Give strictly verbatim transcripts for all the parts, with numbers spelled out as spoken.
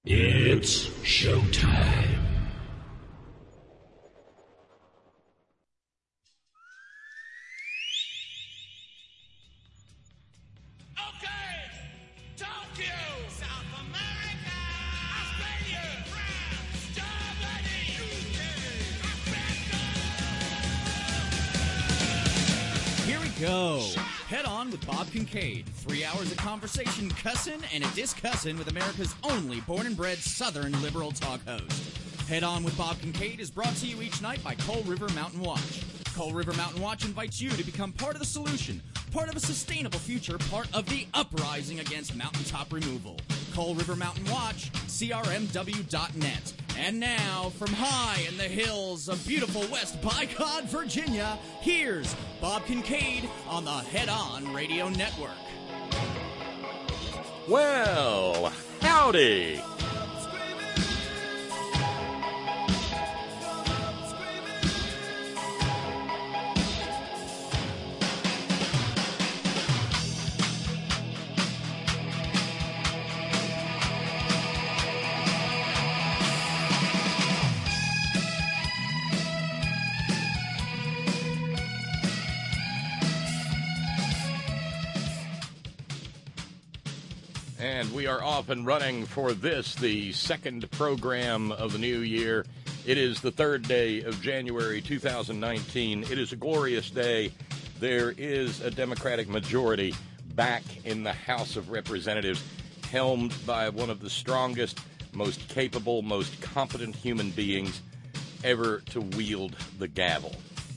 It's showtime. Okay, Tokyo, South America, Australia, France, Germany, U K, Africa. Here we go. Head On with Bob Kincaid. Three hours of conversation, cussin' and a discussin' with America's only born and bred Southern liberal talk host. Head On with Bob Kincaid is brought to you each night by Coal River Mountain Watch. Coal River Mountain Watch invites you to become part of the solution, part of a sustainable future, part of the uprising against mountaintop removal. Coal River Mountain Watch, C R M W dot net. And now, from high in the hills of beautiful West Bicod, Virginia, here's Bob Kincaid on the Head On Radio Network. Well, howdy. And we are off and running for this, the second program of the new year. It is the third day of January two thousand nineteen. It is a glorious day. There is a Democratic majority back in the House of Representatives, helmed by one of the strongest, most capable, most competent human beings ever to wield the gavel.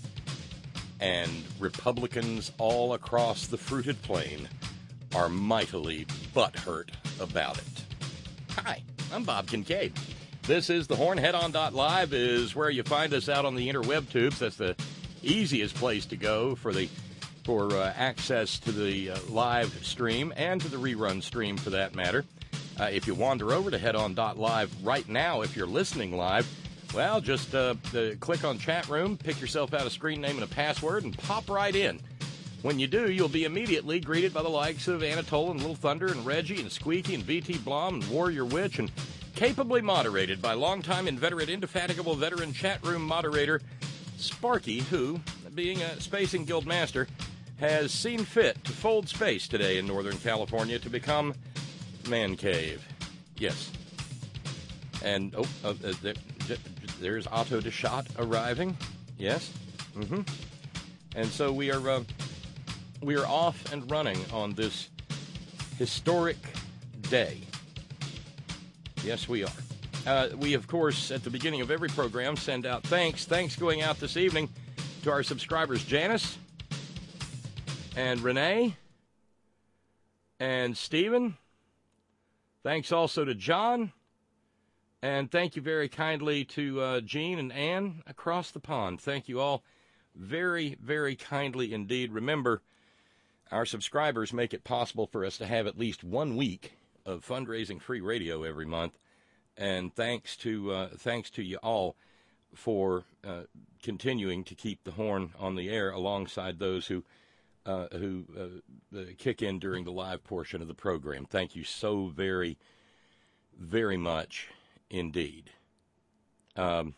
And Republicans all across the fruited plain are mightily butthurt about it. Hi, I'm Bob Kincaid. This is the Horn. Head On dot live is where you find us out on the interweb tubes. That's the easiest place to go for the for uh, access to the uh, live stream and to the rerun stream for that matter. Uh, if you wander over to Head On dot live right now, if you're listening live, well, just uh, uh, click on chat room, pick yourself out a screen name and a password, and pop right in. When you do, you'll be immediately greeted by the likes of Anatole and Little Thunder and Reggie and Squeaky and V T Blom and Warrior Witch, and capably moderated by longtime inveterate, indefatigable veteran chat room moderator Sparky, who, being a Spacing Guild master, has seen fit to fold space today in Northern California to become Man Cave. Yes. And, oh, uh, uh, there, there's Otto DeShot arriving. Yes. Mm-hmm. And so we are... Uh, We are off and running on this historic day. Yes, we are. Uh, we, of course, at the beginning of every program, send out thanks. Thanks going out this evening to our subscribers Janice and Renee and Stephen. Thanks also to John. And thank you very kindly to uh, Jean and Ann across the pond. Thank you all very, very kindly indeed. Remember, our subscribers make it possible for us to have at least one week of fundraising free radio every month, and thanks to uh, thanks to you all for uh, continuing to keep the Horn on the air alongside those who uh, who uh, kick in during the live portion of the program. Thank you so very, very much indeed. Um,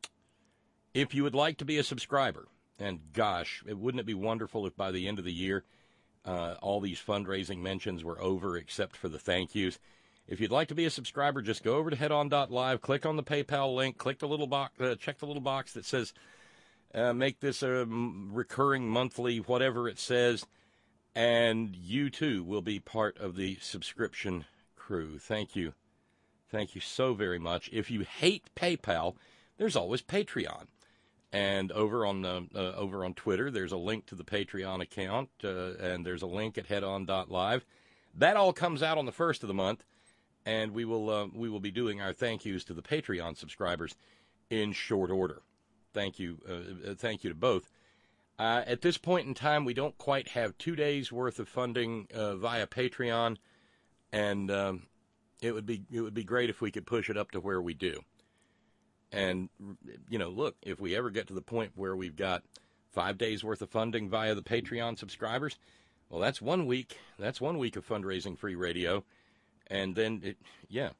if you would like to be a subscriber, and gosh, it wouldn't it be wonderful if by the end of the year Uh, all these fundraising mentions were over except for the thank yous. If you'd like to be a subscriber, just go over to Head On dot live, click on the PayPal link, click the little box, uh, check the little box that says uh, make this a recurring monthly, whatever it says, and you too will be part of the subscription crew. Thank you. Thank you so very much. If you hate PayPal, there's always Patreon. And over on uh, uh, over on Twitter, there's a link to the Patreon account, uh, and there's a link at Head On dot live. That all comes out on the first of the month, and we will uh, we will be doing our thank yous to the Patreon subscribers in short order. Thank you, uh, thank you to both. Uh, at this point in time, we don't quite have two days worth of funding uh, via Patreon, and um, it would be it would be great if we could push it up to where we do. And, you know, look, if we ever get to the point where we've got five days worth of funding via the Patreon subscribers, well, that's one week. That's one week of fundraising free radio. And then, it, yeah,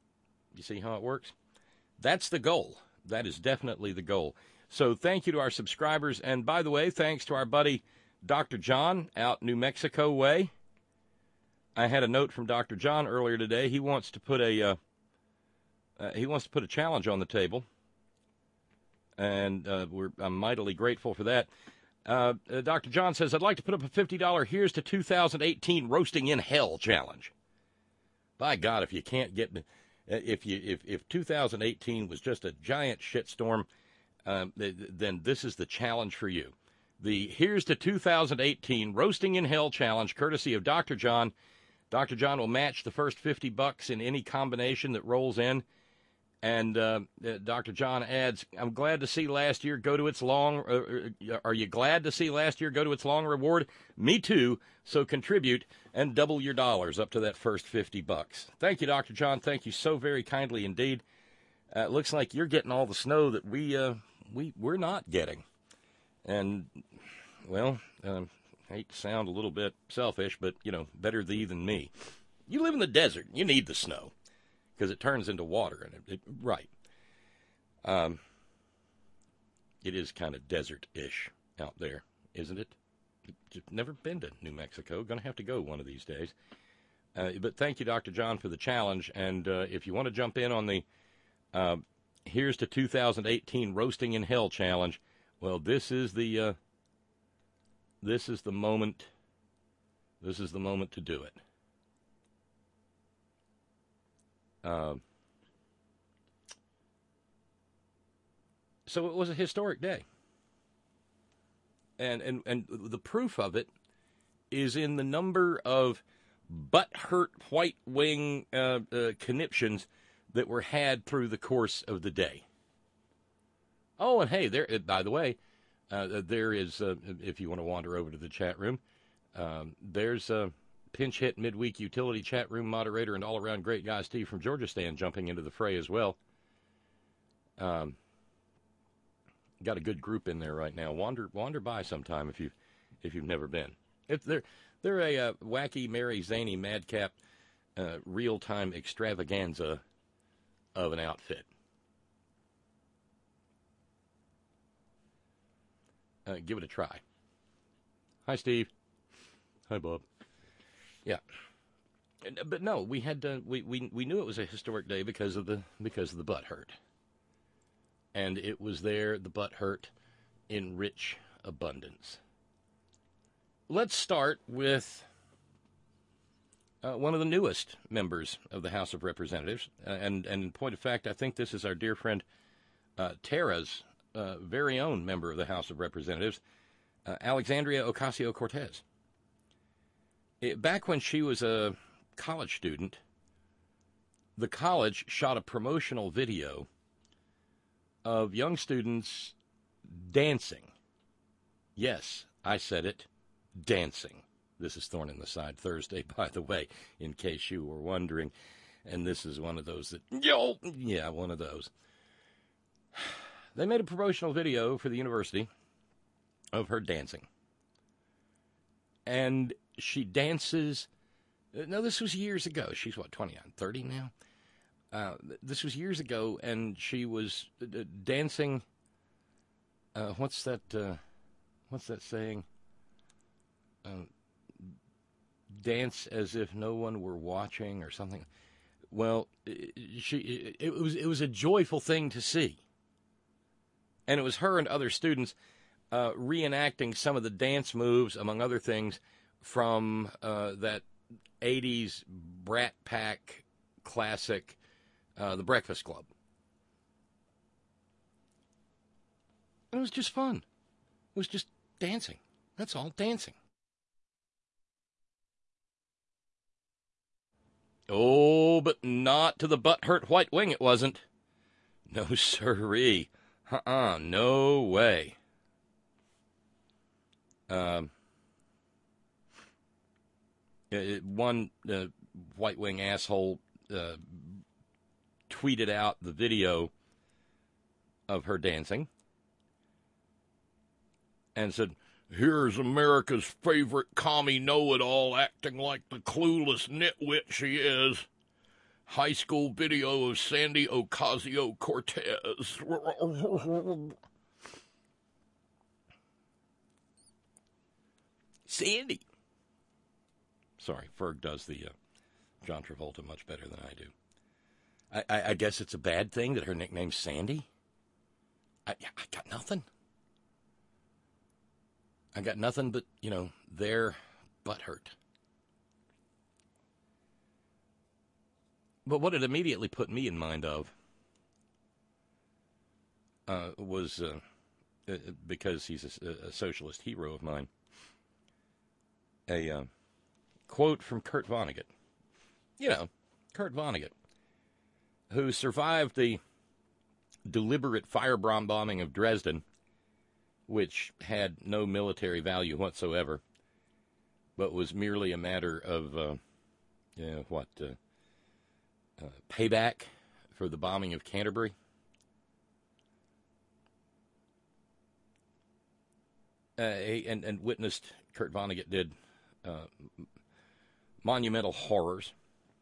You see how it works? That's the goal. That is definitely the goal. So thank you to our subscribers. And by the way, thanks to our buddy Doctor John out New Mexico way. I had a note from Doctor John earlier today. He wants to put a uh, uh, he wants to put a challenge on the table, and uh, we're I'm mightily grateful for that. Uh, uh, Doctor John says, I'd like to put up a fifty dollars Here's to two thousand eighteen Roasting in Hell challenge. By God, if you can't get if you if if two thousand eighteen was just a giant shitstorm, um, then this is the challenge for you. The Here's to two thousand eighteen Roasting in Hell challenge, courtesy of Doctor John. Doctor John will match the first fifty bucks in any combination that rolls in. And uh, Doctor John adds, I'm glad to see last year go to its long, uh, are you glad to see last year go to its long reward? Me too, so contribute and double your dollars up to that first fifty bucks. Thank you, Doctor John. Thank you so very kindly indeed. Uh, it looks like you're getting all the snow that we, uh, we, we're not getting. And, well, um, I hate to sound a little bit selfish, but, you know, better thee than me. You live in the desert. You need the snow because it turns into water. And it, it, right. Um, it is kind of desert-ish out there, isn't it? I've never been to New Mexico. Going to have to go one of these days. Uh, but thank you, Doctor John, for the challenge. And uh, if you want to jump in on the uh, Here's to two thousand eighteen Roasting in Hell challenge, well, this is the... Uh, This is the moment, this is the moment to do it. Uh, so it was a historic day. And, and, and the proof of it is in the number of butthurt white wing uh, uh, conniptions that were had through the course of the day. Oh, and hey, there, by the way, Uh, there is, uh, if you want to wander over to the chat room, um, there's a pinch hit midweek utility chat room moderator and all-around great guy Steve from Georgia Stan jumping into the fray as well. Um, got a good group in there right now. Wander wander by sometime if you if you've never been. If they're they're a uh, wacky, merry, zany, madcap, uh, real-time extravaganza of an outfit. Uh, give it a try. Hi, Steve. Hi, Bob. Yeah, but no, we had to, we, we we knew it was a historic day because of the because of the butt hurt, and it was there the butt hurt in rich abundance. Let's start with uh, one of the newest members of the House of Representatives, uh, and and in point of fact, I think this is our dear friend uh, Tara's. Uh, very own member of the House of Representatives, uh, Alexandria Ocasio-Cortez. It, back when she was a college student, the college shot a promotional video of young students dancing. Yes, I said it, dancing. This is Thorn in the Side Thursday, by the way, in case you were wondering. And this is one of those that, yo, yeah, one of those. They made a promotional video for the university of her dancing. And she dances. No, this was years ago. She's, what, twenty-nine, thirty now? Uh, this was years ago, and she was uh, dancing. Uh, what's that? Uh, what's that saying? Uh, dance as if no one were watching, or something. Well, she. It was. It was a joyful thing to see. And it was her and other students uh, reenacting some of the dance moves, among other things, from uh, that eighties Brat Pack classic, uh, The Breakfast Club. And it was just fun. It was just dancing. That's all, dancing. Oh, but not to the butthurt white wing it wasn't. No sirree. Uh-uh, no way. Um, it, one uh, White Wing asshole uh, tweeted out the video of her dancing and said, "Here's America's favorite commie know-it-all acting like the clueless nitwit she is. high school video of Sandy Ocasio-Cortez. Sandy. Sorry, Ferg does the uh, John Travolta much better than I do. I, I, I guess it's a bad thing that her nickname's Sandy. I, I got nothing. I got nothing but, you know, their butthurt. But what it immediately put me in mind of uh, was, uh, uh, because he's a, a socialist hero of mine, a uh, quote from Kurt Vonnegut. You know, Kurt Vonnegut, who survived the deliberate firebomb bombing of Dresden, which had no military value whatsoever, but was merely a matter of, uh, you know, what, uh, uh, payback for the bombing of Canterbury. Uh, and, and witnessed, Kurt Vonnegut did, uh, monumental horrors,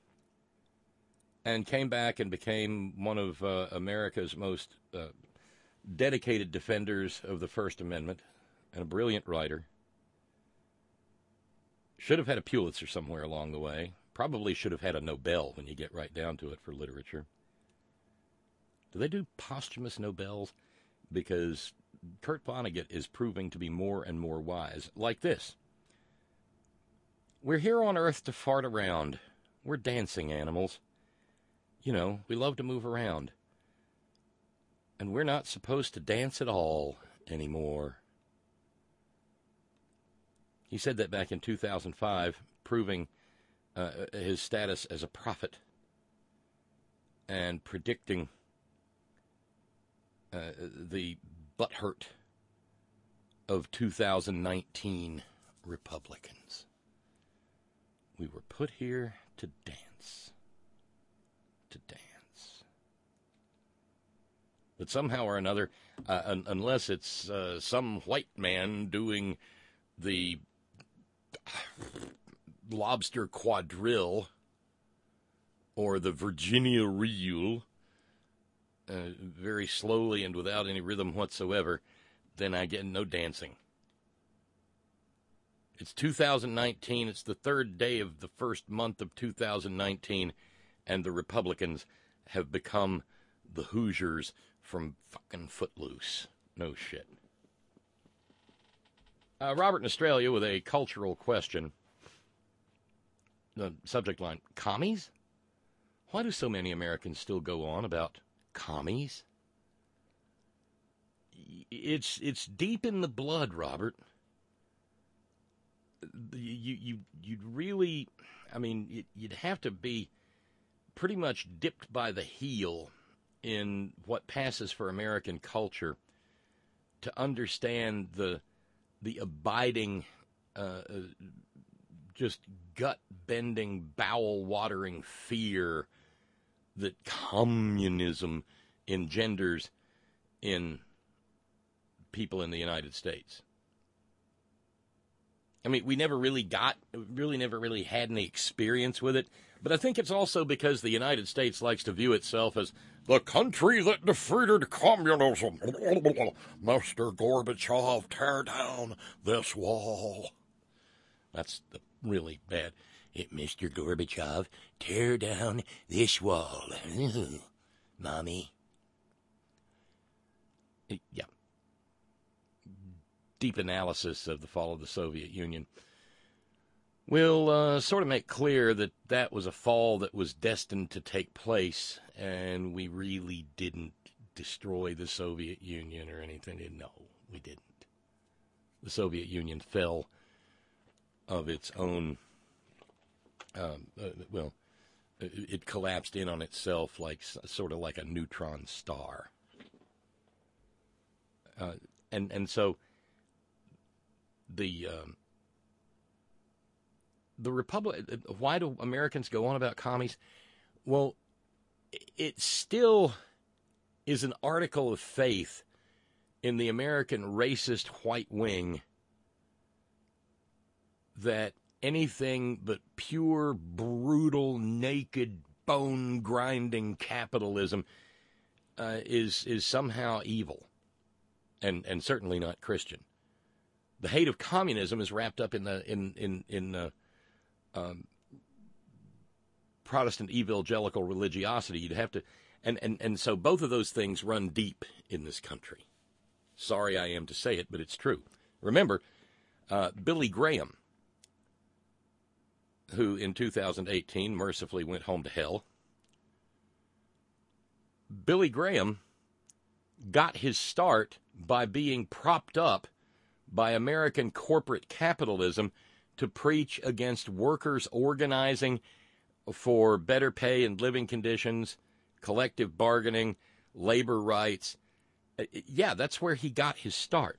and came back and became one of uh, America's most uh, dedicated defenders of the First Amendment, and a brilliant writer. Should have had a Pulitzer somewhere along the way. Probably should have had a Nobel when you get right down to it for literature. Do they do posthumous Nobels? Because Kurt Vonnegut is proving to be more and more wise. Like this. We're here on Earth to fart around. We're dancing animals. You know, we love to move around. And we're not supposed to dance at all anymore. He said that back in two thousand five, proving uh, his status as a prophet and predicting uh, the butthurt of two thousand nineteen Republicans. We were put here to dance. To dance. But somehow or another, uh, un- unless it's uh, some white man doing the lobster quadrille or the Virginia reel uh, very slowly and without any rhythm whatsoever, then I get no dancing. It's two thousand nineteen. It's the third day of the first month of two thousand nineteen, and the Republicans have become the Hoosiers from fucking Footloose. No shit. Uh, Robert in Australia with a cultural question. The subject line, commies? Why do so many Americans still go on about commies? It's it's deep in the blood, Robert. You you you'd really, I mean, you'd have to be pretty much dipped by the heel in what passes for American culture to understand the the abiding, uh, just gut-bending, bowel-watering fear that communism engenders in people in the United States. I mean, we never really got, really never really had any experience with it. But I think it's also because the United States likes to view itself as the country that defeated communism. Mister Gorbachev, tear down this wall. That's the really bad. Mister Gorbachev, tear down this wall. Mommy. Yeah. Deep analysis of the fall of the Soviet Union will uh, sort of make clear that that was a fall that was destined to take place, and we really didn't destroy the Soviet Union or anything. No, we didn't. The Soviet Union fell of its own, um, uh, well, it, it collapsed in on itself like sort of like a neutron star. Uh, and, and so the... Um, The Republic, why do Americans go on about commies? Well, it still is an article of faith in the American racist white wing that anything but pure, brutal, naked, bone-grinding capitalism uh, is is somehow evil, and and certainly not Christian. The hate of communism is wrapped up in the in in in uh, um, Protestant evangelical religiosity. You'd have to, and, and and so both of those things run deep in this country. Sorry I am to say it, but it's true. Remember, uh, Billy Graham, who in two thousand eighteen mercifully went home to hell. Billy Graham got his start by being propped up by American corporate capitalism to preach against workers organizing for better pay and living conditions, collective bargaining, labor rights. Yeah, that's where he got his start.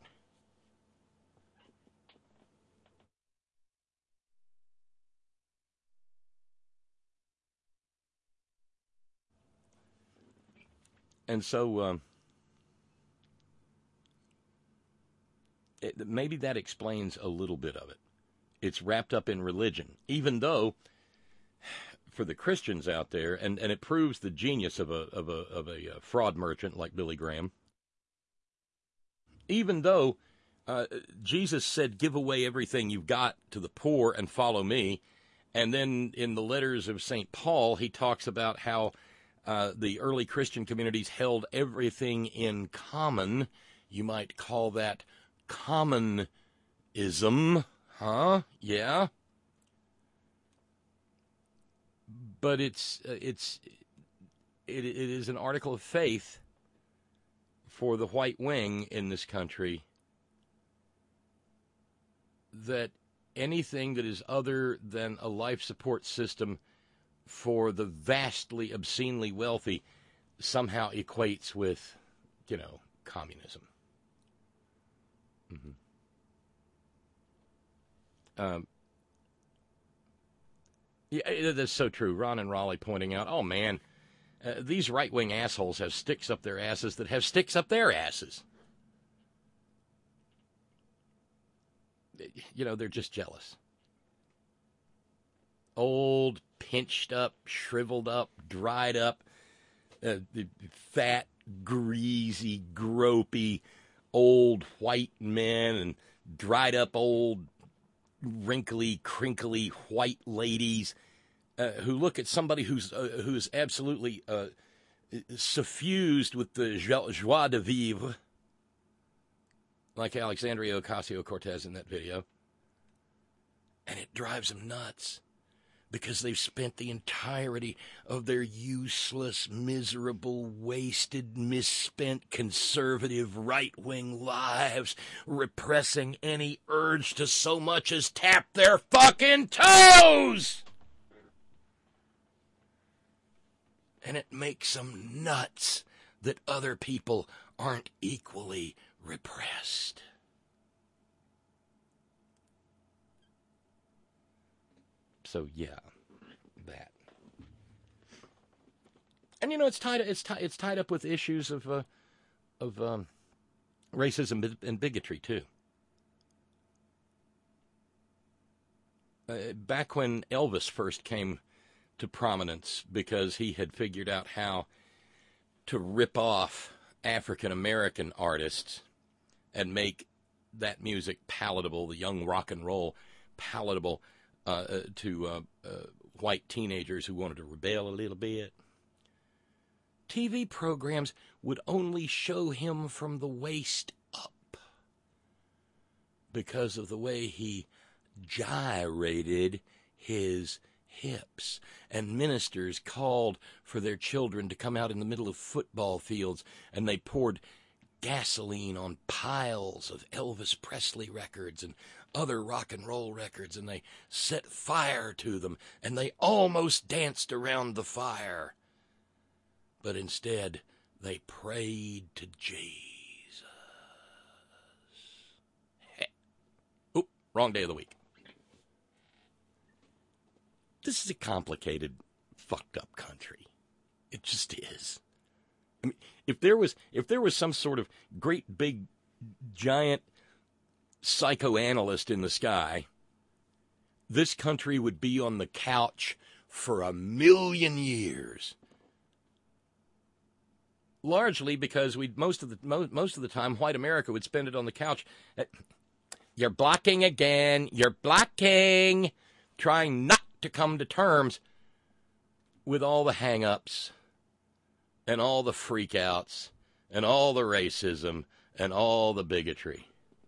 And so um, it, maybe that explains a little bit of it. It's wrapped up in religion, even though for the Christians out there, and, and it proves the genius of a of a of a fraud merchant like Billy Graham. Even though uh, Jesus said, "Give away everything you've got to the poor and follow me," and then in the letters of Saint Paul, he talks about how uh, the early Christian communities held everything in common. You might call that commonism, huh? Yeah. But it's uh, it's it, it is an article of faith for the white wing in this country that anything that is other than a life support system for the vastly obscenely wealthy somehow equates with, you know, communism. Mm-hmm. Um. Yeah, that's so true. Ron and Raleigh pointing out, oh, man, uh, these right-wing assholes have sticks up their asses that have sticks up their asses. You know, they're just jealous. Old, pinched up, shriveled up, dried up, uh, fat, greasy, gropey, old white men and dried up old wrinkly, crinkly white ladies uh, who look at somebody who's uh, who's absolutely uh, suffused with the joie de vivre, like Alexandria Ocasio-Cortez in that video, and it drives them nuts because they've spent the entirety of their useless, miserable, wasted, misspent, conservative, right-wing lives repressing any urge to so much as tap their fucking toes! And it makes them nuts that other people aren't equally repressed. So yeah, that, and you know it's tied it's tied it's tied up with issues of uh, of um, racism and bigotry too. Uh, back when Elvis first came to prominence, because he had figured out how to rip off African American artists and make that music palatable, the young rock and roll palatable. Uh, uh, to uh, uh, white teenagers who wanted to rebel a little bit. T V programs would only show him from the waist up because of the way he gyrated his hips. And ministers called for their children to come out in the middle of football fields, and they poured gasoline on piles of Elvis Presley records and other rock and roll records, and they set fire to them, and they almost danced around the fire. But instead, they prayed to Jesus. Hey. Oop, wrong day of the week. This is a complicated, fucked up country. It just is. I mean, if there was if there was some sort of great big giant psychoanalyst in the sky, this country would be on the couch for a million years. Largely because we most of the mo- most of the time, white America would spend it on the couch. You're blocking again. You're blocking. Trying not to come to terms with all the hang-ups and all the freakouts and all the racism and all the bigotry.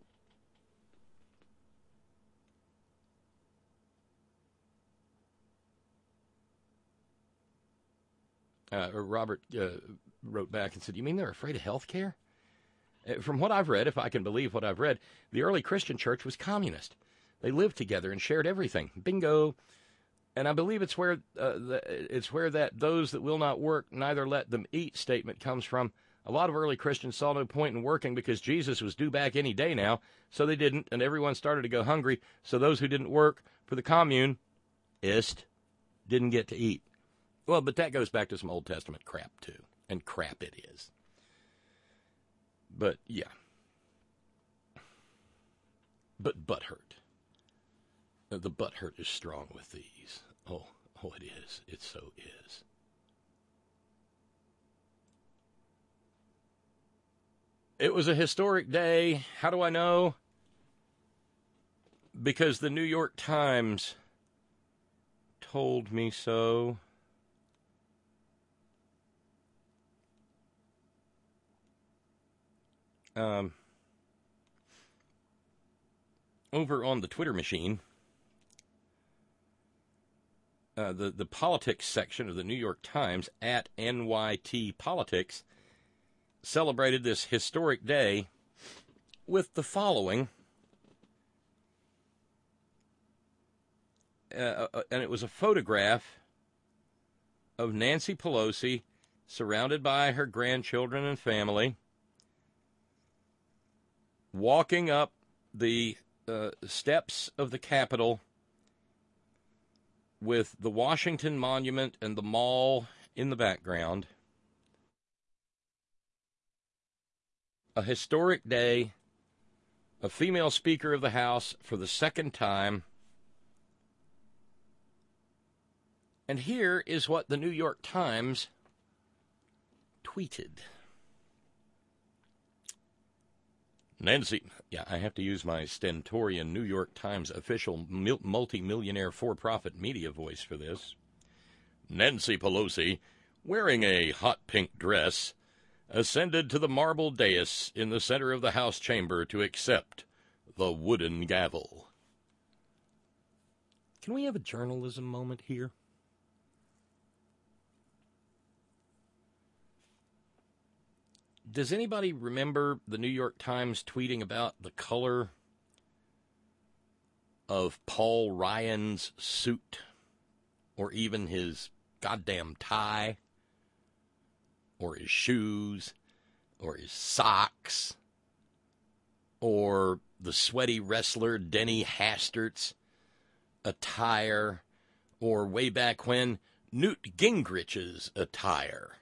Uh, Robert uh, wrote back and said, you mean they're afraid of health care? Uh, from what I've read, if I can believe what I've read, the early Christian church was communist. They lived together and shared everything. Bingo. And I believe it's where uh, the, it's where that those that will not work, neither let them eat statement comes from. A lot of early Christians saw no point in working because Jesus was due back any day now, so they didn't, and everyone started to go hungry, so those who didn't work for the commune-ist didn't get to eat. Well, but that goes back to some Old Testament crap, too. And crap it is. But, yeah. But butthurt. The butthurt is strong with these. Oh, oh, it is. It so is. It was a historic day. How do I know? Because the New York Times told me so. Um, over on the Twitter machine, uh, the, the politics section of the New York Times, at N Y T Politics, celebrated this historic day with the following. Uh, and it was a photograph of Nancy Pelosi surrounded by her grandchildren and family, walking up the uh, steps of the Capitol with the Washington Monument and the mall in the background. A historic day, a female Speaker of the House for the second time. And here is what the New York Times tweeted. Nancy, yeah, I have to use my stentorian New York Times official mil- multi-millionaire for-profit media voice for this. Nancy Pelosi, wearing a hot pink dress, ascended to the marble dais in the center of the House chamber to accept the wooden gavel. Can we have a journalism moment here? Does anybody remember the New York Times tweeting about the color of Paul Ryan's suit, or even his goddamn tie, or his shoes, or his socks, or the sweaty wrestler Denny Hastert's attire, or way back when, Newt Gingrich's attire?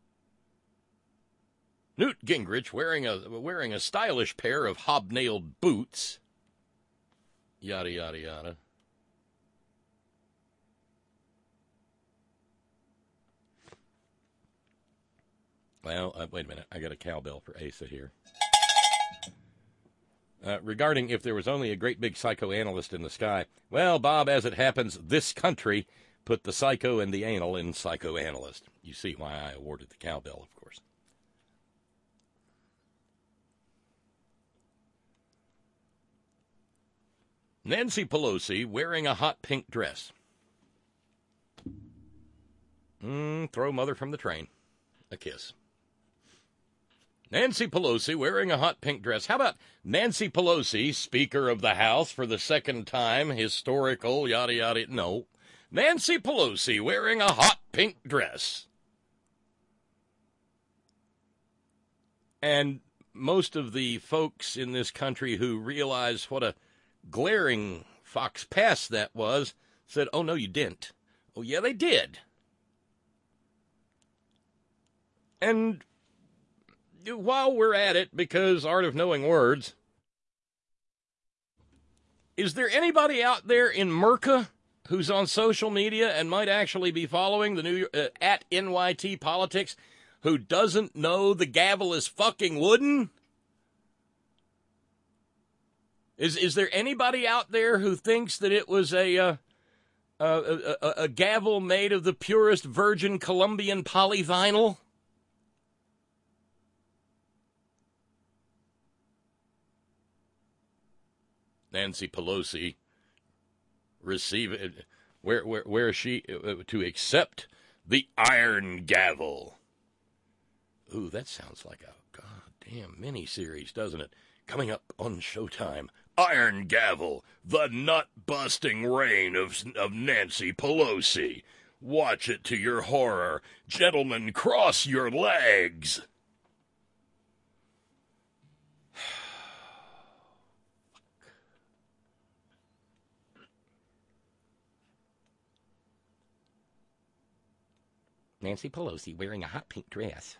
Newt Gingrich wearing a wearing a stylish pair of hobnailed boots. Yada, yada, yada. Well, uh, wait a minute. I got a cowbell for Asa here. Uh, regarding if there was only a great big psychoanalyst in the sky. Well, Bob, as it happens, this country put the psycho and the anal in psychoanalyst. You see why I awarded the cowbell, of course. Nancy Pelosi wearing a hot pink dress. Mm, throw mother from the train. A kiss. Nancy Pelosi wearing a hot pink dress. How about Nancy Pelosi, Speaker of the House for the second time, historical, yada, yada. No. Nancy Pelosi wearing a hot pink dress. And most of the folks in this country who realize what a glaring fox pass that was said, oh, no, you didn't. Oh, yeah, they did. And while we're at it, because Art of Knowing Words, is there anybody out there in Merca, who's on social media and might actually be following the New uh, at N Y T Politics, who doesn't know the gavel is fucking wooden? Is is there anybody out there who thinks that it was a uh, a, a, a gavel made of the purest virgin Colombian polyvinyl? Nancy Pelosi receive it. Where where where is she uh, to accept the iron gavel? Ooh, that sounds like a goddamn miniseries, doesn't it? Coming up on Showtime, Iron Gavel, the nut-busting reign of of Nancy Pelosi. Watch it to your horror. Gentlemen, cross your legs. Nancy Pelosi wearing a hot pink dress.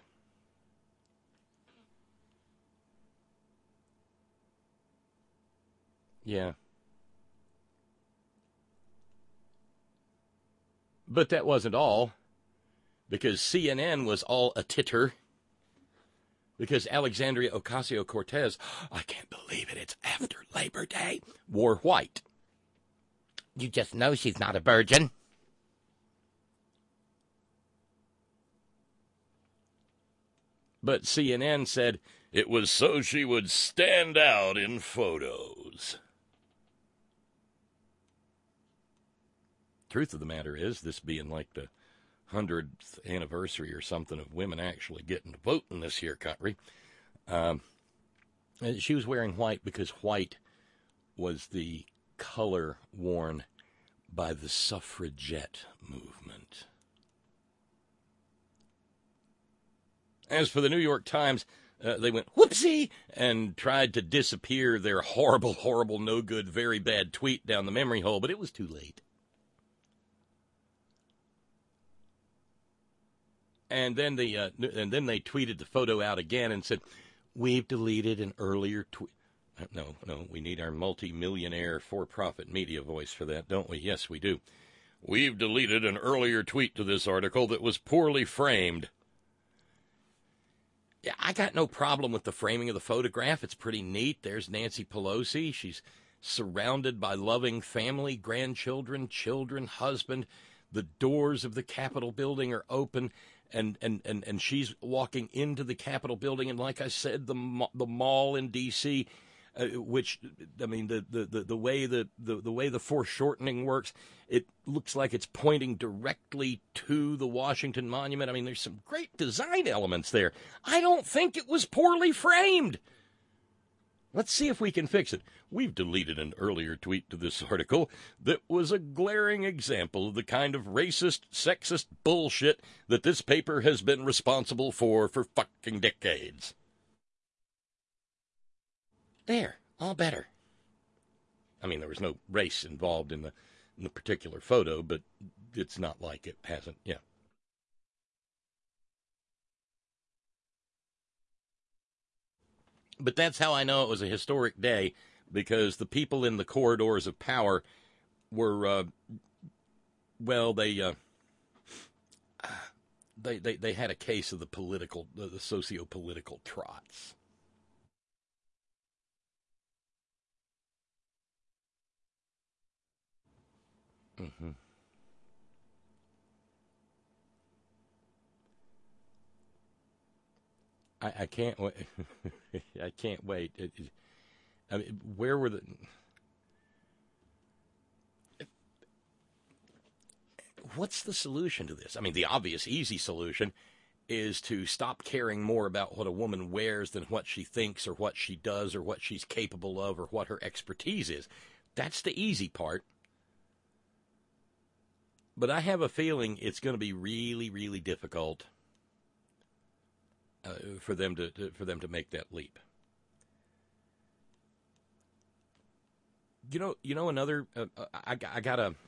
Yeah. But that wasn't all, because C N N was all a titter, because Alexandria Ocasio-Cortez, I can't believe it, it's after Labor Day, wore white. You just know she's not a virgin. But C N N said it was so she would stand out in photos. Truth of the matter is, this being like the hundredth anniversary or something of women actually getting to vote in this here country, um, she was wearing white because white was the color worn by the suffragette movement. As for the New York Times, uh, they went whoopsie and tried to disappear their horrible, horrible, no good, very bad tweet down the memory hole, but it was too late. And then the uh, and then they tweeted the photo out again and said, "We've deleted an earlier tweet." No, no, we need our multi-millionaire for-profit media voice for that, don't we? Yes, we do. We've deleted an earlier tweet to this article that was poorly framed. Yeah, I got no problem with the framing of the photograph. It's pretty neat. There's Nancy Pelosi. She's surrounded by loving family, grandchildren, children, husband. The doors of the Capitol building are open, and, and, and, and she's walking into the Capitol building. And like I said, the the mall in D C, uh, which, I mean, the, the, the, the way the, the, the way the foreshortening works, it looks like it's pointing directly to the Washington Monument. I mean, there's some great design elements there. I don't think it was poorly framed. Let's see if we can fix it. We've deleted an earlier tweet to this article that was a glaring example of the kind of racist, sexist bullshit that this paper has been responsible for for fucking decades. There, all better. I mean, there was no race involved in the in the particular photo, but it's not like it hasn't, yeah. But that's how I know it was a historic day, because the people in the corridors of power were, uh, well, they, uh, they, they, they had a case of the political, the, the socio-political trots. Mm-hmm. I, I can't wait. I can't wait. It, it, I mean, where were the? What's the solution to this? I mean, the obvious, easy solution is to stop caring more about what a woman wears than what she thinks or what she does or what she's capable of or what her expertise is. That's the easy part. But I have a feeling it's going to be really, really difficult uh, for them to, to for them to make that leap. You know, you know another. Uh, I, I got a,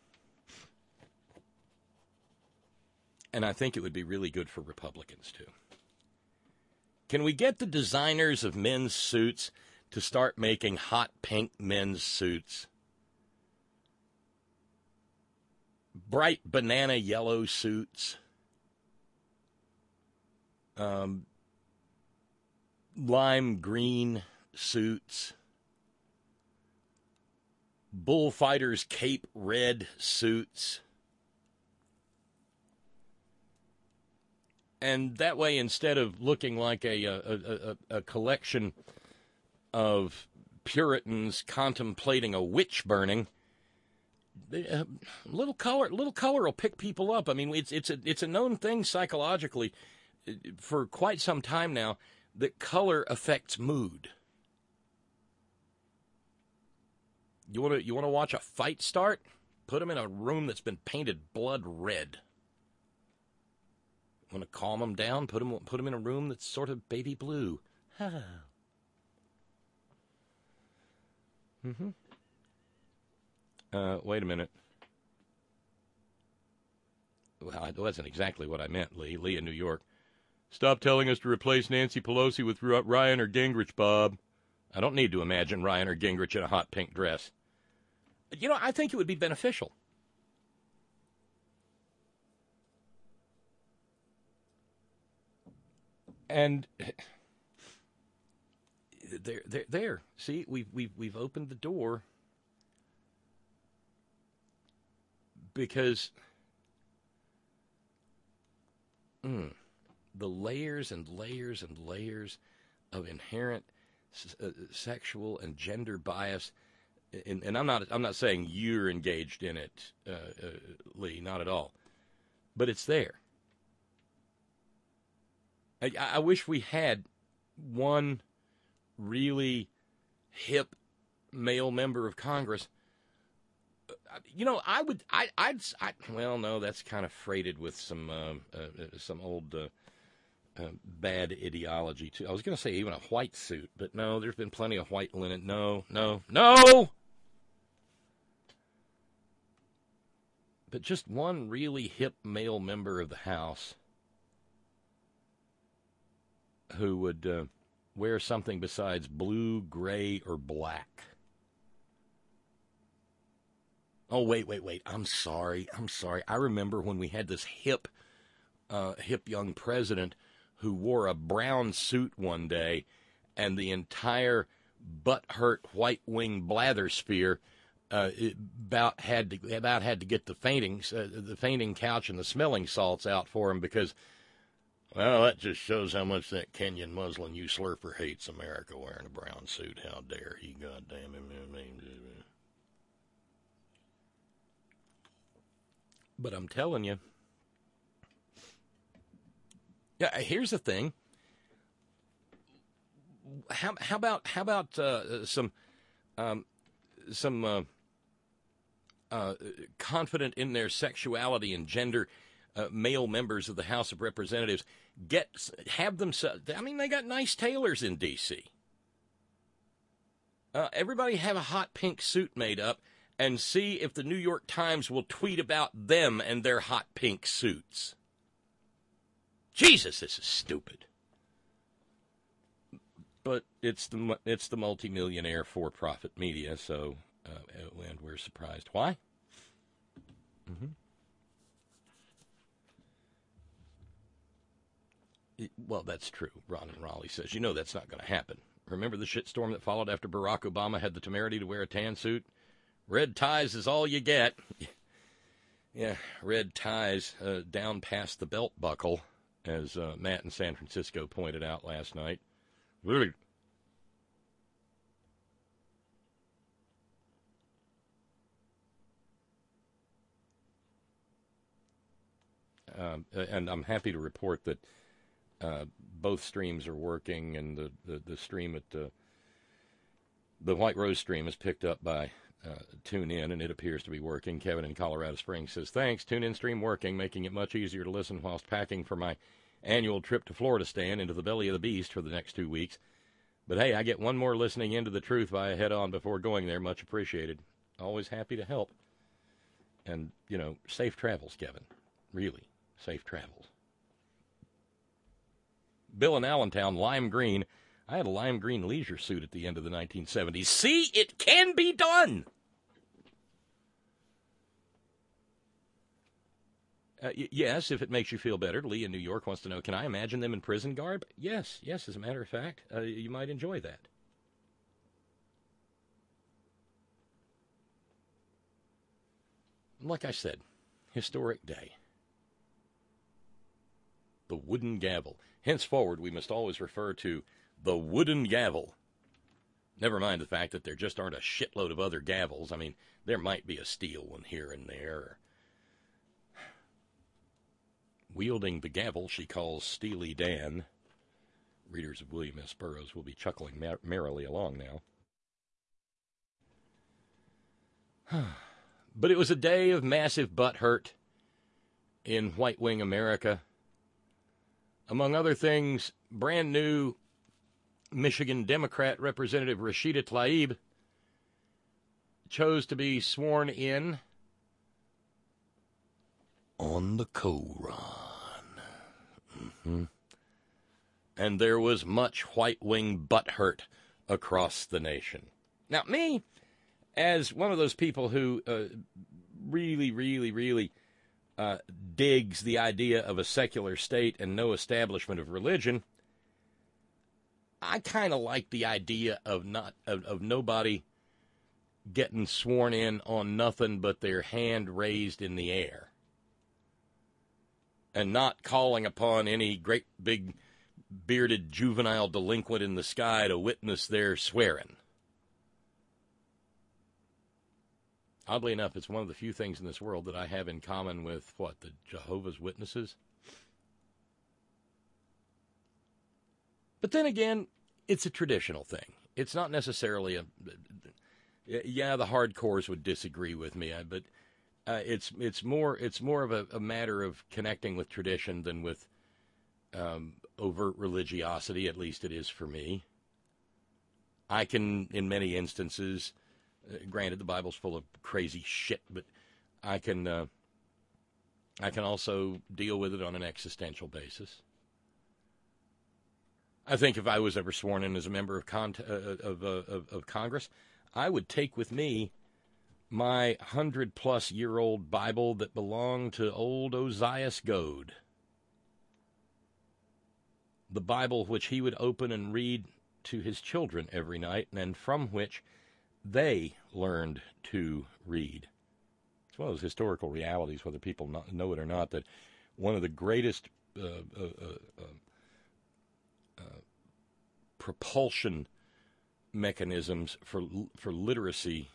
and I think it would be really good for Republicans too. Can we get the designers of men's suits to start making hot pink men's suits? bright banana yellow suits, um, lime green suits, bullfighters cape red suits. And that way, instead of looking like a a, a, a collection of Puritans contemplating a witch burning, a little color, little color will pick people up. I mean, it's it's a it's a known thing psychologically for quite some time now that color affects mood. You want to you want to watch a fight start? Put them in a room that's been painted blood red. Want to calm them down? Put them, put them in a room that's sort of baby blue. mm-hmm. Uh, wait a minute. Well, that wasn't exactly what I meant, Lee. Lee in New York. Stop telling us to replace Nancy Pelosi with Ryan or Gingrich, Bob. I don't need to imagine Ryan or Gingrich in a hot pink dress. You know, I think it would be beneficial. And there, there, there. See, we've we've we've opened the door because mm, the layers and layers and layers of inherent uh, sexual and gender bias, and, and I'm not I'm not saying you're engaged in it, uh, uh, Lee, not at all, but it's there. I, I wish we had one really hip male member of Congress. You know, I would, I, I'd, I, well, no, that's kind of freighted with some, uh, uh, some old uh, uh, bad ideology too. I was going to say even a white suit, but no, there's been plenty of white linen. No, no, no. But just one really hip male member of the House who would uh, wear something besides blue, gray, or black. Oh, wait, wait, wait. I'm sorry. I'm sorry. I remember when we had this hip, uh, hip young president who wore a brown suit one day, and the entire butt-hurt white-wing blathersphere uh, about had to about had to get the fainting uh, the fainting couch and the smelling salts out for him because. Well, that just shows how much that Kenyan Muslim usurper hates America wearing a brown suit. How dare he, goddamn him. But I'm telling you, yeah, here's the thing. How, how about how about uh, some um, some uh, uh, confident in their sexuality and gender Uh, male members of the House of Representatives get have them. I mean, they got nice tailors in D C. Uh, everybody have a hot pink suit made up and see if the New York Times will tweet about them and their hot pink suits. Jesus, this is stupid. But it's the it's the multimillionaire for-profit media, so uh, and we're surprised. Why? Mm-hmm. Well, that's true. Ron and Raleigh says, you know that's not going to happen. Remember the shitstorm that followed after Barack Obama had the temerity to wear a tan suit? Red ties is all you get. Yeah, red ties uh, down past the belt buckle, as uh, Matt in San Francisco pointed out last night. Really. Um, and I'm happy to report that Uh, both streams are working, and the, the, the stream at uh, the White Rose stream is picked up by uh, TuneIn, and it appears to be working. Kevin in Colorado Springs says, thanks, TuneIn stream working, making it much easier to listen whilst packing for my annual trip to Florida stand into the belly of the beast for the next two weeks. But hey, I get one more listening into the truth via head-on before going there. Much appreciated. Always happy to help. And, you know, safe travels, Kevin. Really, safe travels. Bill in Allentown, lime green. I had a lime green leisure suit at the end of the nineteen seventies. See, it can be done. Uh, y- yes, if it makes you feel better. Lee in New York wants to know, can I imagine them in prison garb? Yes, yes, as a matter of fact. Uh, you might enjoy that. Like I said, historic day. The wooden gavel. Henceforward, we must always refer to the wooden gavel. Never mind the fact that there just aren't a shitload of other gavels. I mean, there might be a steel one here and there. Wielding the gavel she calls Steely Dan. Readers of William S. Burroughs will be chuckling mer- merrily along now. But it was a day of massive butthurt in White Wing America. Among other things, brand new Michigan Democrat Representative Rashida Tlaib chose to be sworn in on the Koran. Mm-hmm. And there was much White Wing butthurt across the nation. Now, me, as one of those people who uh, really, really, really uh, digs the idea of a secular state and no establishment of religion, I kind of like the idea of not of, of nobody getting sworn in on nothing but their hand raised in the air and not calling upon any great big bearded juvenile delinquent in the sky to witness their swearing. Oddly enough, it's one of the few things in this world that I have in common with, what, the Jehovah's Witnesses? But then again, it's a traditional thing. It's not necessarily a... Yeah, the hardcores would disagree with me, but uh, it's it's more it's more of a, a matter of connecting with tradition than with um, overt religiosity. At least it is for me. I can, in many instances, uh, granted the Bible's full of crazy shit, but I can uh, I can also deal with it on an existential basis. I think if I was ever sworn in as a member of con- uh, of, uh, of of Congress, I would take with me my hundred-plus-year-old Bible that belonged to old Ozias Goad. The Bible which he would open and read to his children every night, and from which they learned to read. It's one of those historical realities, whether people not, know it or not, that one of the greatest uh, uh, uh, uh, propulsion mechanisms for for literacy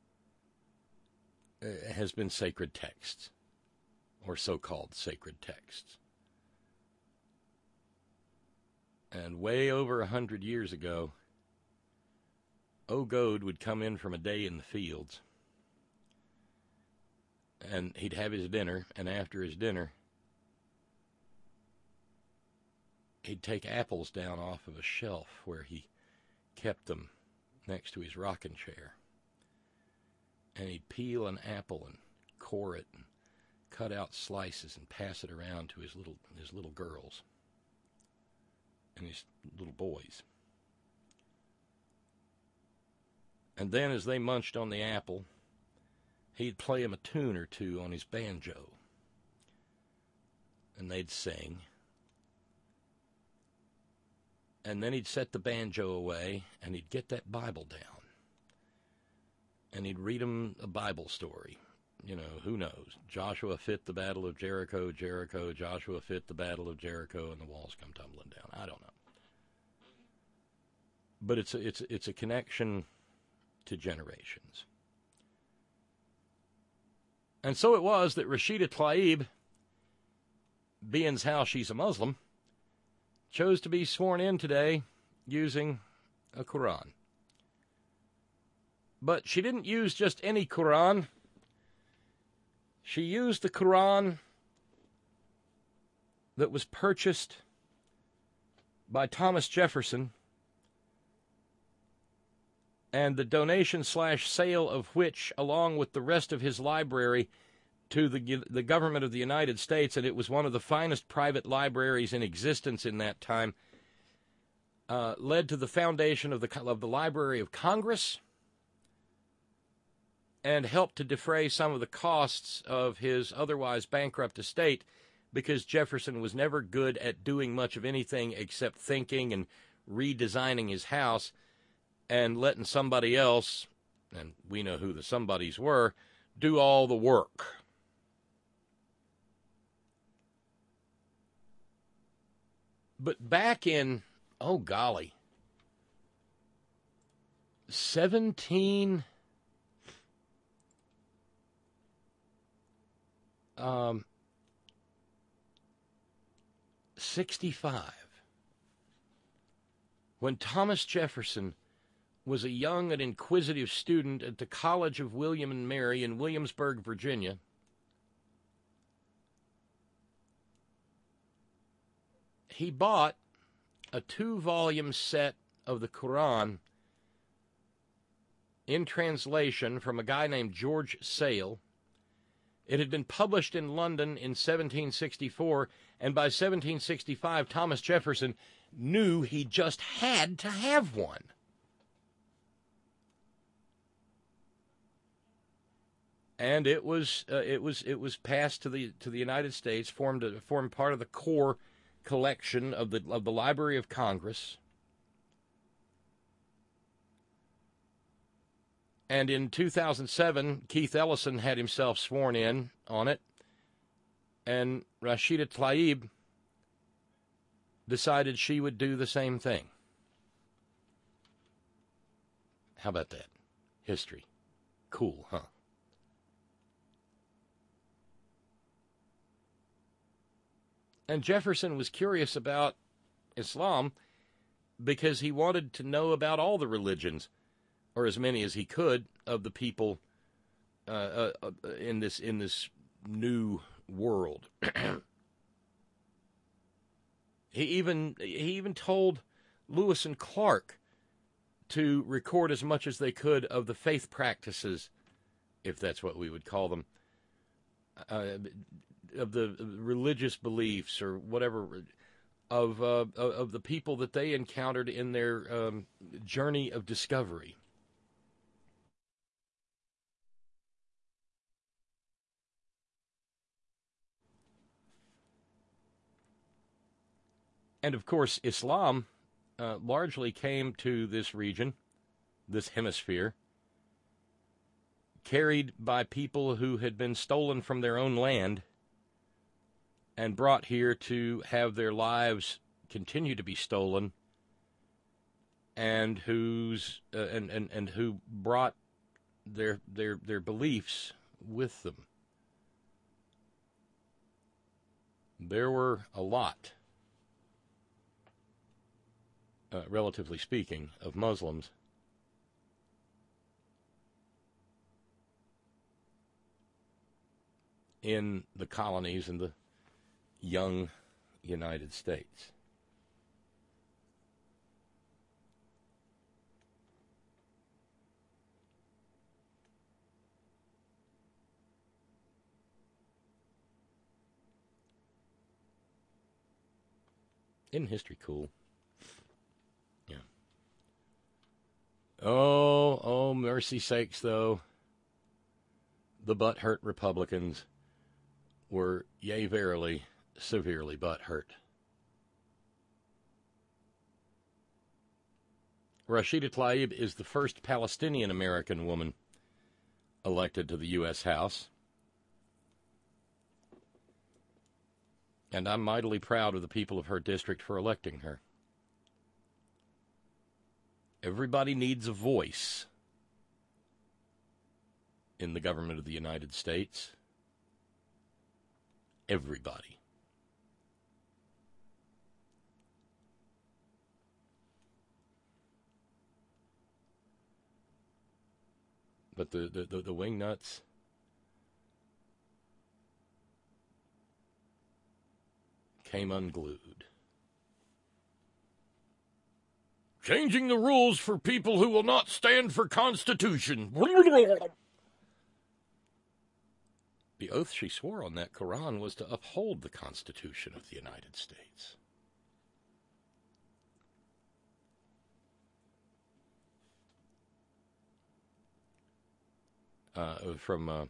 uh, has been sacred texts, or so-called sacred texts. And way over a hundred years ago, O. Goad would come in from a day in the fields, and he'd have his dinner, and after his dinner, he'd take apples down off of a shelf where he kept them next to his rocking chair. And he'd peel an apple and core it and cut out slices and pass it around to his little his little girls and his little boys. And then as they munched on the apple, he'd play them a tune or two on his banjo. And they'd sing. And then he'd set the banjo away, and he'd get that Bible down. And he'd read them a Bible story. You know, who knows? Joshua fit the battle of Jericho, Jericho, Joshua fit the battle of Jericho, and the walls come tumbling down. I don't know. But it's a, it's, it's a connection to generations. And so it was that Rashida Tlaib, being how she's a Muslim, chose to be sworn in today using a Quran. But she didn't use just any Quran. She used the Quran that was purchased by Thomas Jefferson, and the donation slash sale of which, along with the rest of his library, to the the government of the United States, and it was one of the finest private libraries in existence in that time, uh, led to the foundation of the of the Library of Congress, and helped to defray some of the costs of his otherwise bankrupt estate, because Jefferson was never good at doing much of anything except thinking and redesigning his house and letting somebody else, and we know who the somebodies were, do all the work. But back in, oh golly, seventeen, um, sixty-five, when Thomas Jefferson was a young and inquisitive student at the College of William and Mary in Williamsburg, Virginia, he bought a two-volume set of the Quran in translation from a guy named George Sale. It had been published in London in seventeen sixty-four, and by seventeen sixty-five, Thomas Jefferson knew he just had to have one. And it was uh, it was it was passed to the to the United States, formed a, formed part of the core collection of the of the Library of Congress. And in two thousand seven, Keith Ellison had himself sworn in on it, and Rashida Tlaib decided she would do the same thing. How about that? History. Cool, huh? And Jefferson was curious about Islam because he wanted to know about all the religions, or as many as he could, of the people uh, uh, in this in this new world. he even he even told Lewis and Clark to record as much as they could of the faith practices, if that's what we would call them, uh, of the religious beliefs or whatever, of uh, of the people that they encountered in their um, journey of discovery. And of course, Islam uh, largely came to this region, this hemisphere, carried by people who had been stolen from their own land and brought here to have their lives continue to be stolen, and whose uh, and, and and who brought their their their beliefs with them. There were a lot, uh, relatively speaking, of Muslims in the colonies and the young United States. Isn't history cool? Yeah. Oh, oh, mercy sakes, though. The butthurt Republicans were, yea, verily, severely butthurt. Rashida Tlaib is the first Palestinian-American woman elected to the U S House. And I'm mightily proud of the people of her district for electing her. Everybody needs a voice in the government of the United States. Everybody. But the, the, the, the wingnuts, came unglued. Changing the rules for people who will not stand for Constitution. The oath she swore on that Quran was to uphold the Constitution of the United States. uh, from uh,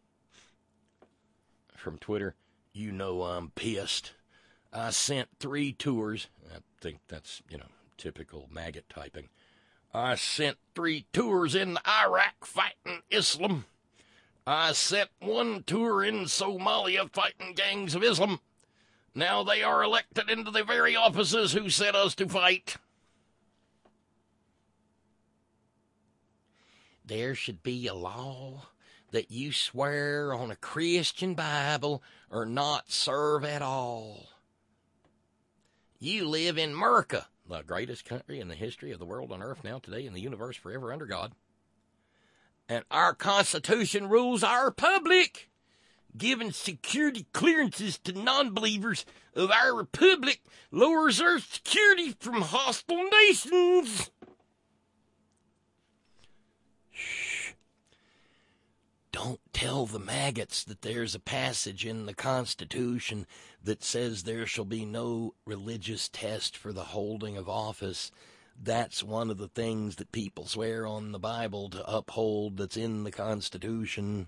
from Twitter. You know I'm pissed. I sent three tours. I think that's, you know, typical maggot typing. I sent three tours in Iraq fighting Islam. I sent one tour in Somalia fighting gangs of Islam. Now they are elected into the very offices who set us to fight. There should be a law that you swear on a Christian Bible or not serve at all. You live in America, the greatest country in the history of the world on earth now, today, in the universe, forever under God. And our Constitution rules our republic, giving security clearances to non-believers of our republic lowers our security from hostile nations. Shh. Don't tell the maggots that there's a passage in the Constitution that says there shall be no religious test for the holding of office. That's one of the things that people swear on the Bible to uphold that's in the Constitution.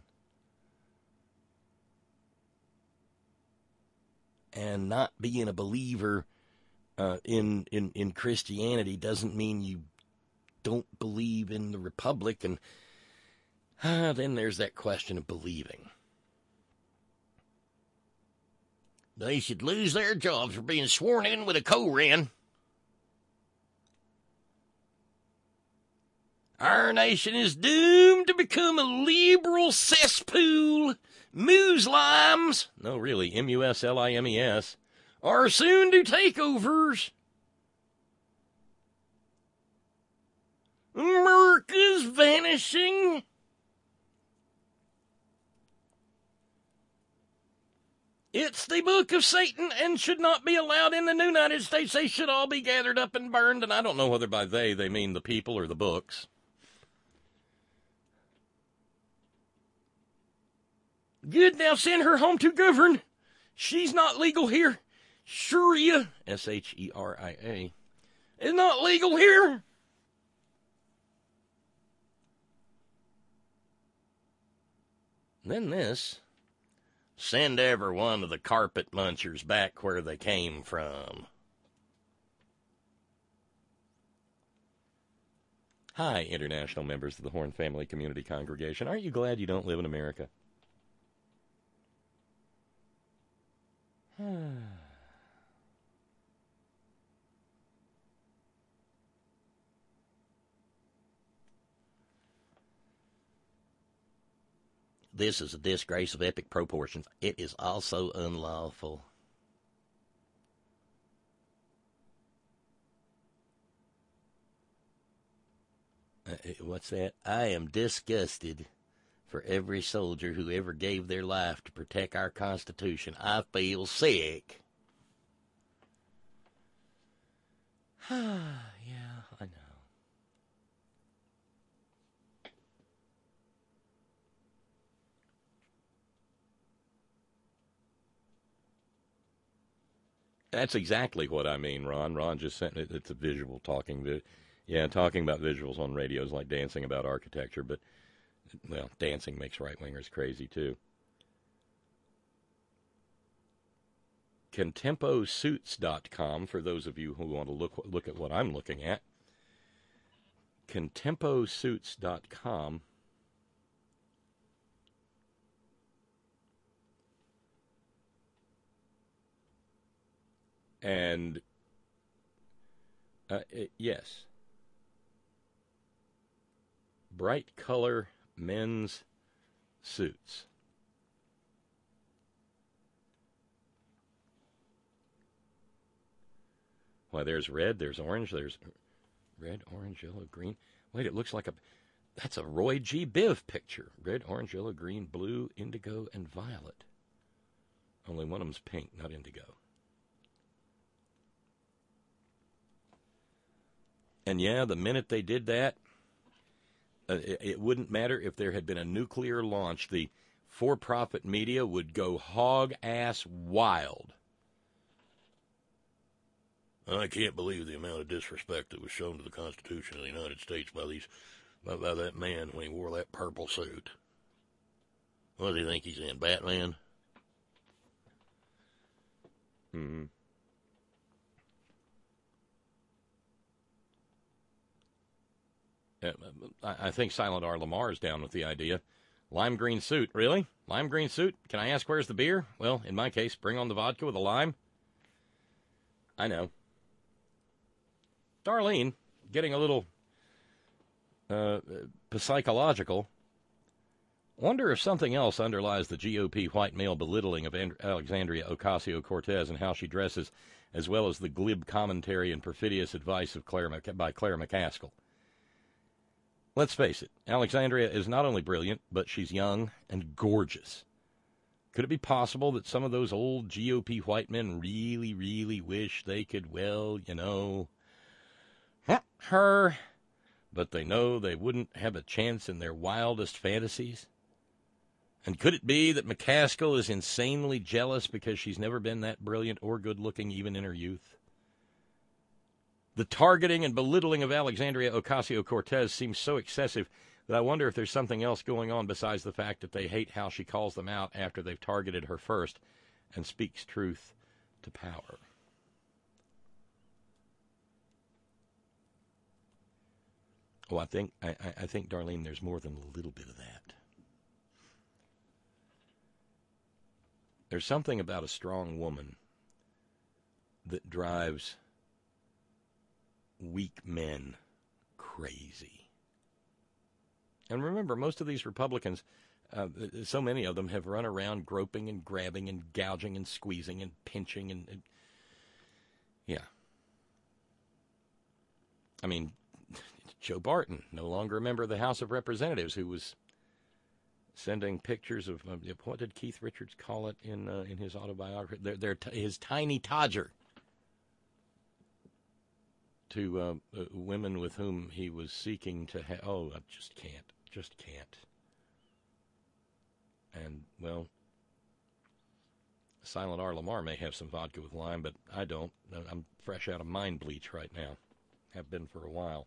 And not being a believer uh, in, in, in Christianity doesn't mean you don't believe in the Republic. And uh, then there's that question of believing. They should lose their jobs for being sworn in with a Koran. Our nation is doomed to become a liberal cesspool. Muslims, no really, M U S L I M E S, are soon to take overs. America's vanishing. It's the book of Satan and should not be allowed in the United States. They should all be gathered up and burned. And I don't know whether by they, they mean the people or the books. Good, now send her home to govern. She's not legal here. Sharia, S H E R I A, is not legal here. Then this, send every one of the carpet munchers back where they came from. Hi, international members of the Horn Family Community Congregation. Aren't you glad you don't live in America? This is a disgrace of epic proportions. It is also unlawful. Uh, what's that? I am disgusted for every soldier who ever gave their life to protect our Constitution. I feel sick. Yeah, I know. That's exactly what I mean, Ron. Ron just sent it. It's a visual talking. Vi- yeah, talking about visuals on radio is like dancing about architecture, but, well, dancing makes right-wingers crazy, too. Contempo Suits dot com, for those of you who want to look look at what I'm looking at. Contempo Suits dot com. And, uh, it, yes, bright color men's suits. Why, there's red, there's orange, there's red, orange, yellow, green. Wait, it looks like a, that's a Roy G. Biv picture. Red, orange, yellow, green, blue, indigo, and violet. Only one of them's pink, not indigo. And yeah, the minute they did that, uh, it, it wouldn't matter if there had been a nuclear launch. The for-profit media would go hog-ass wild. I can't believe the amount of disrespect that was shown to the Constitution of the United States by these by, by that man when he wore that purple suit. What do you think he's in, Batman? Hmm. Uh, I think Silent R. Lamar is down with the idea. Lime green suit. Really? Lime green suit? Can I ask where's the beer? Well, in my case, bring on the vodka with a lime. I know. Darlene, getting a little uh, psychological. Wonder if something else underlies the G O P white male belittling of And- Alexandria Ocasio-Cortez and how she dresses, as well as the glib commentary and perfidious advice of Claire Mc- by Claire McCaskill. Let's face it, Alexandria is not only brilliant, but she's young and gorgeous. Could it be possible that some of those old G O P white men really, really wish they could, well, you know, her, but they know they wouldn't have a chance in their wildest fantasies? And could it be that McCaskill is insanely jealous because she's never been that brilliant or good-looking even in her youth? The targeting and belittling of Alexandria Ocasio-Cortez seems so excessive that I wonder if there's something else going on besides the fact that they hate how she calls them out after they've targeted her first and speaks truth to power. Oh, I think, I, I think, Darlene, there's more than a little bit of that. There's something about a strong woman that drives weak men crazy. And remember, most of these Republicans, uh, so many of them have run around groping and grabbing and gouging and squeezing and pinching and, and yeah. I mean, Joe Barton, no longer a member of the House of Representatives, who was sending pictures of, uh, what did Keith Richards call it in uh, in his autobiography? They're, they're t- his tiny Todger. To uh, uh, women with whom he was seeking to have. Oh, I just can't. Just can't. And, well, Silent R. Lamar may have some vodka with lime, but I don't. I'm fresh out of mind bleach right now. Have been for a while.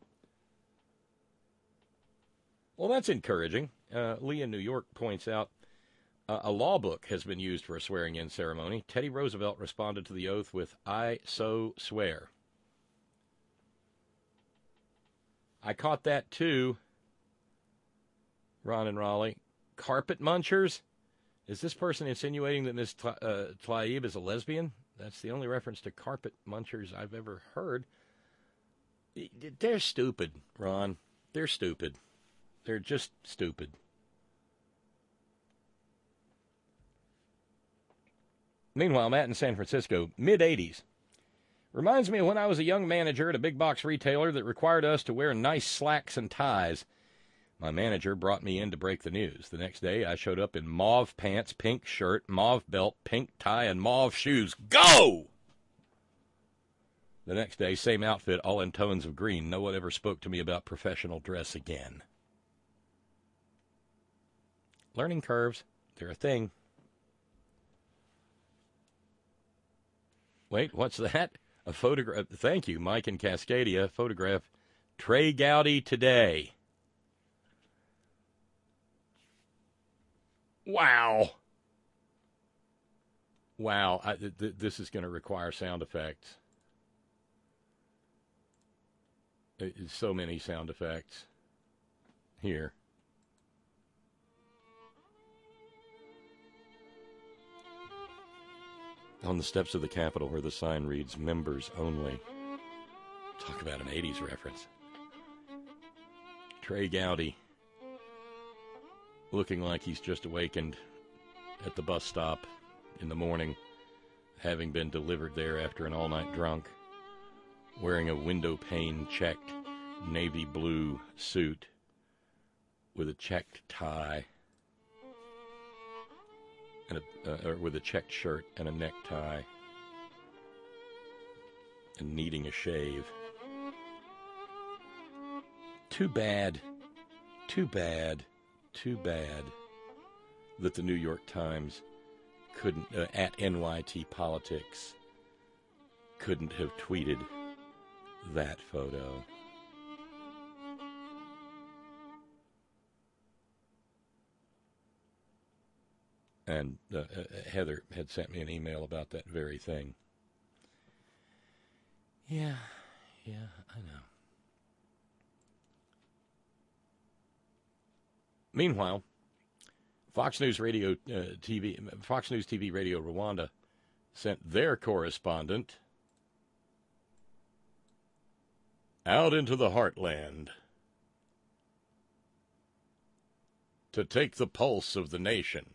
Well, that's encouraging. Uh, Lee in New York points out uh, a law book has been used for a swearing-in ceremony. Teddy Roosevelt responded to the oath with, "I so swear." I caught that too, Ron and Raleigh. Carpet munchers? Is this person insinuating that Miss Tla- uh, Tlaib is a lesbian? That's the only reference to carpet munchers I've ever heard. They're stupid, Ron. They're stupid. They're just stupid. Meanwhile, Matt in San Francisco, mid eighties. Reminds me of when I was a young manager at a big box retailer that required us to wear nice slacks and ties. My manager brought me in to break the news. The next day, I showed up in mauve pants, pink shirt, mauve belt, pink tie, and mauve shoes. Go! The next day, same outfit, all in tones of green. No one ever spoke to me about professional dress again. Learning curves, they're a thing. Wait, what's that? A photograph. Thank you, Mike in Cascadia. Photograph. Trey Gowdy today. Wow. Wow. I, th- th- this is going to require sound effects. So many sound effects here. On the steps of the Capitol where the sign reads, "Members Only." Talk about an eighties reference. Trey Gowdy, looking like he's just awakened at the bus stop in the morning, having been delivered there after an all-night drunk, wearing a window pane checked navy blue suit with a checked tie. And a, uh, or with a checked shirt and a necktie, and needing a shave. Too bad, too bad, too bad that the New York Times couldn't, uh, at N Y T Politics, couldn't have tweeted that photo. And uh, Heather had sent me an email about that very thing. Yeah, yeah, I know. Meanwhile, Fox News Radio uh, T V, Fox News T V Radio Rwanda sent their correspondent out into the heartland to take the pulse of the nation.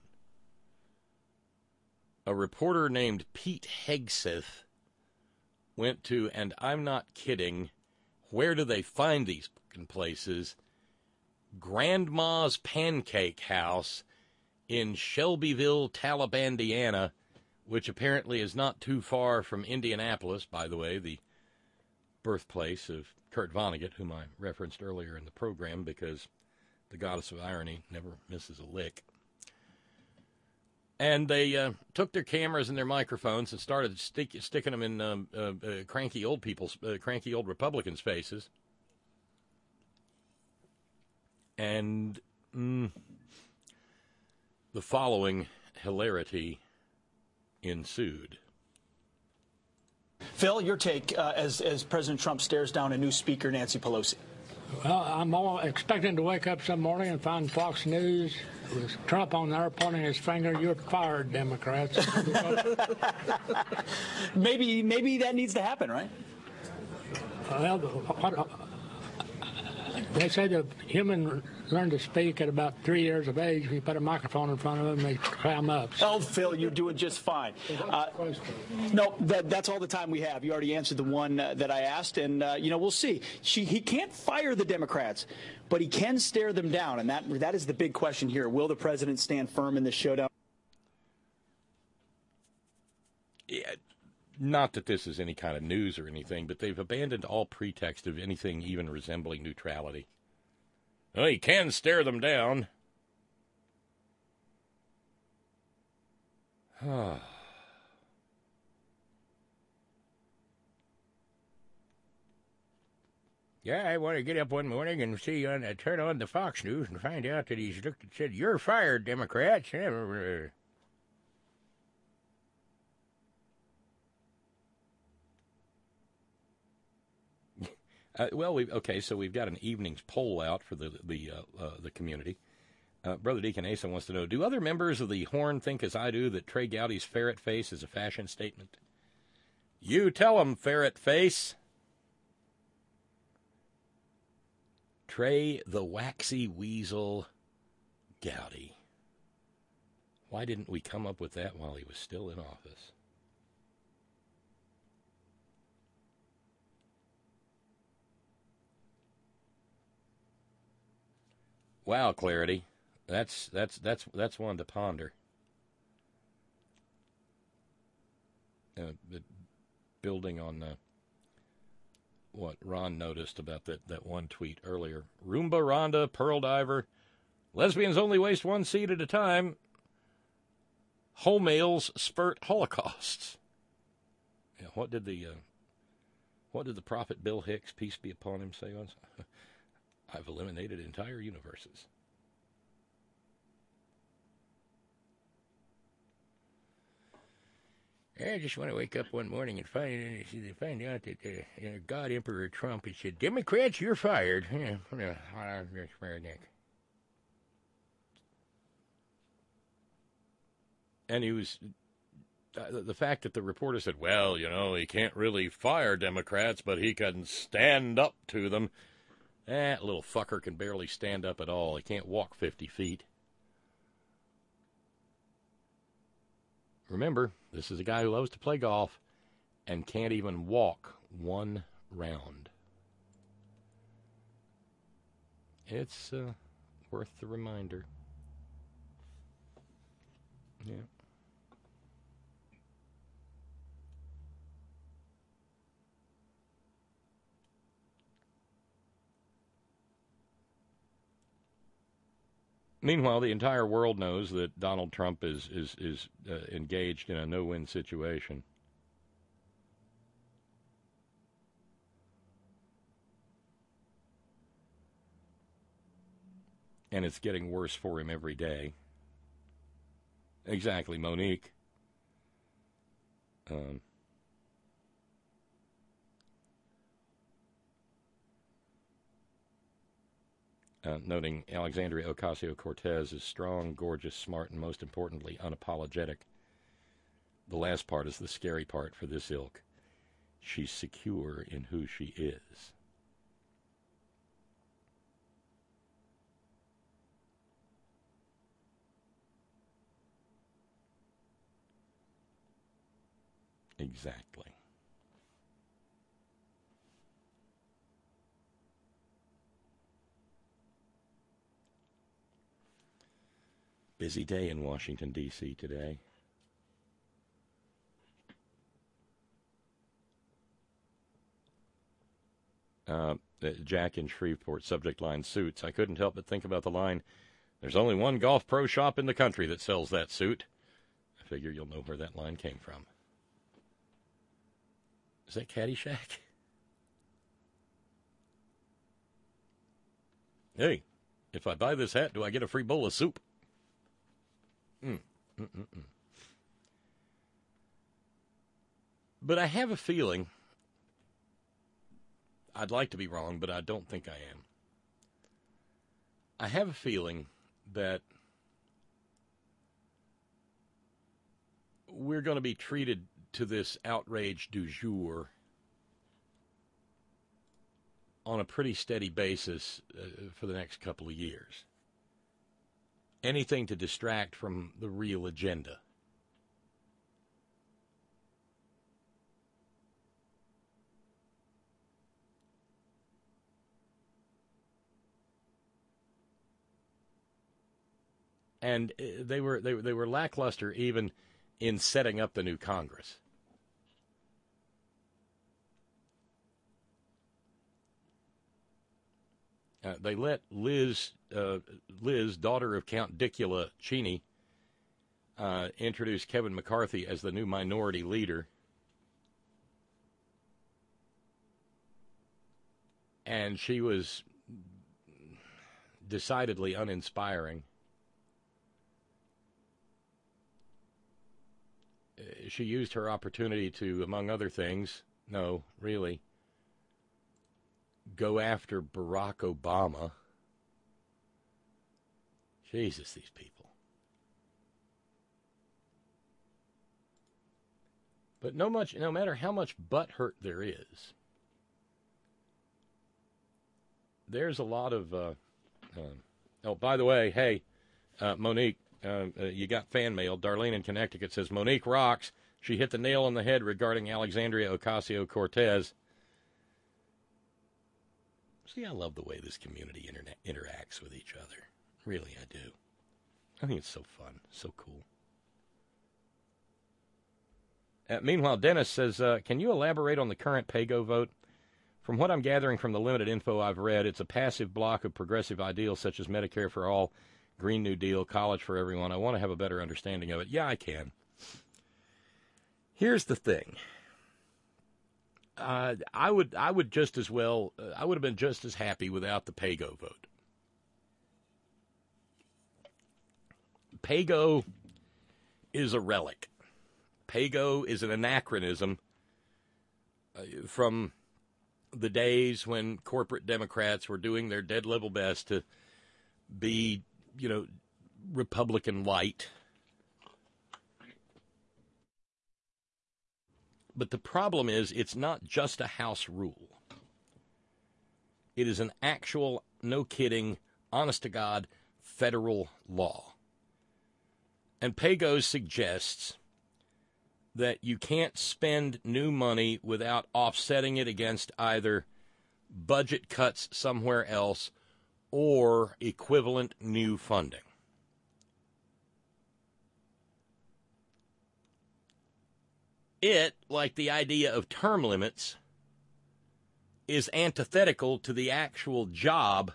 A reporter named Pete Hegseth went to, and I'm not kidding, where do they find these fucking places? Grandma's Pancake House in Shelbyville, Talibandiana, which apparently is not too far from Indianapolis, by the way, the birthplace of Kurt Vonnegut, whom I referenced earlier in the program because the goddess of irony never misses a lick. And they uh, took their cameras and their microphones and started stick, sticking them in um, uh, uh, cranky old people's, uh, cranky old Republicans' faces. And mm, the following hilarity ensued. Phil, your take uh, as, as President Trump stares down a new speaker, Nancy Pelosi. Well, I'm all expecting to wake up some morning and find Fox News with Trump on there pointing his finger. You're fired, Democrats. maybe maybe that needs to happen, right? Well, what, they say the human learn to speak at about three years of age. If you put a microphone in front of them, they clam up. Oh, Phil, you're doing just fine. Uh, no, that, that's all the time we have. You already answered the one uh, that I asked, and, uh, you know, we'll see. She, he can't fire the Democrats, but he can stare them down, and that that is the big question here. Will the president stand firm in this showdown? Yeah, not that this is any kind of news or anything, but they've abandoned all pretext of anything even resembling neutrality. Well, he can stare them down. Yeah, I want to get up one morning and see on uh, turn on the Fox News and find out that he's looked and said, "You're fired, Democrats." Uh, well, we okay. So we've got an evening's poll out for the the uh, uh, the community. Uh, Brother Deacon Asa wants to know: do other members of the Horn think as I do that Trey Gowdy's ferret face is a fashion statement? You tell him, ferret face. Trey the Waxy Weasel Gowdy. Why didn't we come up with that while he was still in office? Wow, Clarity. That's that's that's that's one to ponder. Uh, building on uh, what Ron noticed about that, that one tweet earlier. Roomba, Rhonda, Pearl Diver. Lesbians only waste one seed at a time. Whole males spurt holocausts. Yeah, what did the uh, what did the prophet Bill Hicks, peace be upon him, say once? I've eliminated entire universes. I just want to wake up one morning and find find out that uh, you know, God Emperor Trump had said, "Democrats, you're fired." Yeah, and he was uh, the fact that the reporter said, "Well, you know, he can't really fire Democrats, but he can stand up to them." That little fucker can barely stand up at all. He can't walk fifty feet. Remember, this is a guy who loves to play golf and can't even walk one round. It's uh, worth the reminder. Yeah. Meanwhile, the entire world knows that Donald Trump is is is uh, engaged in a no-win situation. And it's getting worse for him every day. Exactly, Monique. Um, uh, noting Alexandria Ocasio-Cortez is strong, gorgeous, smart, and most importantly, unapologetic. The last part is the scary part for this ilk. She's secure in who she is. Exactly. Busy day in Washington, D C today. Uh, Jack in Shreveport, subject line, suits. I couldn't help but think about the line, there's only one golf pro shop in the country that sells that suit. I figure you'll know where that line came from. Is that Caddyshack? Hey, if I buy this hat, do I get a free bowl of soup? Mm. Mm-mm-mm. But I have a feeling, I'd like to be wrong, but I don't think I am. I have a feeling that we're going to be treated to this outrage du jour on a pretty steady basis uh, for the next couple of years. Anything to distract from the real agenda. And they were they were they were lackluster even in setting up the new Congress. Uh, they let Liz, uh, Liz, daughter of Count Dicula Cheney, uh, introduce Kevin McCarthy as the new minority leader. And she was decidedly uninspiring. She used her opportunity to, among other things, no, really, go after Barack Obama. Jesus, these people. But no much, no matter how much butt hurt there is, there's a lot of. Uh, uh, oh, by the way, hey, uh, Monique, uh, uh, you got fan mail. Darlene in Connecticut says Monique rocks. She hit the nail on the head regarding Alexandria Ocasio-Cortez. See, I love the way this community internet interacts with each other. Really, I do. I think it's so fun, so cool. Uh, meanwhile, Dennis says, uh, can you elaborate on the current PAYGO vote? From what I'm gathering from the limited info I've read, it's a passive block of progressive ideals such as Medicare for all, Green New Deal, college for everyone. I want to have a better understanding of it. Yeah, I can. Here's the thing. Uh, I would I would just as well, uh, I would have been just as happy without the PAYGO vote. PAYGO is a relic. PAYGO is an anachronism uh, from the days when corporate Democrats were doing their dead level best to be, you know, Republican light. But the problem is, it's not just a House rule. It is an actual, no kidding, honest to God, federal law. And PAYGO suggests that you can't spend new money without offsetting it against either budget cuts somewhere else or equivalent new funding. It, like the idea of term limits, is antithetical to the actual job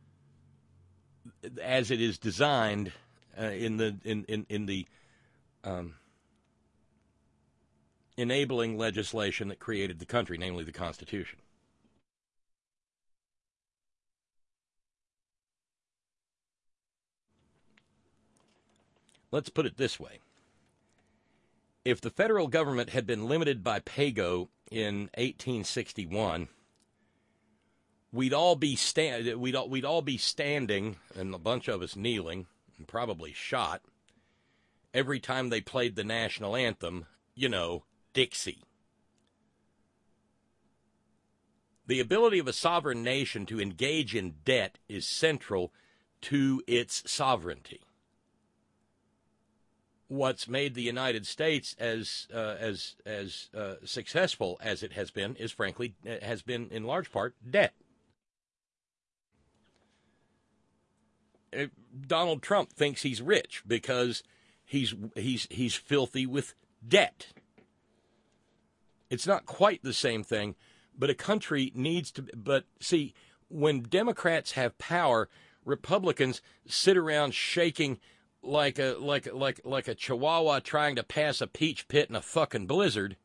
as it is designed uh, in the in in, in the um, enabling legislation that created the country, namely the Constitution. Let's put it this way. If the federal government had been limited by PAYGO in eighteen sixty-one, we'd all be stand we'd all, we'd all be standing, and a bunch of us kneeling, and probably shot, every time they played the national anthem, you know, Dixie. The ability of a sovereign nation to engage in debt is central to its sovereignty. What's made the United States as uh, as as uh, successful as it has been is, frankly, has been in large part debt. Donald Trump thinks he's rich because he's he's he's filthy with debt. It's not quite the same thing, but a country needs to. But see, when Democrats have power, Republicans sit around shaking like a like like like a chihuahua trying to pass a peach pit in a fucking blizzard,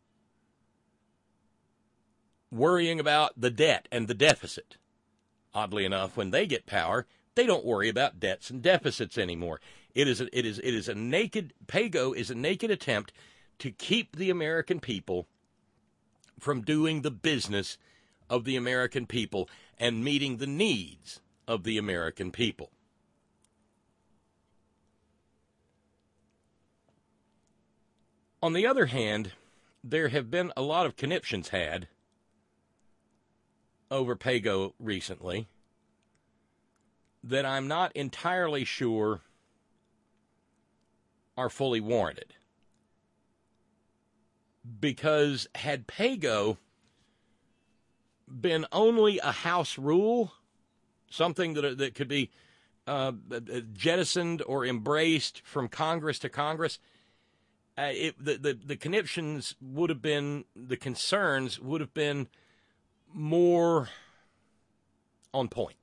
worrying about the debt and the deficit. Oddly enough, when they get power, they don't worry about debts and deficits anymore. It is a, it is it is a naked PAYGO is a naked attempt to keep the American people from doing the business of the American people and meeting the needs of the American people. On the other hand, there have been a lot of conniptions had over PAYGO recently that I'm not entirely sure are fully warranted. Because had PAYGO been only a House rule, something that that could be uh, jettisoned or embraced from Congress to Congress, uh, it, the, the the conniptions would have been, the concerns would have been more on point.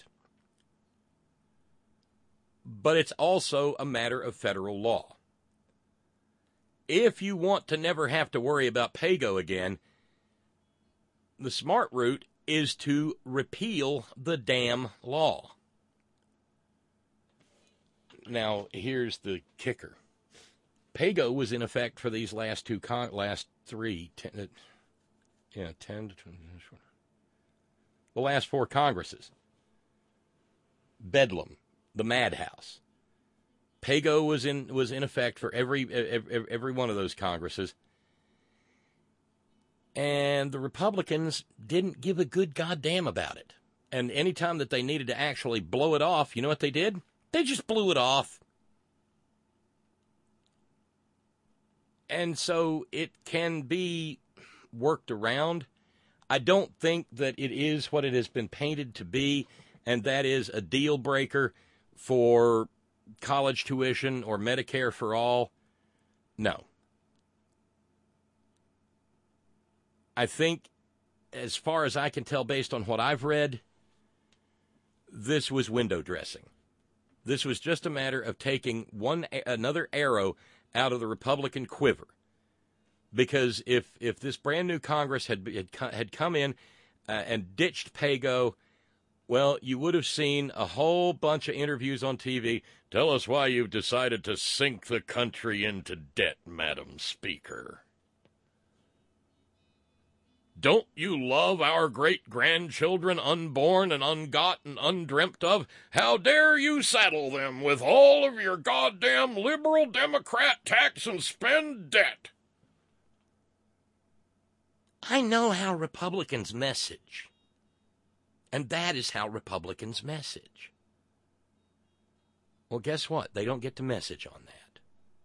But it's also a matter of federal law. If you want to never have to worry about PAYGO again, the smart route is to repeal the damn law. Now, here's the kicker. PAYGO was in effect for these last two, con- last three, ten, yeah, ten to twenty, the last four Congresses. Bedlam, the madhouse. PAYGO was in was in effect for every, every every one of those Congresses, and the Republicans didn't give a good goddamn about it. And any time that they needed to actually blow it off, you know what they did? They just blew it off. And so it can be worked around. I don't think that it is what it has been painted to be, and that is a deal breaker for college tuition or Medicare for all. No. I think, as far as I can tell based on what I've read, this was window dressing. This was just a matter of taking one another arrow out of the Republican quiver. Because if if this brand new Congress had had, had come in uh, and ditched PAYGO, well, you would have seen a whole bunch of interviews on T V. Tell us why you've decided to sink the country into debt, Madam Speaker. Don't you love our great-grandchildren unborn and ungot and undreamt of? How dare you saddle them with all of your goddamn liberal Democrat tax and spend debt? I know how Republicans message. And that is how Republicans message. Well, guess what? They don't get to message on that.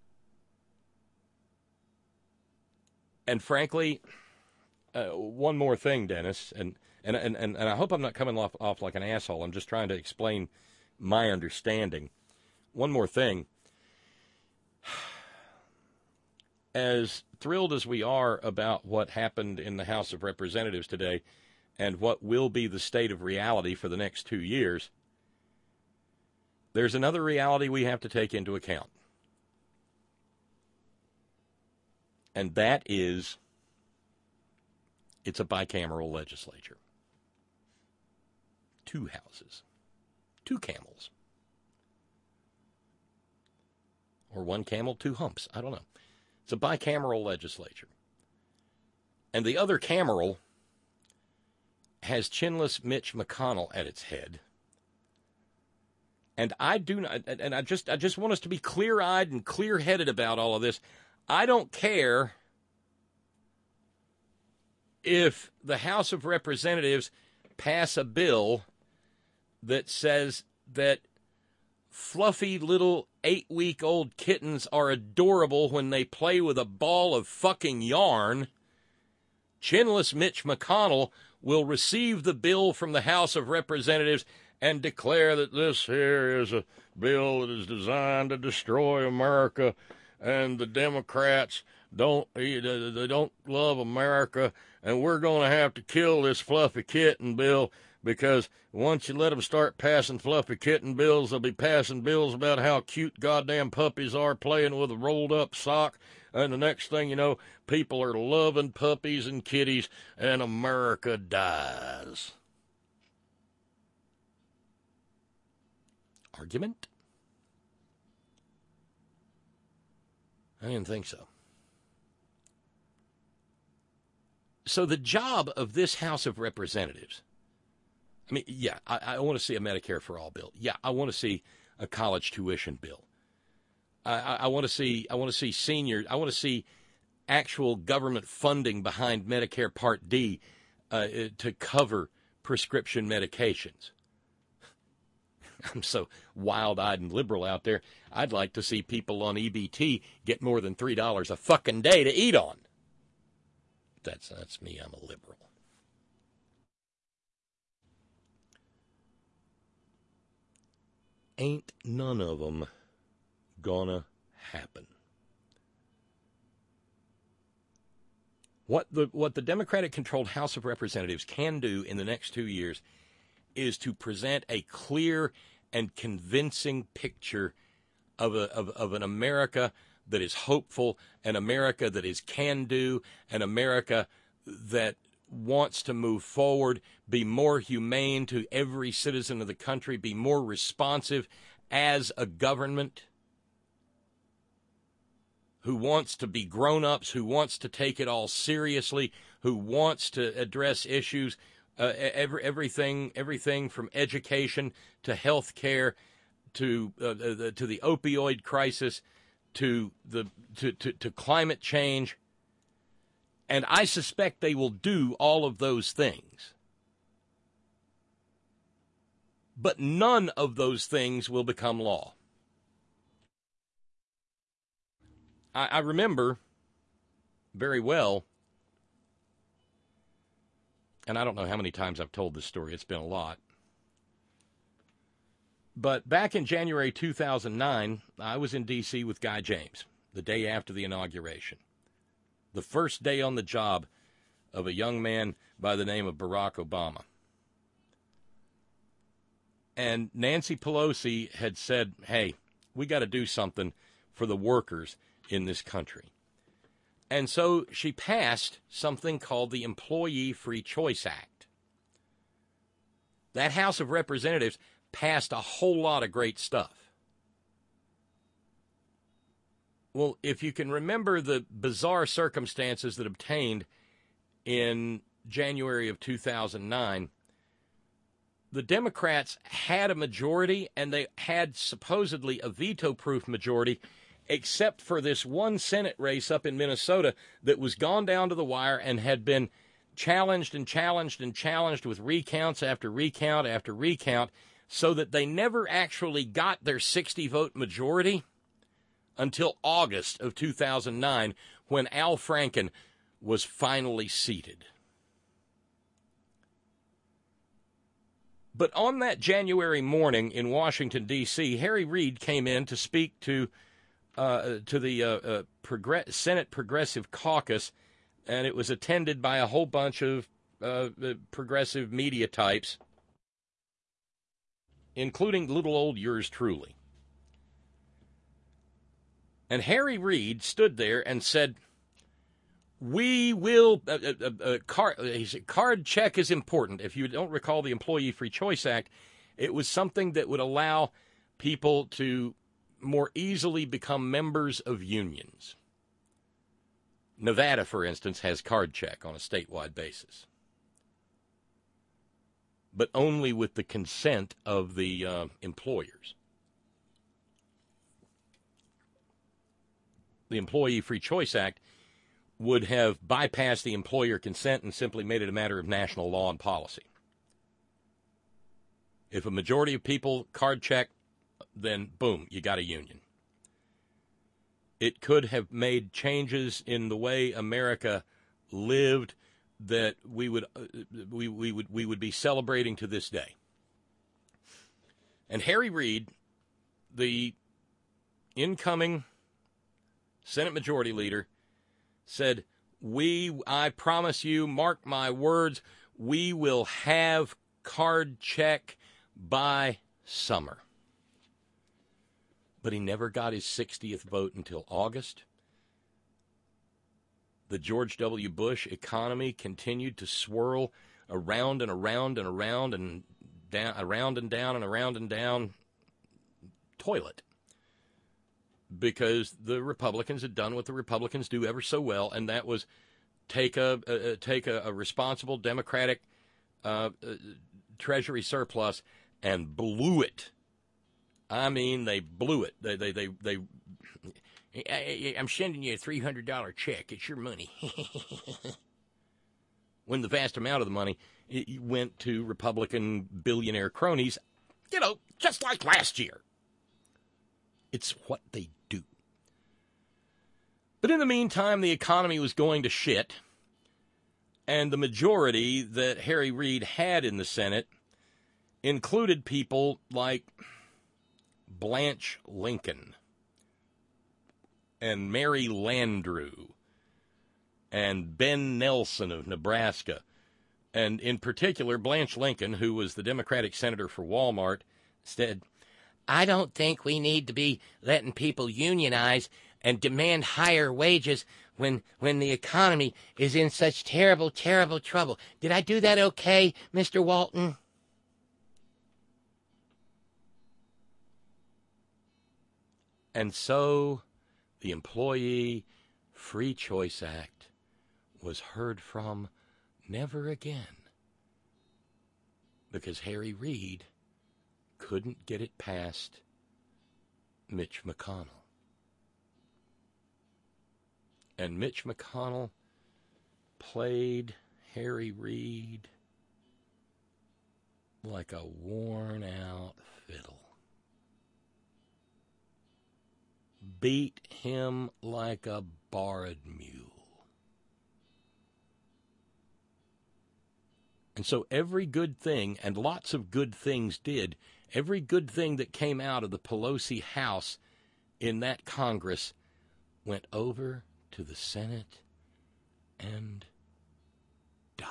And frankly, uh, one more thing, Dennis, and, and, and, and I hope I'm not coming off, off like an asshole. I'm just trying to explain my understanding. One more thing. As thrilled as we are about what happened in the House of Representatives today, and what will be the state of reality for the next two years, there's another reality we have to take into account. And that is, it's a bicameral legislature. Two houses. Two camels. or one camel, two humps. I don't know. It's a bicameral legislature. And the other cameral has chinless Mitch McConnell at its head. And I do not, and I just, I just want us to be clear-eyed and clear-headed about all of this. I don't care if the House of Representatives pass a bill that says that fluffy little eight-week-old kittens are adorable when they play with a ball of fucking yarn. Chinless Mitch McConnell will receive the bill from the House of Representatives and declare that this here is a bill that is designed to destroy America, and the Democrats don't they don't love America, and we're going to have to kill this fluffy kitten bill, because once you let them start passing fluffy kitten bills, they'll be passing bills about how cute goddamn puppies are playing with a rolled-up sock, and the next thing you know, people are loving puppies and kitties, and America dies. Argument? I didn't think so. So the job of this House of Representatives, I mean, yeah, I, I want to see a Medicare for All bill. Yeah, I want to see a college tuition bill. I, I, I want to see, I want to see senior, I want to see actual government funding behind Medicare Part D uh, to cover prescription medications. I'm so wild-eyed and liberal out there. I'd like to see people on E B T get more than three dollars a fucking day to eat on. That's that's me. I'm a liberal. Ain't none of them gonna happen. What the what the Democratic-controlled House of Representatives can do in the next two years is to present a clear and convincing picture of, a, of, of an America that is hopeful, an America that is can-do, an America that wants to move forward, be more humane to every citizen of the country, be more responsive as a government, who wants to be grown-ups, who wants to take it all seriously, who wants to address issues. Uh, every, everything, everything from education to health care to uh, the, to the opioid crisis to the to, to, to climate change, and I suspect they will do all of those things. But none of those things will become law. I, I remember very well. And I don't know how many times I've told this story. It's been a lot. But back in January two thousand nine, I was in D C with Guy James, the day after the inauguration. The first day on the job of a young man by the name of Barack Obama. And Nancy Pelosi had said, hey, we got to do something for the workers in this country. And so she passed something called the Employee Free Choice Act. That House of Representatives passed a whole lot of great stuff. Well, if you can remember the bizarre circumstances that obtained in January of two thousand nine, the Democrats had a majority, and they had supposedly a veto-proof majority, except for this one Senate race up in Minnesota that was gone down to the wire and had been challenged and challenged and challenged with recounts after recount after recount, so that they never actually got their sixty-vote majority until August of two thousand nine, when Al Franken was finally seated. But on that January morning in Washington, D C, Harry Reid came in to speak to uh, to the uh, uh, Progress- Senate Progressive Caucus, and it was attended by a whole bunch of uh, progressive media types, including little old yours truly. And Harry Reid stood there and said, we will, uh, uh, uh, card, he said, card check is important. If you don't recall the Employee Free Choice Act, it was something that would allow people to more easily become members of unions. Nevada, for instance, has card check on a statewide basis, but only with the consent of the uh, employers. The Employee Free Choice Act would have bypassed the employer consent and simply made it a matter of national law and policy. If a majority of people card check, then boom, you got a union. It could have made changes in the way America lived that we would uh, we we would we would be celebrating to this day. And Harry Reid, the incoming Senate Majority Leader, said, "We, I promise you, mark my words, we will have card check by summer." But he never got his sixtieth vote until August. The George W. Bush economy continued to swirl around and around and around and down, around and down and around and down toilet, because the Republicans had done what the Republicans do ever so well, and that was take a, a take a, a responsible Democratic uh, uh, Treasury surplus and blew it. I mean, they blew it. They they they they. I, I'm sending you a three hundred dollars check. It's your money. When the vast amount of the money it went to Republican billionaire cronies, you know, just like last year. It's what they do. But in the meantime, the economy was going to shit, and the majority that Harry Reid had in the Senate included people like Blanche Lincoln and Mary Landrieu and Ben Nelson of Nebraska. And in particular, Blanche Lincoln, who was the Democratic senator for Walmart, said, "I don't think we need to be letting people unionize and demand higher wages when when the economy is in such terrible, terrible trouble. Did I do that okay, Mister Walton?" And so the Employee Free Choice Act was heard from never again, because Harry Reid couldn't get it past Mitch McConnell. And Mitch McConnell played Harry Reid like a worn-out fiddle. Beat him like a borrowed mule. And so every good thing, and lots of good things did, every good thing that came out of the Pelosi House in that Congress went over to the Senate and died.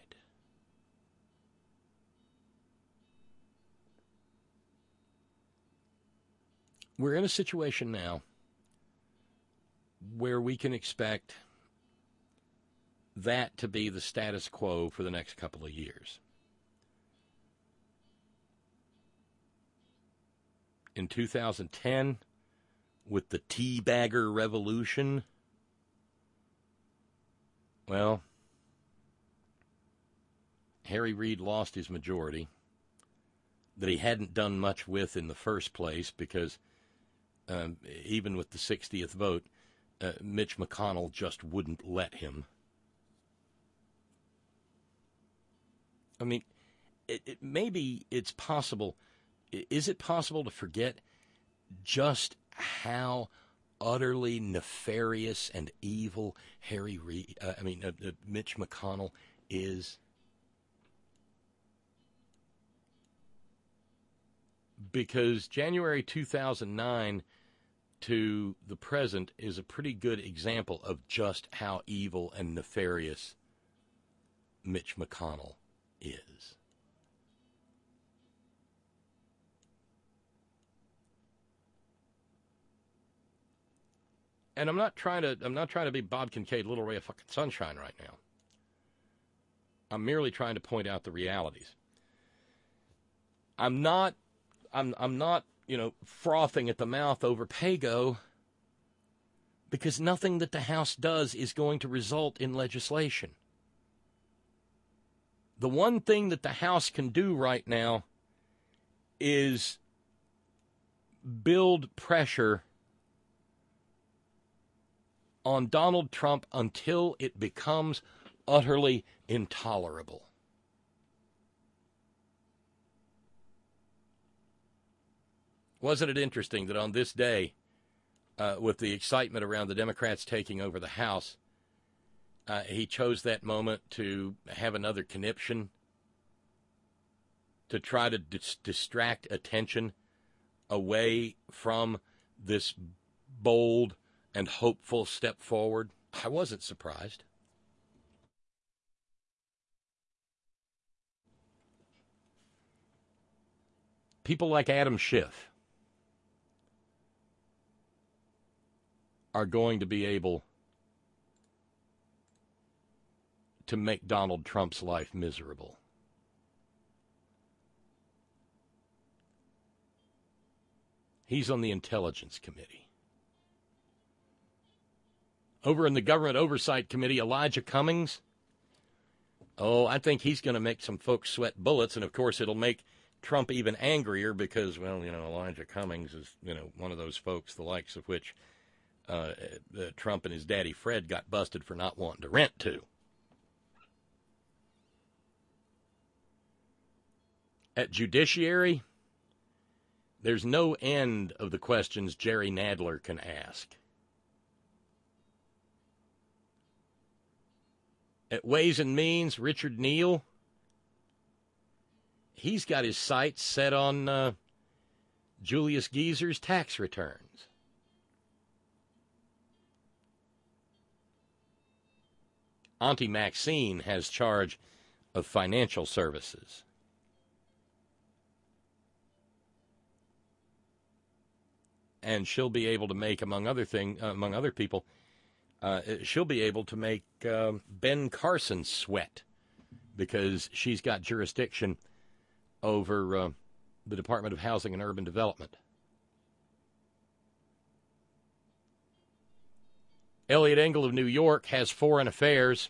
We're in a situation now where we can expect that to be the status quo for the next couple of years. In two thousand ten, with the teabagger revolution, well, Harry Reid lost his majority that he hadn't done much with in the first place, because um, even with the sixtieth vote, uh, Mitch McConnell just wouldn't let him. I mean, it, it, maybe it's possible. Is it possible to forget just how utterly nefarious and evil Harry Reid, uh, I mean, uh, uh, Mitch McConnell is? Because January two thousand nine to the present is a pretty good example of just how evil and nefarious Mitch McConnell is. And I'm not trying to I'm not trying to be Bob Kincaid, little ray of fucking sunshine right now. I'm merely trying to point out the realities. I'm not I'm I'm not you know, frothing at the mouth over PAYGO because nothing that the House does is going to result in legislation. The one thing that the House can do right now is build pressure on Donald Trump until it becomes utterly intolerable. Wasn't it interesting that on this day, uh, with the excitement around the Democrats taking over the House, uh, he chose that moment to have another conniption to try to dis- distract attention away from this bold and hopeful step forward? I wasn't surprised. People like Adam Schiff are going to be able to make Donald Trump's life miserable. He's on the Intelligence Committee. Over in the Government Oversight Committee, Elijah Cummings, oh, I think he's going to make some folks sweat bullets, and of course it'll make Trump even angrier because, well, you know, Elijah Cummings is, you know, one of those folks, the likes of which uh, uh, Trump and his daddy Fred got busted for not wanting to rent to. At Judiciary, there's no end of the questions Jerry Nadler can ask. At Ways and Means, Richard Neal, he's got his sights set on uh, Julius Geezer's tax returns. Auntie Maxine has charge of financial services. And she'll be able to make, among other thing, uh, among other people, uh, she'll be able to make uh, Ben Carson sweat because she's got jurisdiction over uh, the Department of Housing and Urban Development. Elliot Engel of New York has foreign affairs.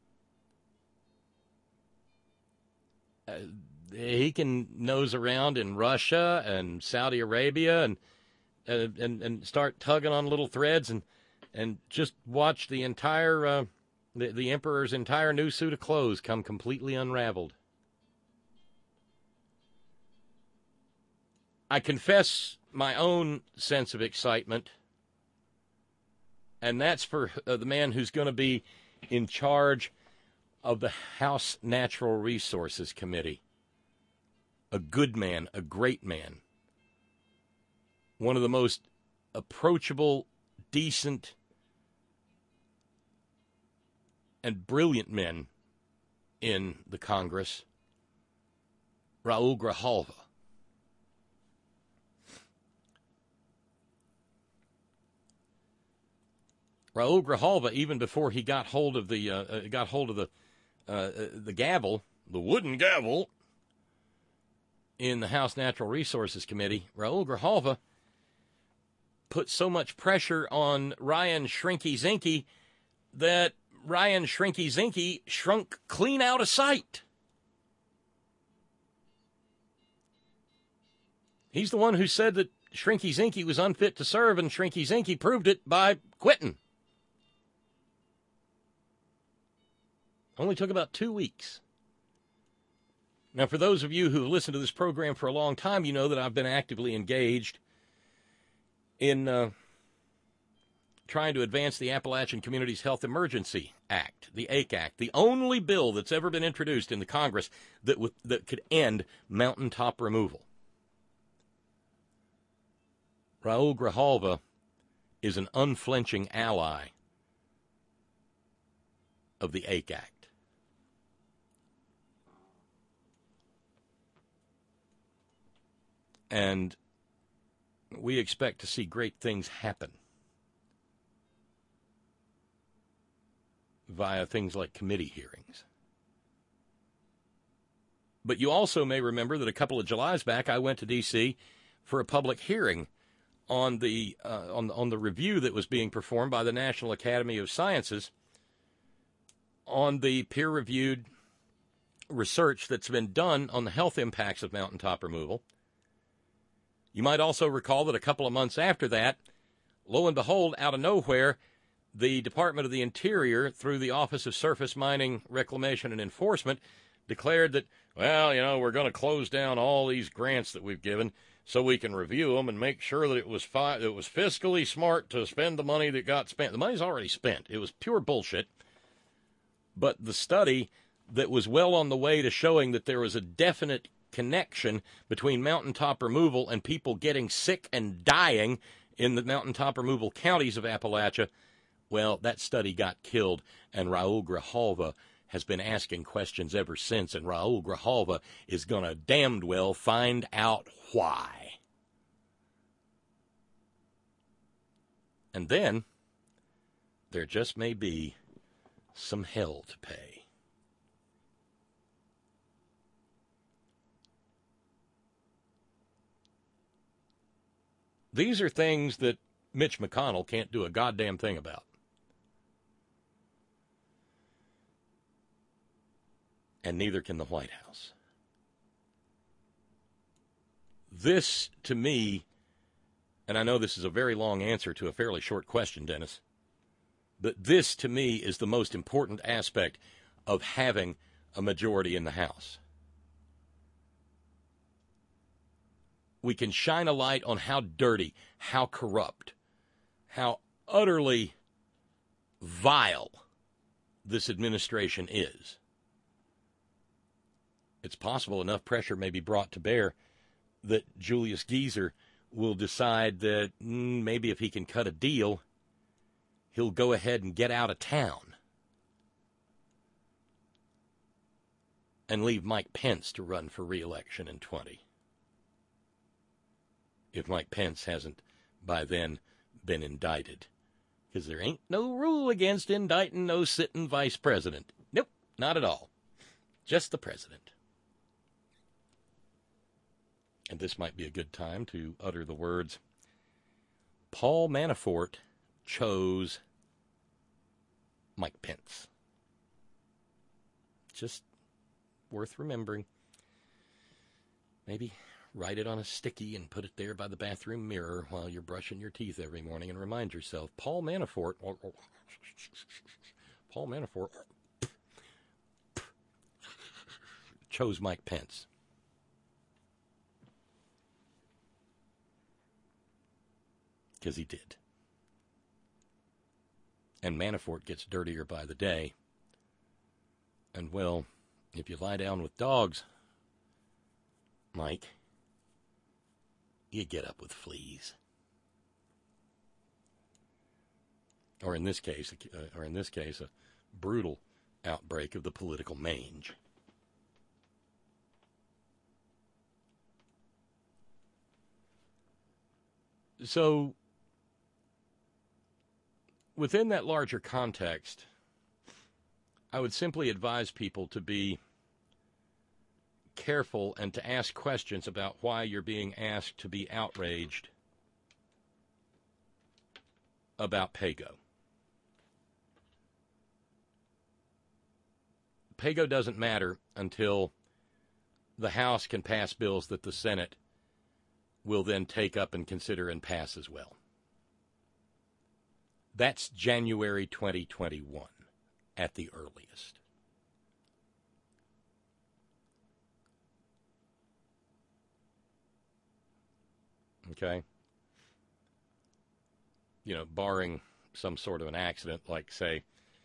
Uh, he can nose around in Russia and Saudi Arabia and Uh, and and start tugging on little threads and and just watch the entire uh, the the emperor's entire new suit of clothes come completely unraveled. I confess my own sense of excitement, and that's for uh, the man who's going to be in charge of the House Natural Resources Committee. A good man, a great man. One of the most approachable, decent, and brilliant men in the Congress, Raul Grijalva. Raul Grijalva, even before he got hold of the uh, uh, got hold of the uh, the gavel, the wooden gavel, in the House Natural Resources Committee, Raul Grijalva put so much pressure on Ryan Shrinky Zinke that Ryan Shrinky Zinke shrunk clean out of sight. He's the one who said that Shrinky Zinke was unfit to serve, and Shrinky Zinke proved it by quitting. Only took about two weeks. Now, for those of you who have listened to this program for a long time, you know that I've been actively engaged in uh, trying to advance the Appalachian Communities Health Emergency Act, the A C A C, the only bill that's ever been introduced in the Congress that w- that could end mountaintop removal. Raul Grijalva is an unflinching ally of the A C A C. And we expect to see great things happen via things like committee hearings. But you also may remember that a couple of Julys back, I went to D C for a public hearing on the uh, on, on the review that was being performed by the National Academy of Sciences on the peer-reviewed research that's been done on the health impacts of mountaintop removal. You might also recall that a couple of months after that, lo and behold, out of nowhere, the Department of the Interior, through the Office of Surface Mining, Reclamation, and Enforcement, declared that, well, you know, we're going to close down all these grants that we've given so we can review them and make sure that it was fi- it was fiscally smart to spend the money that got spent. The money's already spent. It was pure bullshit. But the study that was well on the way to showing that there was a definite connection between mountaintop removal and people getting sick and dying in the mountaintop removal counties of Appalachia, well, that study got killed, and Raul Grijalva has been asking questions ever since, and Raul Grijalva is going to damned well find out why. And then there just may be some hell to pay. These are things that Mitch McConnell can't do a goddamn thing about. And neither can the White House. This, to me, and I know this is a very long answer to a fairly short question, Dennis, but this, to me, is the most important aspect of having a majority in the House. We can shine a light on how dirty, how corrupt, how utterly vile this administration is. It's possible enough pressure may be brought to bear that Julius Geezer will decide that mm, maybe if he can cut a deal, he'll go ahead and get out of town and leave Mike Pence to run for re-election in twenty. If Mike Pence hasn't by then been indicted. Because there ain't no rule against indicting no sitting vice president. Nope, not at all. Just the president. And this might be a good time to utter the words, Paul Manafort chose Mike Pence. Just worth remembering. Maybe write it on a sticky and put it there by the bathroom mirror while you're brushing your teeth every morning and remind yourself, Paul Manafort, Paul Manafort chose Mike Pence. Because he did. And Manafort gets dirtier by the day. And, well, if you lie down with dogs, Mike, you get up with fleas. Or in this case, uh, or in this case, a brutal outbreak of the political mange. So, within that larger context, I would simply advise people to be careful and to ask questions about why you're being asked to be outraged about PAYGO. PAYGO doesn't matter until the House can pass bills that the Senate will then take up and consider and pass as well. That's January twenty twenty-one at the earliest. Okay? You know, barring some sort of an accident, like, say,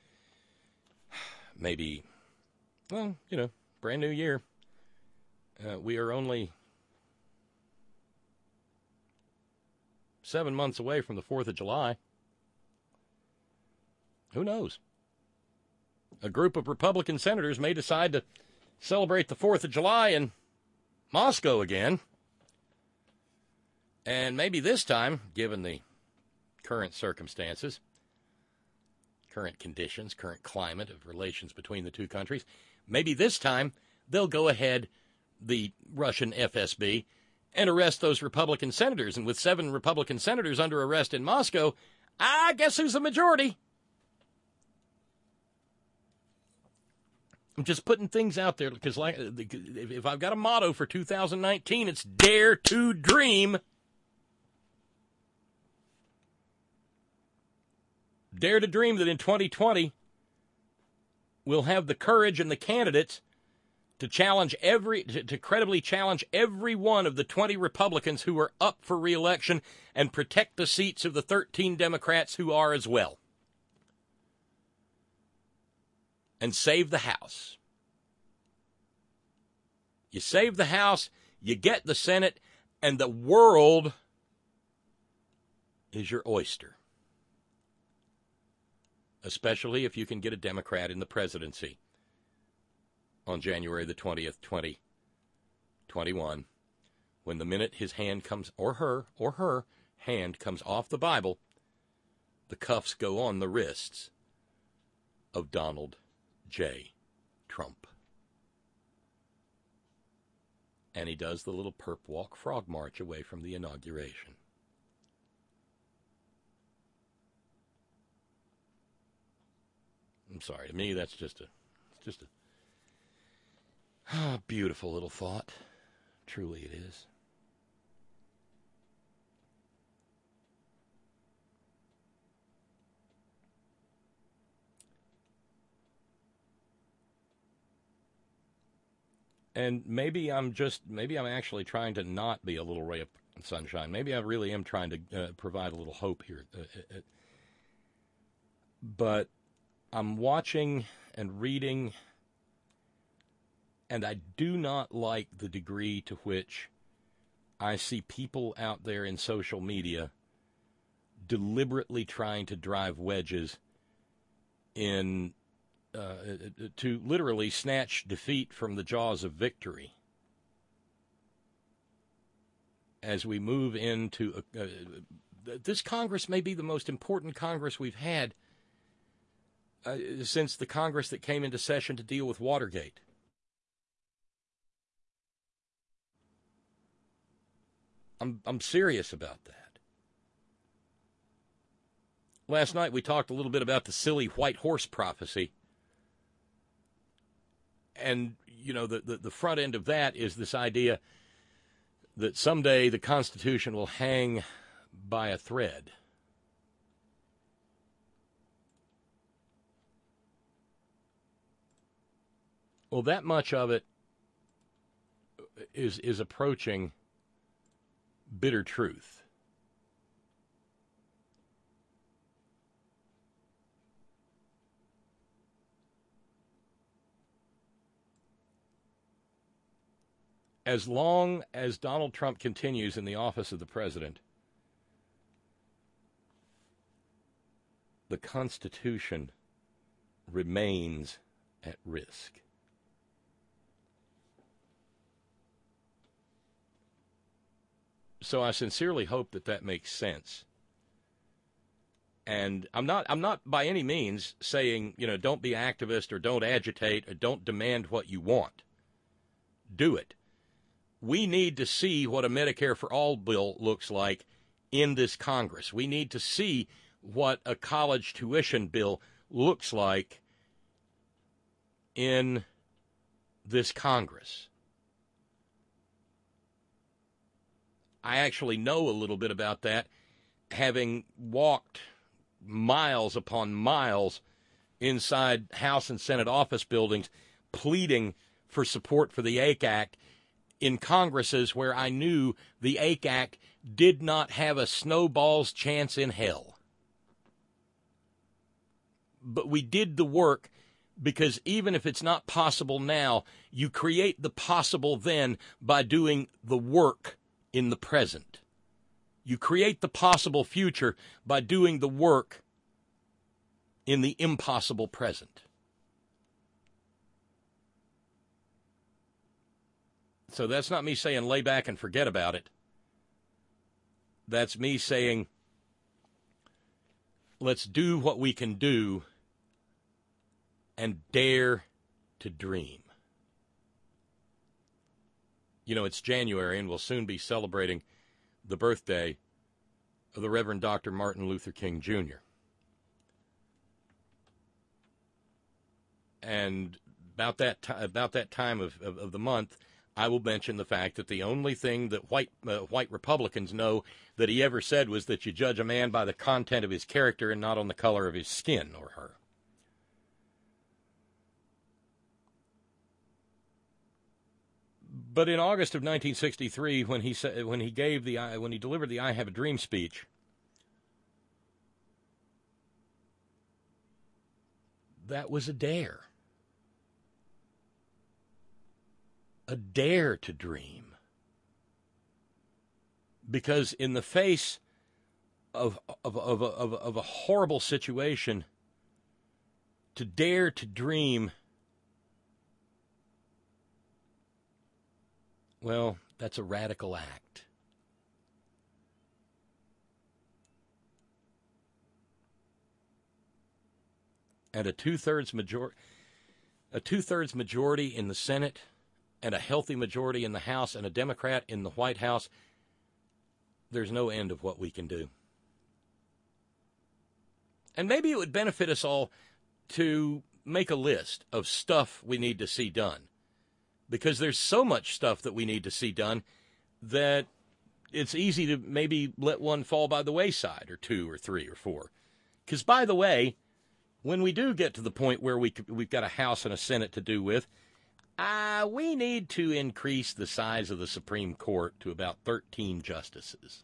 maybe, well, you know, brand new year. Uh, we are only seven months away from the fourth of July. Who knows? A group of Republican senators may decide to celebrate the fourth of July in Moscow again. And maybe this time, given the current circumstances, current conditions, current climate of relations between the two countries, maybe this time they'll go ahead, the Russian F S B, and arrest those Republican senators. And with seven Republican senators under arrest in Moscow, I guess who's the majority? I'm just putting things out there because, like, if I've got a motto for two thousand nineteen, it's dare to dream. Dare to dream that in twenty twenty, we'll have the courage and the candidates to challenge every, to, to credibly challenge every one of the twenty Republicans who are up for re-election and protect the seats of the thirteen Democrats who are as well. And save the House. You save the House, you get the Senate, and the world is your oyster. Especially if you can get a Democrat in the presidency on January the twentieth, twenty twenty-one, when the minute his hand comes, or her, or her hand comes off the Bible, the cuffs go on the wrists of Donald J. Trump. And he does the little perp walk frog march away from the inauguration. I'm sorry, to me that's just a it's just a oh, beautiful little thought. Truly it is. And maybe I'm just, maybe I'm actually trying to not be a little ray of sunshine. Maybe I really am trying to uh, provide a little hope here. Uh, uh, but I'm watching and reading, and I do not like the degree to which I see people out there in social media deliberately trying to drive wedges in Uh, to literally snatch defeat from the jaws of victory as we move into uh, uh, this Congress may be the most important Congress we've had uh, since the Congress that came into session to deal with Watergate. I'm I'm serious about that. Last night we talked a little bit about the silly white horse prophecy. And, you know, the, the, the front end of that is this idea that someday the Constitution will hang by a thread. Well, that much of it is is approaching bitter truth. As long as Donald Trump continues in the office of the president, the Constitution remains at risk. So I sincerely hope that that makes sense. And I'm not I'm not by any means saying, you know, don't be activist or don't agitate or don't demand what you want. Do it. We need to see what a Medicare for All bill looks like in this Congress. We need to see what a college tuition bill looks like in this Congress. I actually know a little bit about that, having walked miles upon miles inside House and Senate office buildings pleading for support for the A C Act in Congresses where I knew the A C Act did not have a snowball's chance in hell. But we did the work because even if it's not possible now, you create the possible then by doing the work in the present. You create the possible future by doing the work in the impossible present. So that's not me saying lay back and forget about it. That's me saying let's do what we can do and dare to dream. You know, it's January, and we'll soon be celebrating the birthday of the Reverend Doctor Martin Luther King Junior And about that t- about that time of, of, of the month, I will mention the fact that the only thing that white uh, white Republicans know that he ever said was that you judge a man by the content of his character and not on the color of his skin, or her. But in August of nineteen sixty-three, when he said, when he gave the when he delivered the "I Have a Dream" speech, that was a dare. A dare to dream. Because in the face of of of of, of a horrible situation, to dare to dream, well, that's a radical act. And a two-thirds major- a two-thirds majority in the Senate and a healthy majority in the House and a Democrat in the White House, there's no end of what we can do. And maybe it would benefit us all to make a list of stuff we need to see done. Because there's so much stuff that we need to see done that it's easy to maybe let one fall by the wayside, or two, or three, or four. Because, by the way, when we do get to the point where we, we've got a House and a Senate to do with, uh, we need to increase the size of the Supreme Court to about thirteen justices.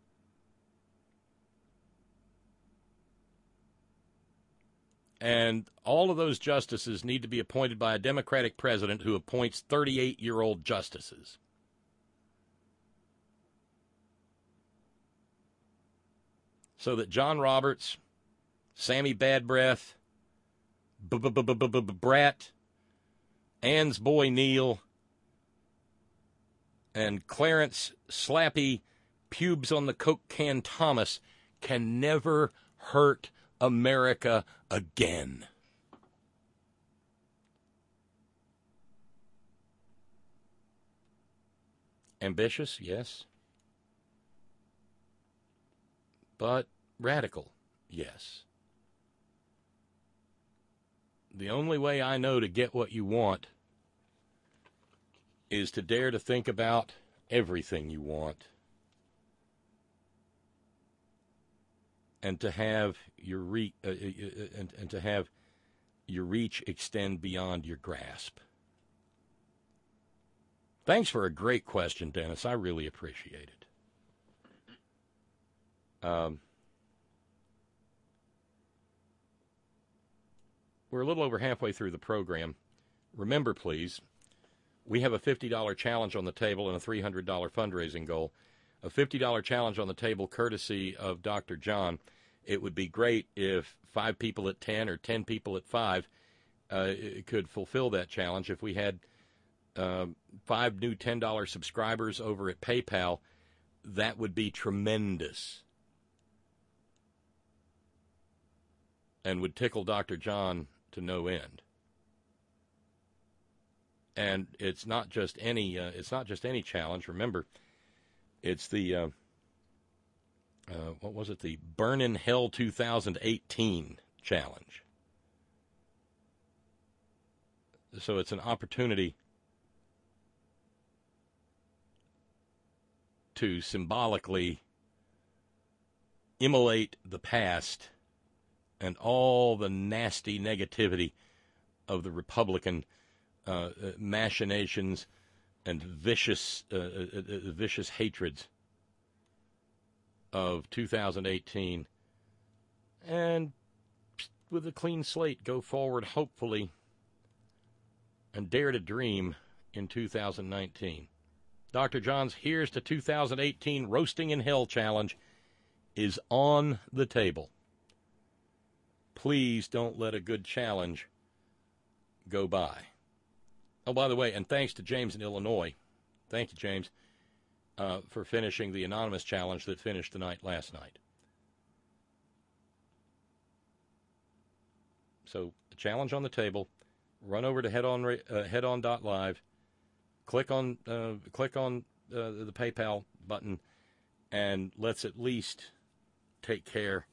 And all of those justices need to be appointed by a Democratic president who appoints thirty-eight-year-old justices. So that John Roberts, Sammy Bad Breath, Brat, Ann's boy Neil, and Clarence Slappy Pubes on the Coke Can Thomas can never hurt America again. Ambitious, yes. But radical, yes. The only way I know to get what you want is to dare to think about everything you want and to have your re- uh, uh, and, and to have your reach extend beyond your grasp. Thanks for a great question, Dennis. I really appreciate it. Um, we're a little over halfway through the program. Remember, please, we have a fifty dollars challenge on the table and a three hundred dollars fundraising goal. A fifty dollars challenge on the table courtesy of Doctor John. It would be great if five people at ten or ten people at five uh, could fulfill that challenge. If we had uh, five new ten dollars subscribers over at PayPal, that would be tremendous and would tickle Doctor John to no end. And it's not just any uh, it's not just any challenge. Remember, it's the uh, uh, what was it? The Burn in Hell two thousand eighteen challenge. So it's an opportunity to symbolically immolate the past and all the nasty negativity of the Republican uh, uh, machinations and vicious, uh, uh, uh, vicious hatreds of two thousand eighteen, and with a clean slate go forward, hopefully, and dare to dream in two thousand nineteen. Doctor John's Here's to two thousand eighteen Roasting in Hell Challenge is on the table. Please don't let a good challenge go by. Oh, by the way, and thanks to James in Illinois. Thank you, James, uh, for finishing the anonymous challenge that finished the night last night. So, the challenge on the table. Run over to headon, uh, headon dot live. click on uh, click on uh, the PayPal button, and let's at least take care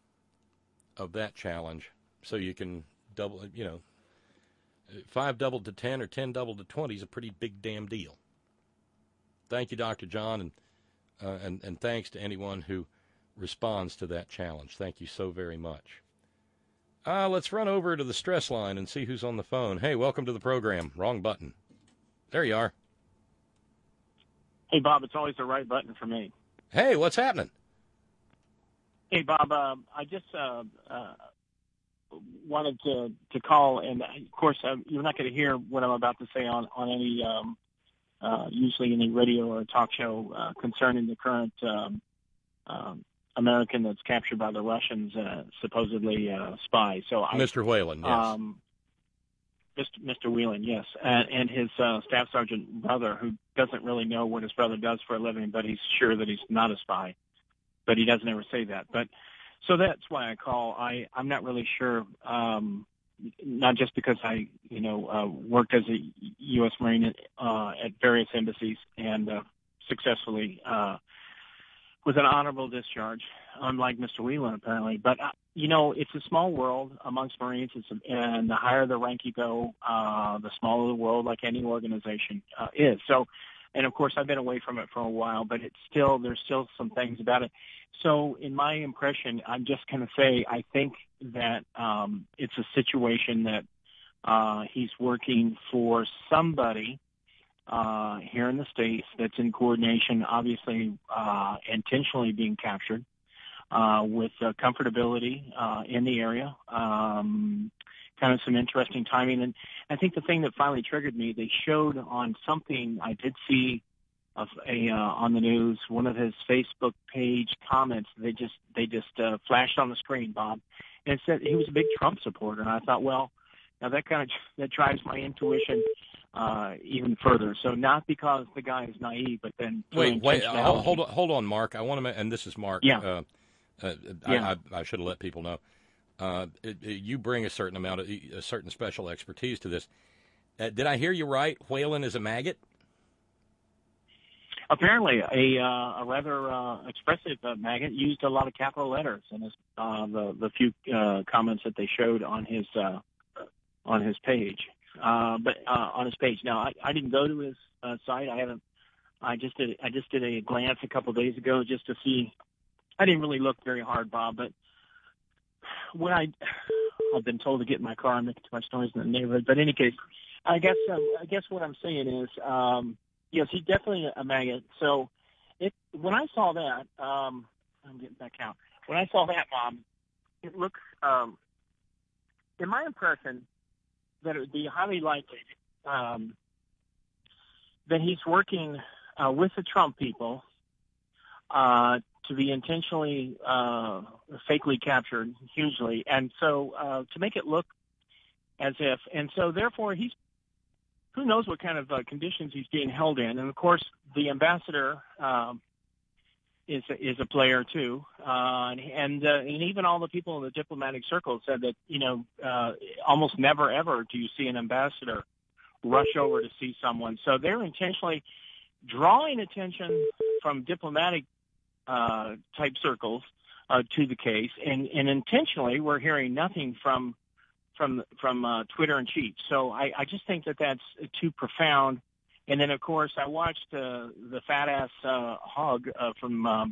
of that challenge so you can double, you know, five doubled to ten or ten doubled to twenty is a pretty big damn deal. Thank you, Doctor John, and, uh, and, and thanks to anyone who responds to that challenge. Thank you so very much. Uh, let's run over to the stress line and see who's on the phone. Hey, welcome to the program. Wrong button. There you are. Hey, Bob, it's always the right button for me. Hey, what's happening? Hey, Bob, uh, I just uh, uh, wanted to, to call, and, of course, uh, you're not going to hear what I'm about to say on, on any, um, uh, usually any radio or talk show uh, concerning the current um, um, American that's captured by the Russians, uh, supposedly uh, spy. So I, Mister Whalen, yes. Um, Mister Whelan, yes, and, and his uh, staff sergeant brother, who doesn't really know what his brother does for a living, but he's sure that he's not a spy, but he doesn't ever say that. But so that's why I call. I I'm not really sure, um, not just because I you know uh, worked as a U S Marine uh, at various embassies and uh, successfully uh, with an honorable discharge, unlike Mister Whelan apparently, but. Uh, You know, it's a small world amongst Marines, it's a, and the higher the rank you go, uh, the smaller the world, like any organization uh, is. So, and of course, I've been away from it for a while, but it's still there's still some things about it. So, in my impression, I'm just going to say I think that um, it's a situation that uh, he's working for somebody uh, here in the States that's in coordination, obviously uh, intentionally being captured. Uh, with uh, comfortability uh, in the area, um, kind of some interesting timing. And I think the thing that finally triggered me, they showed on something I did see of a uh, on the news, one of his Facebook page comments. They just they just uh, flashed on the screen, Bob, and it said he was a big Trump supporter. And I thought, well, now that kind of that drives my intuition uh, even further. So not because the guy is naive, but then wait, wait, hold, hold on, hold on, Mark. I want to, and this is Mark. Yeah. Uh, Uh, yeah. I, I, I should have let people know. Uh, it, it, you bring a certain amount of a certain special expertise to this. Uh, did I hear you right? Whalen is a maggot? Apparently, a uh, a rather uh, expressive uh, maggot, used a lot of capital letters in his uh, the the few uh, comments that they showed on his uh, on his page. Uh, but uh, on his page now, I, I didn't go to his uh, site. I haven't. I just did. I just did a glance a couple of days ago just to see. I didn't really look very hard, Bob, but when I, I've been told to get in my car and make too much noise in the neighborhood. But in any case, I guess um, I guess what I'm saying is, um, yes, he's definitely a maggot. So it, when I saw that, um, I'm getting back out. When I saw that, Bob, it looked, um, in my impression, that it would be highly likely um, that he's working uh, with the Trump people uh, to be intentionally uh, fakely captured hugely. And so uh, to make it look as if, and so therefore he's, who knows what kind of uh, conditions he's being held in. And of course the ambassador um, is, is a player too. Uh, and, and, uh, and even all the people in the diplomatic circle said that, you know, uh, almost never ever do you see an ambassador rush over to see someone. So they're intentionally drawing attention from diplomatic Uh, type circles uh, to the case, and, and intentionally we're hearing nothing from from from uh, Twitter and Cheat. So I, I just think that that's too profound. And then of course I watched uh, the fat ass uh, hog uh, from um,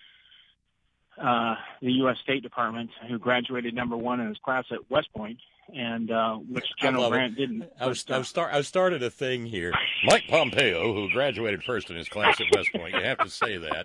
uh, the U S State Department who graduated number one in his class at West Point, and uh, which General Grant it. didn't. I was, I was start I started a thing here. Mike Pompeo, who graduated first in his class at West Point. You have to say that.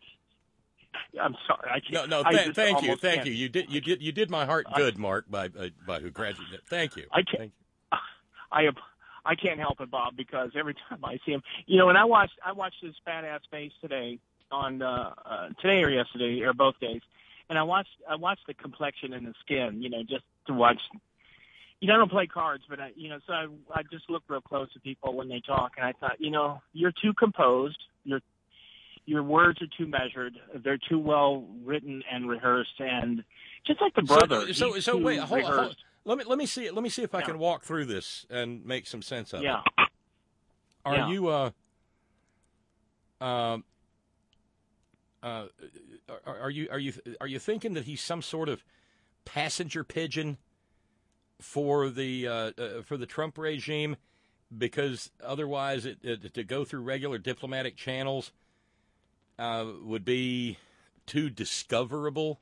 I'm sorry. I can't, no, no. Th- thank you, thank can't. you. You did, you did, you did my heart good, Mark. By, uh, by who graduated? Thank you. I can't. Thank you. I, I can't help it, Bob, because every time I see him, you know, and I watched, I watched his fat ass face today on uh, uh, today or yesterday or both days, and I watched, I watched the complexion and the skin, you know, just to watch. You know, I don't play cards, but I, you know, so I, I just look real close to people when they talk, and I thought, you know, you're too composed. You're Your words are too measured. They're too well written and rehearsed, and just like the brother. So, so, so wait, hold, hold, let me let me see let me see if I yeah. can walk through this and make some sense of yeah. it. Are yeah. you uh, uh, uh, are, are you are you are you thinking that he's some sort of passenger pigeon for the uh, uh, for the Trump regime, because otherwise it, it, to go through regular diplomatic channels uh, would be too discoverable?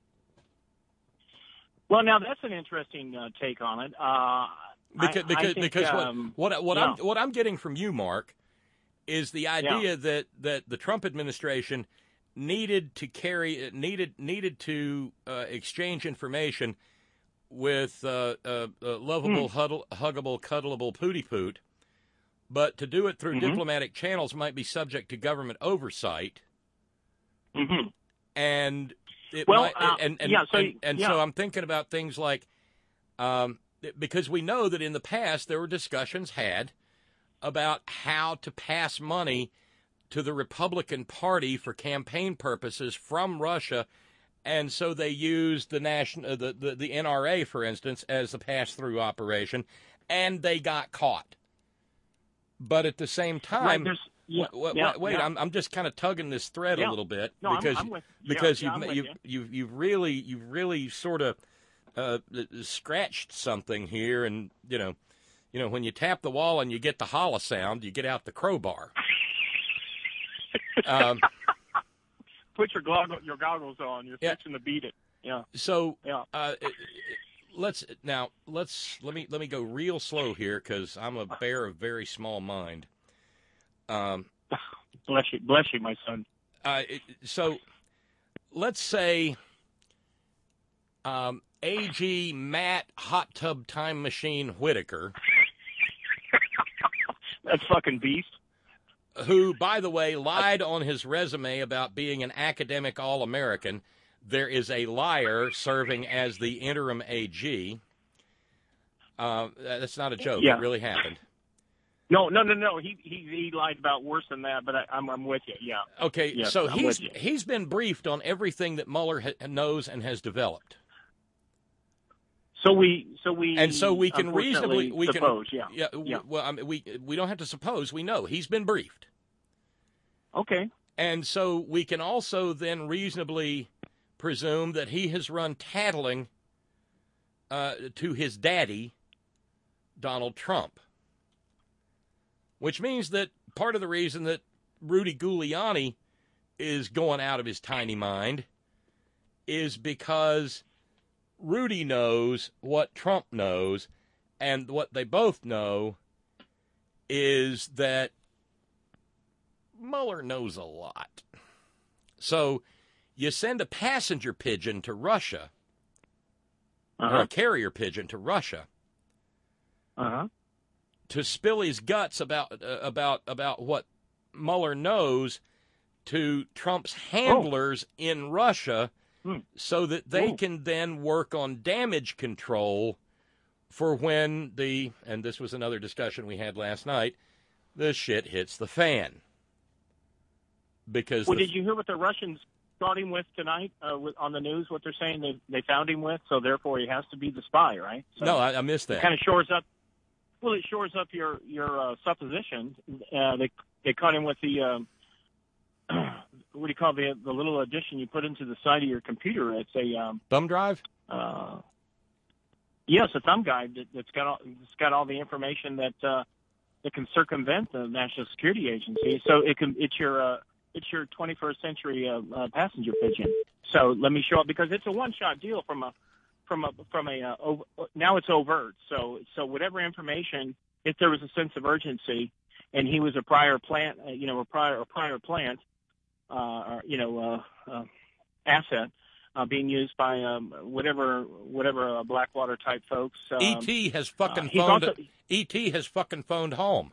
Well, now that's an interesting uh, take on it. Uh, because I, because I think, because um, what what, what yeah. I'm what I'm getting from you, Mark, is the idea Yeah. that, that the Trump administration needed to carry needed needed to uh, exchange information with uh, uh, uh, lovable, Hmm. huddle, huggable, cuddleable pooty poot, but to do it through Mhm. diplomatic channels might be subject to government oversight, Mhm. and it Well, might, uh, and and yeah, so- and, and yeah. so I'm thinking about things like, um, because we know that in the past there were discussions had about how to pass money to the Republican Party for campaign purposes from Russia. And so they used the national, uh, the, the the N R A, for instance, as the pass-through operation, and they got caught. But at the same Right, time, there's- yeah, wa- wa- yeah, wait, yeah. I'm I'm just kind of tugging this thread Yeah. a little bit No, I'm- because I'm with- yeah, because yeah, you've, I'm ma- with you've you. you've you've really you've really sort of uh, scratched something here, and you know, you know when you tap the wall and you get the hollow sound, you get out the crowbar. um, Put your goggle, your goggles on. You're Yeah. fixing to beat it. Yeah. So Yeah. uh, it- it- let's now let's let me let me go real slow here because I'm a bear of very small mind. Um, Bless you, bless you, my son. uh, it, so let's say um, A G Matt Hot Tub Time Machine Whitaker, That fucking beast. who, by the way, lied on his resume about being an academic All-American. There is a liar serving as the interim A G. Uh, that's not a joke. Yeah. It really happened. No, no, no, no. He he he lied about worse than that. But I, I'm I'm with you. Yeah. Okay, Yes, so I'm he's with you. he's been briefed on everything that Mueller ha- knows and has developed, So we so we and so we can reasonably unfortunately we suppose. can Yeah. w- Yeah. Well, I mean, we we don't have to suppose. We know he's been briefed, Okay. and so we can also then reasonably presume that he has run tattling uh, to his daddy, Donald Trump. Which means that part of the reason that Rudy Giuliani is going out of his tiny mind is because Rudy knows what Trump knows, and what they both know is that Mueller knows a lot. So you send a passenger pigeon to Russia, or Uh-huh. a carrier pigeon to Russia, Uh-huh. to spill his guts about uh, about about what Mueller knows to Trump's handlers in Russia, Hmm. so that they Oh. can then work on damage control for when the, and this was another discussion we had last night, the shit hits the fan. Because Well, the, did you hear what the Russians got him with tonight uh, with, on the news? What they're saying they they found him with, so therefore he has to be the spy, right? So no, I, I missed it that. kind of shores up. Well, it shores up your your uh, supposition. Uh, they they caught him with the um, what do you call the the little addition you put into the side of your computer? It's a um, Thumb drive? uh, yes, a thumb guide that, that's got all, it's got all the information that uh, that can circumvent the National Security Agency. So it can it's your uh, it's your twenty-first century uh, uh, passenger pigeon. So let me show it because it's a one-shot deal from a from a from a uh, over, now it's overt. So so whatever information, if there was a sense of urgency, and he was a prior plant, uh, you know, a prior a prior plant, uh, or, you know, uh, uh, asset uh, being used by um, whatever whatever uh, Blackwater type folks. Um, E T has fucking uh, he's phoned. also- E T has fucking phoned home.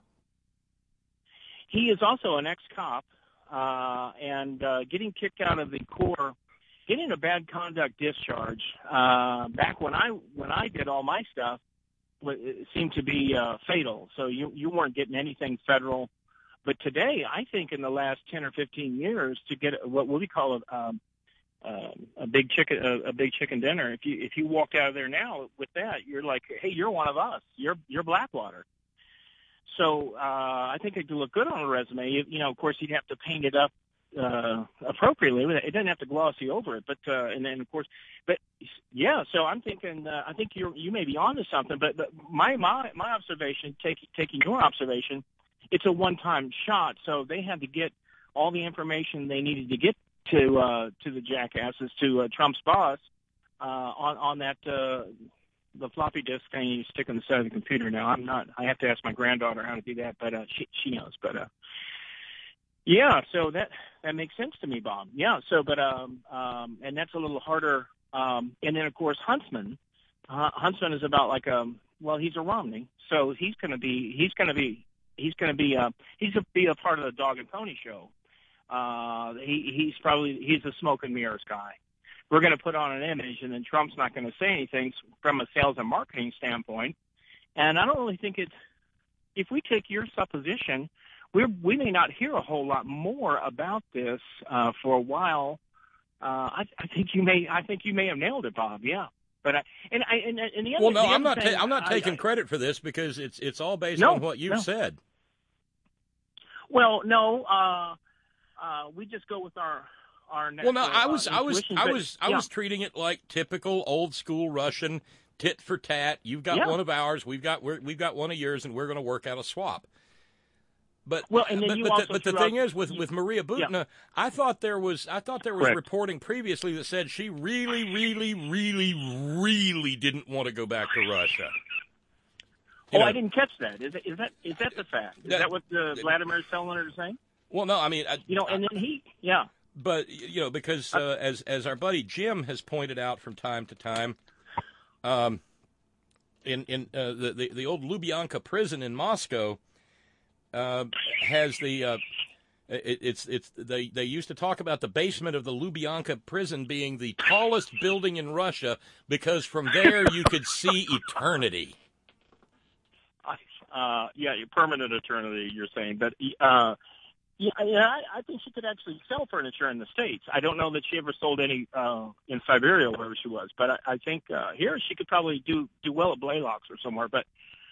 He is also an ex-cop uh, and uh, getting kicked out of the Corps, getting a bad conduct discharge. Uh, back when I when I did all my stuff, it seemed to be uh, fatal. So you you weren't getting anything federal. But today, I think in the last ten or fifteen years, to get what we call a um, uh, a big chicken a, a big chicken dinner, if you if you walked out of there now with that, you're like, hey, you're one of us. You're you're Blackwater. so uh, I think it could look good on a resume. You, you know, of course, you'd have to paint it up uh, appropriately. It doesn't have to glossy over it, but uh, and then of course, but yeah. So I'm thinking, uh, I think you you may be onto something. But, but my my my observation, taking taking your observation, it's a one-time shot. So they had to get all the information they needed to get to uh, to the jackasses, to uh, Trump's boss, uh, on on that. Uh, the floppy disk thing you stick on the side of the computer. Now, I'm not, I have to ask my granddaughter how to do that, but uh, she she knows. But, uh, yeah, so that that makes sense to me, Bob. Yeah, so, but, um, um, and that's a little harder. Um, and then, of course, Huntsman. Uh, Huntsman is about like, um, well, he's a Romney, so he's going to be, he's going to be, he's going to be, uh, he's going to be a part of the Dog and Pony Show. Uh, he, he's probably, he's a smoke and mirrors guy. We're going to put on an image, and then Trump's not going to say anything from a sales and marketing standpoint. And I don't really think it's – if we take your supposition, we we may not hear a whole lot more about this uh, for a while. Uh, I, I think you may I think you may have nailed it, Bob. Yeah, but I, and I and, and the other. Well, no, the I'm other not. thing, Ta- I'm not taking I, I, credit for this because it's it's all based no, on what you've no. said. Well, no, uh, uh, we just go with our. Well, no, I was, uh, I was, I but, was, I yeah. was treating it like typical old school Russian tit for tat. You've got yeah. one of ours, we've got, we're, we've got one of yours, and we're going to work out a swap. But, well, and then but, you but, also the, but the threw thing out, is, with, with Maria Butina, yeah. I thought there was, I thought there was Correct. reporting previously that said she really, really, really, really didn't want to go back to Russia. You oh, know, I didn't catch that. Is that is that is that the fact? Is that, that what uh, Vladimir is telling her to say? Well, no, I mean, I, you know, and then he, yeah. But, you know, because uh, as as our buddy Jim has pointed out from time to time, um, in in uh, the, the the old Lubyanka prison in Moscow uh, has the uh, it, it's it's they they used to talk about the basement of the Lubyanka prison being the tallest building in Russia because from there you could see eternity. Uh, yeah, permanent eternity. You're saying, but. Uh, Yeah, yeah, I, I think she could actually sell furniture in the States. I don't know that she ever sold any uh, in Siberia, wherever she was, but I, I think uh, here she could probably do do well at Blaylock's or somewhere. But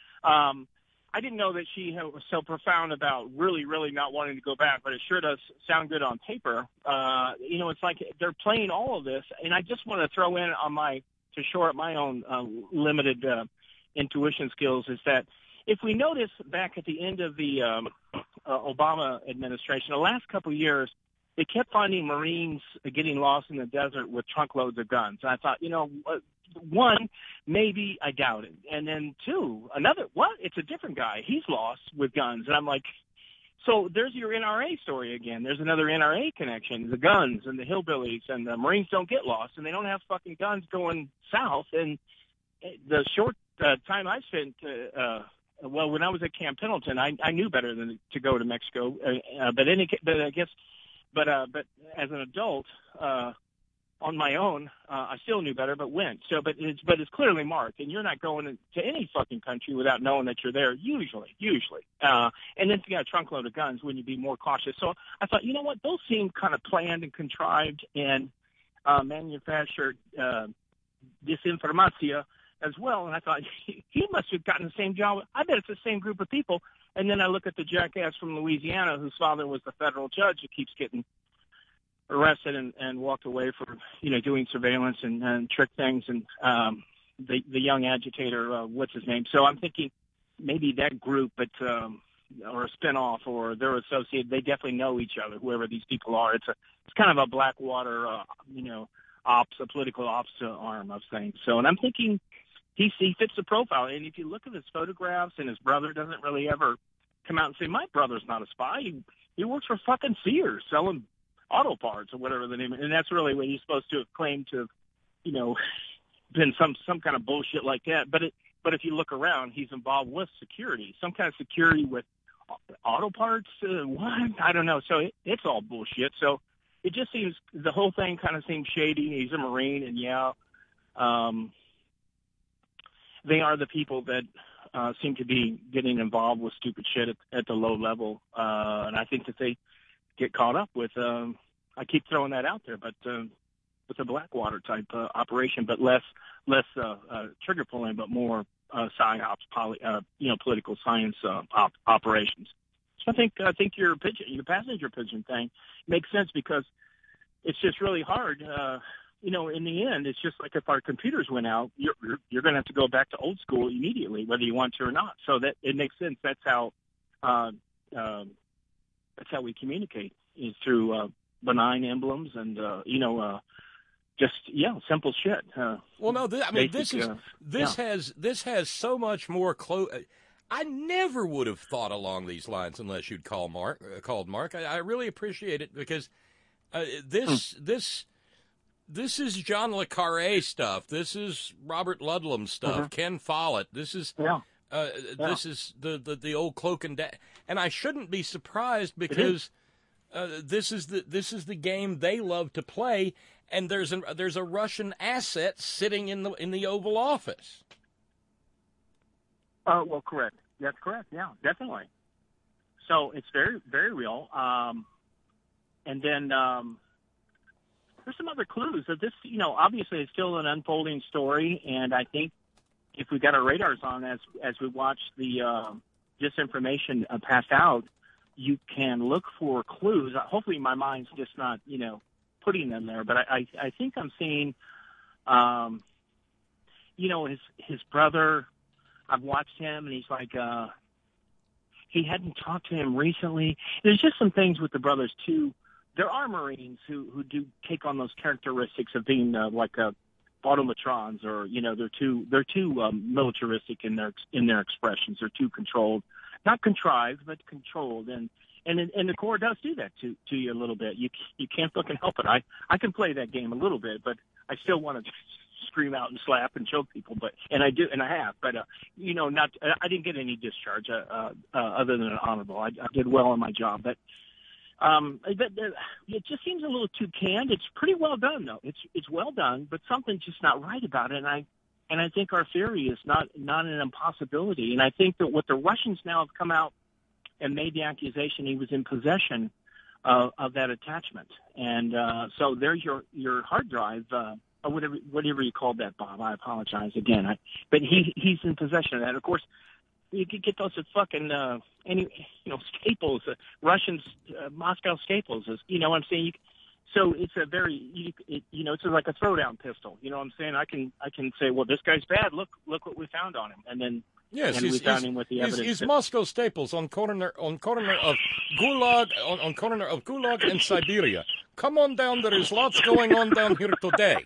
um, I didn't know that she was so profound about really, really not wanting to go back, but it sure does sound good on paper. Uh, you know, it's like they're playing all of this, and I just want to throw in on my, to shore up my own uh, limited uh, intuition skills, is that if we notice back at the end of the um, uh, Obama administration, the last couple of years, they kept finding Marines getting lost in the desert with trunkloads of guns. And I thought, you know, one, maybe, I doubt it. And then two, another, what? It's a different guy. He's lost with guns. And I'm like, so there's your N R A story again. There's another N R A connection, the guns and the hillbillies, and the Marines don't get lost, and they don't have fucking guns going south. And the short uh, time I spent uh, uh well, when I was at Camp Pendleton, I, I knew better than to go to Mexico. Uh, uh, but any, but I guess, but uh, but as an adult, uh, on my own, uh, I still knew better, but went. So, but it's but it's clearly marked, and you're not going to any fucking country without knowing that you're there. Usually, usually, uh, and then if you got a trunk load of guns, wouldn't you be more cautious? So I thought, you know what, those seem kind of planned and contrived and uh, manufactured uh, disinformatia as well, and I thought he must have gotten the same job. I bet it's the same group of people. And then I look at the jackass from Louisiana whose father was the federal judge who keeps getting arrested and, and walked away for, you know, doing surveillance and, and trick things, and um, the the young agitator, uh, what's his name? So I'm thinking maybe that group, but um, or a spinoff, or they're associated. They definitely know each other, whoever these people are. It's a it's kind of a Blackwater, uh, you know, ops, a political ops uh, arm of things. So, and I'm thinking. He, he fits the profile. And if you look at his photographs, and his brother doesn't really ever come out and say, my brother's not a spy. He, he works for fucking Sears selling auto parts or whatever the name is. And that's really what he's supposed to have claimed to have, you know, been some, some kind of bullshit like that. But it, but if you look around, he's involved with security, some kind of security with auto parts. Uh, what? I don't know. So it, it's all bullshit. So it just seems, the whole thing kind of seems shady. He's a Marine, and yeah, um, they are the people that uh, seem to be getting involved with stupid shit at, at the low level. Uh, and I think that they get caught up with, um, I keep throwing that out there, but uh, with a Blackwater type uh, operation, but less less uh, uh, trigger pulling, but more uh, psyops, poly, uh, you know, political science uh, op- operations. So I think I think your pigeon, your passenger pigeon thing makes sense because it's just really hard. Uh, you know, in the end, it's just like if our computers went out, you're you're, you're going to have to go back to old school immediately, whether you want to or not. So that it makes sense. That's how uh, uh, that's how we communicate is through uh, benign emblems and uh, you know. Uh, Just yeah, simple shit. Uh, well, no, th- I mean basic, this is uh, this yeah. has this has so much more close. I never would have thought along these lines unless you'd call Mark uh, called Mark. I, I really appreciate it because uh, this Hmm. this this is John le Carré stuff. This is Robert Ludlum stuff. Mm-hmm. Ken Follett. This is Yeah. uh, Yeah. this is the, the the old cloak and da- and I shouldn't be surprised because uh, this is the this is the game they love to play. And there's a there's a Russian asset sitting in the in the Oval Office. Uh, well, correct. That's correct. Yeah, definitely. So it's very very real. Um, and then um, there's some other clues that this, you know, obviously it's still an unfolding story, and I think if we got our radars on as as we watch the uh, disinformation uh, pass out, you can look for clues. Hopefully, my mind's just not, you know, putting them there, but I, I, I think I'm seeing, um, you know, his his brother. I've watched him, and he's like, uh, he hadn't talked to him recently. There's just some things with the brothers too. There are Marines who who do take on those characteristics of being uh, like uh, automatrons, or you know, they're too they're too um, militaristic in their in their expressions. They're too controlled, not contrived, but controlled, and. And and the Corps does do that to to you a little bit. You you can't fucking help it. I I can play that game a little bit, but I still want to scream out and slap and choke people. But and I do and I have. But uh, you know, not I didn't get any discharge uh, uh, uh, other than an honorable. I, I did well in my job. But um, but uh, it just seems a little too canned. It's pretty well done though. It's it's well done, but something's just not right about it. And I and I think our theory is not not an impossibility. And I think that what the Russians now have come out and made the accusation he was in possession uh, of that attachment. And uh, so there's your, your hard drive, uh, or whatever whatever you called that, Bob. I apologize again. I, but he he's in possession of that. Of course, you could get those at fucking uh, any you know Staples, uh, Russian uh, Moscow Staples. Is, you know what I'm saying? You, so it's a very you, it, you know it's like a throwdown pistol. You know what I'm saying? I can I can say, well, this guy's bad. Look look what we found on him, and then. Yes, and he's, we found he's, him with the he's, evidence. he's that, Moscow Staples on corner on corner of Gulag on, on corner of Gulag and Siberia. Come on down. There is lots going on down here today.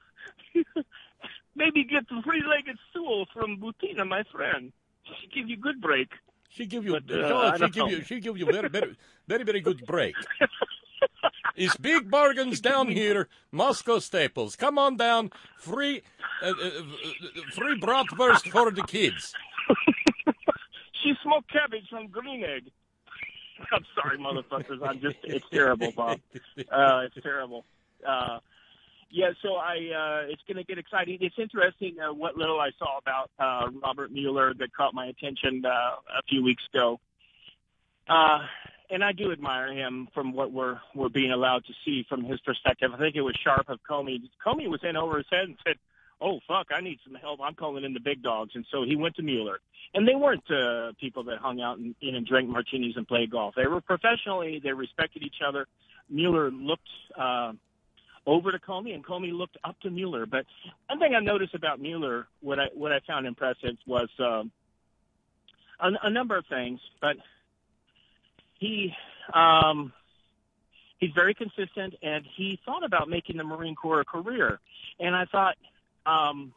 Maybe get the three-legged stool from Butina, my friend. She give you good break. She give you, But, uh, no, I she don't give know. you, she give you very, very, very, very good break. It's big bargains down here, Moscow Staples. Come on down, free, uh, uh, free bratwurst for the kids. She smoked cabbage from Green Egg. I'm sorry, motherfuckers. I'm just, it's terrible, Bob. Uh, it's terrible. Uh, yeah, so I, uh, it's going to get exciting. It's interesting uh, what little I saw about uh, Robert Mueller that caught my attention uh, a few weeks ago. Uh, and I do admire him from what we're we're being allowed to see from his perspective. I think it was sharp of Comey. Comey was in over his head and said, oh, fuck, I need some help. I'm calling in the big dogs. And so he went to Mueller. And they weren't uh, people that hung out and, and drank martinis and played golf. They were professionally. They respected each other. Mueller looked uh, over to Comey, and Comey looked up to Mueller. But one thing I noticed about Mueller, what I what I found impressive, was um, a, a number of things. But he um, he's very consistent, and he thought about making the Marine Corps a career. And I thought, um,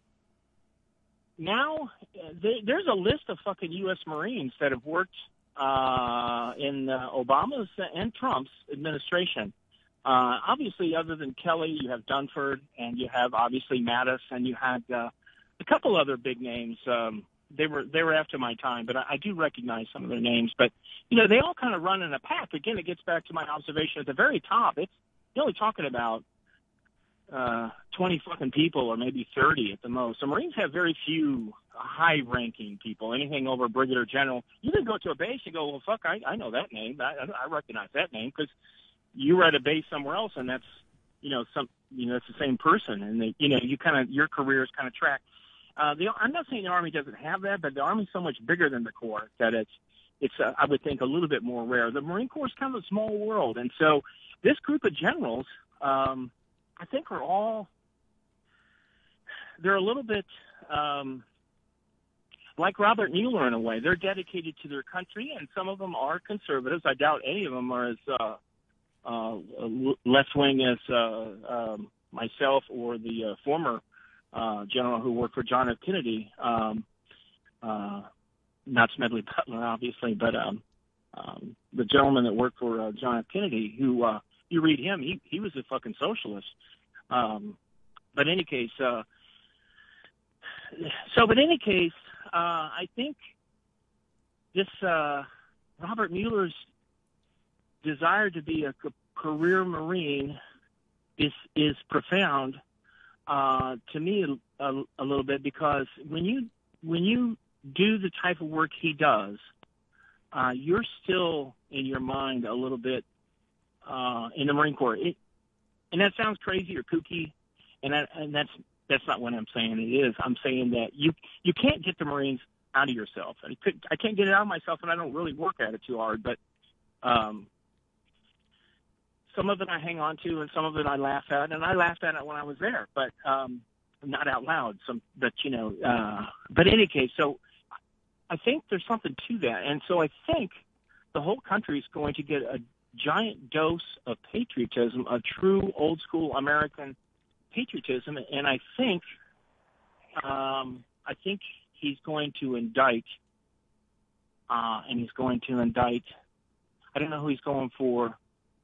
now they, there's a list of fucking U S Marines that have worked uh, in uh, Obama's and Trump's administration. Uh, obviously, other than Kelly, you have Dunford, and you have obviously Mattis, and you had uh, a couple other big names. Um, they were they were after my time, but I, I do recognize some of their names. But you know, they all kind of run in a pack. Again, it gets back to my observation at the very top. It's you're only talking about uh, twenty fucking people, or maybe thirty at the most. So Marines have very few high-ranking people. Anything over brigadier general, you can go to a base and go, well, fuck, I, I know that name. I, I recognize that name because you were at a base somewhere else, and that's, you know, some, you know, it's the same person, and they, you know, you kind of, your career is kind of tracked. Uh, the, I'm not saying the Army doesn't have that, but the Army's so much bigger than the Corps that it's, it's uh, I would think, a little bit more rare. The Marine Corps is kind of a small world. And so this group of generals, um, I think, are all, they're a little bit um, like Robert Mueller in a way. They're dedicated to their country, and some of them are conservatives. I doubt any of them are as uh, uh, left-wing as uh, um, myself or the uh, former uh, general who worked for John F. Kennedy, um, uh, not Smedley Butler, obviously, but um, um, the gentleman that worked for uh, John F. Kennedy, who uh, you read him, he, he was a fucking socialist. Um, but in any case, uh, so but in any case, uh, I think this uh, Robert Mueller's desire to be a career Marine is is profound uh, to me a, a, a little bit, because when you when you do the type of work he does, uh, you're still in your mind a little bit uh, in the Marine Corps. It, and that sounds crazy or kooky, and, that, and that's that's not what I'm saying. It is. I'm saying that you you can't get the Marines out of yourself. I, could, I can't get it out of myself, and I don't really work at it too hard. But um, some of it I hang on to, and some of it I laugh at, and I laughed at it when I was there, but um, not out loud. Some, but you know. Uh, but in any case, so I think there's something to that, and so I think the whole country is going to get a giant dose of patriotism, a true old school American patriotism, and I think, um, I think he's going to indict, uh, and he's going to indict. I don't know who he's going for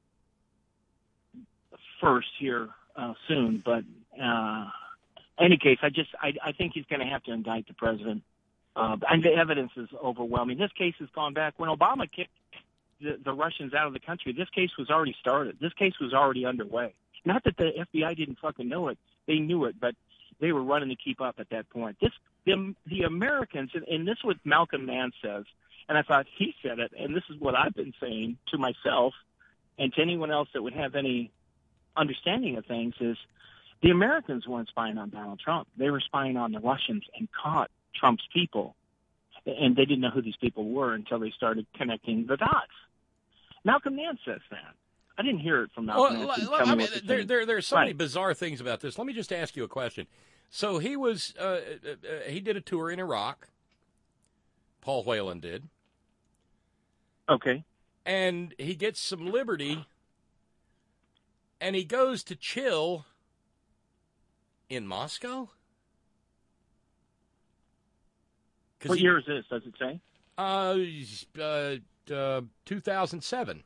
first here uh, soon, but uh, in any case, I just I, I think he's going to have to indict the president, uh, and the evidence is overwhelming. This case has gone back when Obama kicked the, the Russians out of the country. This case was already started. This case was already underway. Not that the F B I didn't fucking know it. They knew it, but they were running to keep up at that point. This, the, the Americans, and, and this is what Malcolm Nance says, and I thought he said it, and this is what I've been saying to myself and to anyone else that would have any understanding of things, is the Americans weren't spying on Donald Trump. They were spying on the Russians and caught Trump's people, and they didn't know who these people were until they started connecting the dots. Malcolm Nance says that. I didn't hear it from Malcolm. Well, l- I mean, there, there, there are so right. many bizarre things about this. Let me just ask you a question. So he was, uh, uh, he did a tour in Iraq. Paul Whelan did. Okay. And he gets some liberty, and he goes to chill in Moscow? What he, year is this, does it say? Uh, uh, uh, two thousand seven.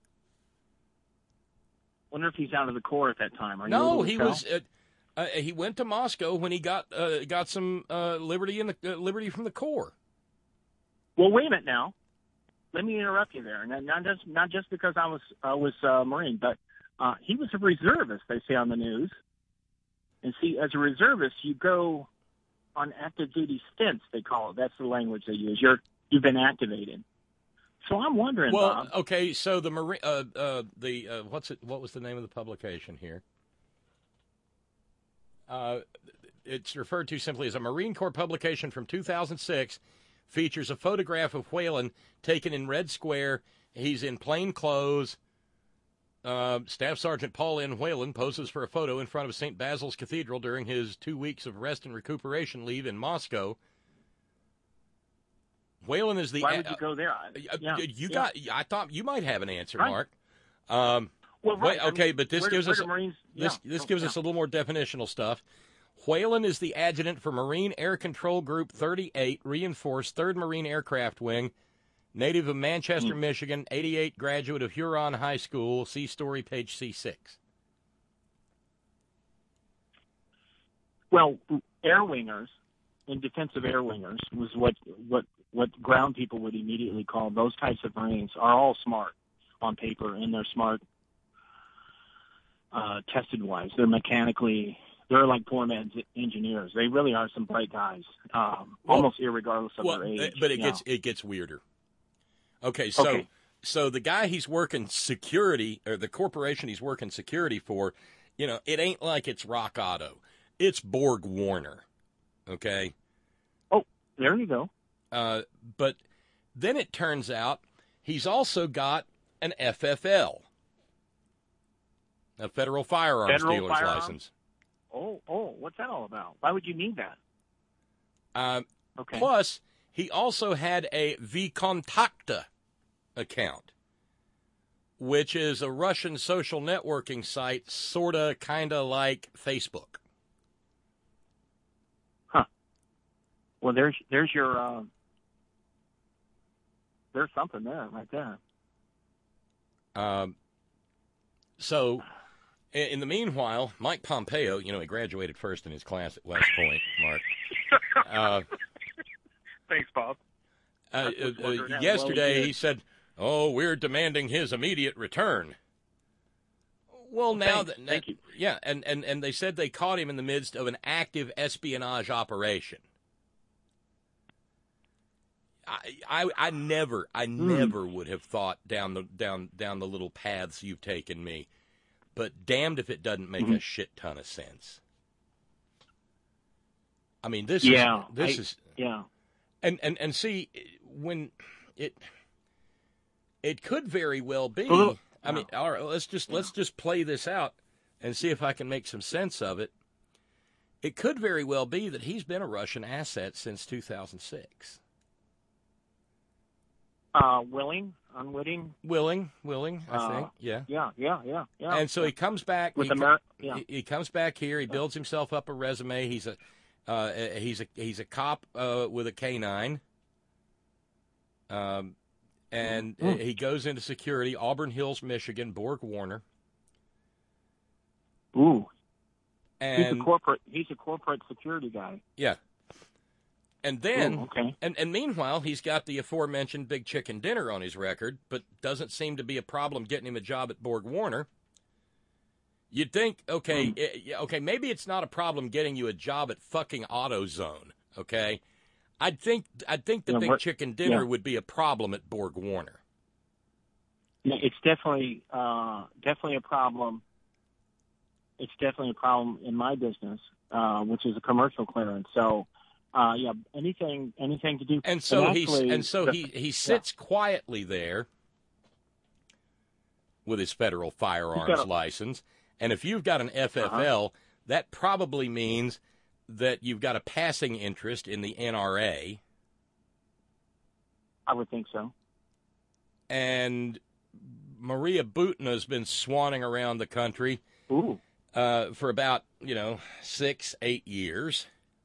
Wonder if he's out of the Corps at that time. Are no, you he was. Uh, uh, he went to Moscow when he got uh, got some uh, liberty in the uh, liberty from the Corps. Well, wait a minute now. Let me interrupt you there. Not, not just not just because I was I was uh, Marine, but uh, he was a reservist. They say on the news. And see, as a reservist, you go on active duty stints. They call it. That's the language they use. You're you've been activated. So I'm wondering, well, Bob. okay, so the Marine, uh, uh, the uh, what's it? What was the name of the publication here? Uh, it's referred to simply as a Marine Corps publication from two thousand six. Features a photograph of Whelan taken in Red Square. He's in plain clothes. Uh, Staff Sergeant Paul N. Whelan poses for a photo in front of Saint Basil's Cathedral during his two weeks of rest and recuperation leave in Moscow. Whelan is the. Why would you go there? Uh, yeah, you yeah. got. I thought you might have an answer, right. Mark. Um, well, right. wait, okay, I mean, but this where, gives where us Marines, this. yeah. This oh, gives yeah. us a little more definitional stuff. Whelan is the adjutant for Marine Air Control Group thirty-eight, Reinforced third Marine Aircraft Wing, native of Manchester, mm. Michigan, eighty-eight, graduate of Huron High School. See story, page C six. Well, air wingers and defensive air wingers was what, what, what ground people would immediately call those types of Marines are all smart on paper, and they're smart uh, tested-wise. They're mechanically... They're like poor man's engineers. They really are some bright guys, um, well, almost irregardless of well, their age. But it yeah. gets it gets weirder. Okay, so okay. so the guy he's working security, or the corporation he's working security for, you know, it ain't like it's Rock Auto. It's Borg Warner. Okay? Oh, there you go. Uh, but then it turns out he's also got an F F L, a Federal Firearms Federal Dealer's firearms? License. Oh, oh, what's that all about? Why would you need that? Um, Okay. Plus, he also had a VKontakte account, which is a Russian social networking site, sort of, kind of like Facebook. Huh. Well, there's there's your uh, there's something there right there. Um, so, in, in the meanwhile, Mike Pompeo, you know, he graduated first in his class at West Point, Mark. Uh, Thanks, Bob. uh, That's what's uh, wondering how yesterday, well he he said, "Oh, we're demanding his immediate return." Well, now thanks. that Thank you. yeah, and, and, and they said they caught him in the midst of an active espionage operation. I, I, I never, I Mm. never would have thought down the down down the little paths you've taken me, but damned if it doesn't make Mm-hmm. a shit ton of sense. I mean, this Yeah, is this I- is Yeah. and, and and see when it it could very well be. Well, I mean, all right, let's just let's just play this out and see if I can make some sense of it. It could very well be that he's been a Russian asset since two thousand six. Uh, willing, unwitting. Willing, willing, I Uh, think, yeah. Yeah, yeah, yeah, yeah. And so he comes back. With he, Ameri- he- yeah. he comes back here. He builds himself up a resume. He's a uh, he's a he's a cop uh, with a canine. Um, and Mm. he goes into security, Auburn Hills, Michigan, Borg Warner. Ooh, he's And a corporate. He's a corporate security guy. yeah. And then, Ooh, okay. and, and meanwhile, he's got the aforementioned Big Chicken Dinner on his record, but doesn't seem to be a problem getting him a job at Borg Warner. You'd think, okay, Mm. eh, yeah, okay, maybe it's not a problem getting you a job at fucking AutoZone, okay? I'd think I'd think the Yeah, Big what- Chicken Dinner yeah. would be a problem at Borg Warner. Yeah, it's definitely, uh, definitely a problem. It's definitely a problem in my business, uh, which is a commercial clearance. So, uh, yeah, anything, anything to do. And so he's actually, and so the- he he sits quietly there with his federal firearms got a- license. And if you've got an F F L, Uh-huh. that probably means that you've got a passing interest in the N R A. I would think so. And Maria Butina has been swanning around the country Ooh. uh, for about, you know, six, eight years.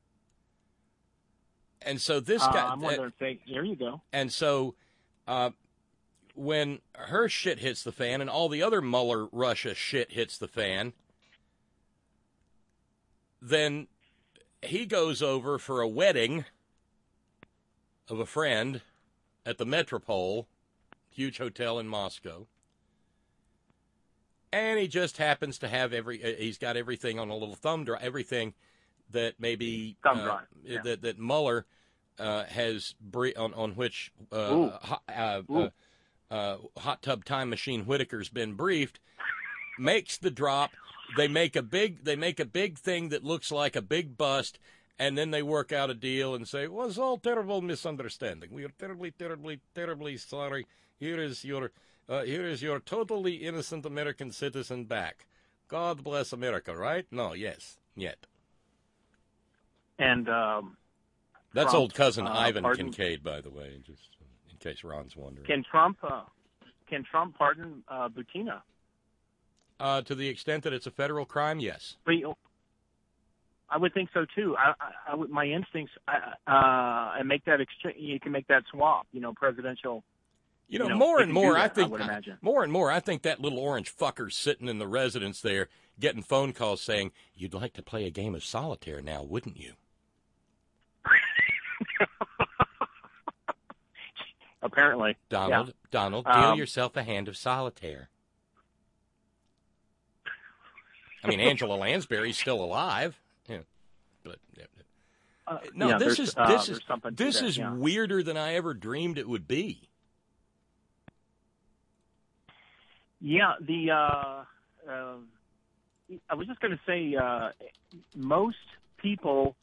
And so this Uh, guy, I'm wondering if they, there you go. and so uh, when her shit hits the fan and all the other Mueller Russia shit hits the fan, then he goes over for a wedding of a friend at the Metropole, huge hotel in Moscow. And he just happens to have every, uh, he's got everything on a little thumb drive, everything that maybe, Thumb uh, drive, yeah. that, that Mueller uh, has, bre- on, on which uh, Ooh. hot, uh, Ooh. uh, uh, Hot Tub Time Machine Whitaker's been briefed, makes the drop. They make a big, they make a big thing that looks like a big bust, and then they work out a deal and say, well, it's all terrible misunderstanding. We are terribly, terribly, terribly sorry. Here is your, uh, here is your totally innocent American citizen back. God bless America, right? No, yes, yet. And um, That's Trump, old cousin uh, Ivan pardon? Kincaid, by the way, just in case Ron's wondering. can Trump, uh, can Trump pardon uh, Butina? Uh, to the extent that it's a federal crime, yes. But you- I would think so too. I, I, I would, my instincts, uh, uh, and make that exchange. You can make that swap. You know, presidential. You know, You know, more you and can do more, that, I I think, would imagine. more and more, I think that little orange fucker's sitting in the residence there getting phone calls saying, you'd like to play a game of solitaire now, wouldn't you? Apparently, Donald, Yeah. Donald, deal Um, yourself a hand of solitaire. I mean, Angela Lansbury's still alive. Yeah. But, yeah. Uh, no, yeah, this there's, is, uh, this there's is, something to this that, is yeah. weirder than I ever dreamed it would be. Yeah, the uh, uh, I was just going to say, uh, most people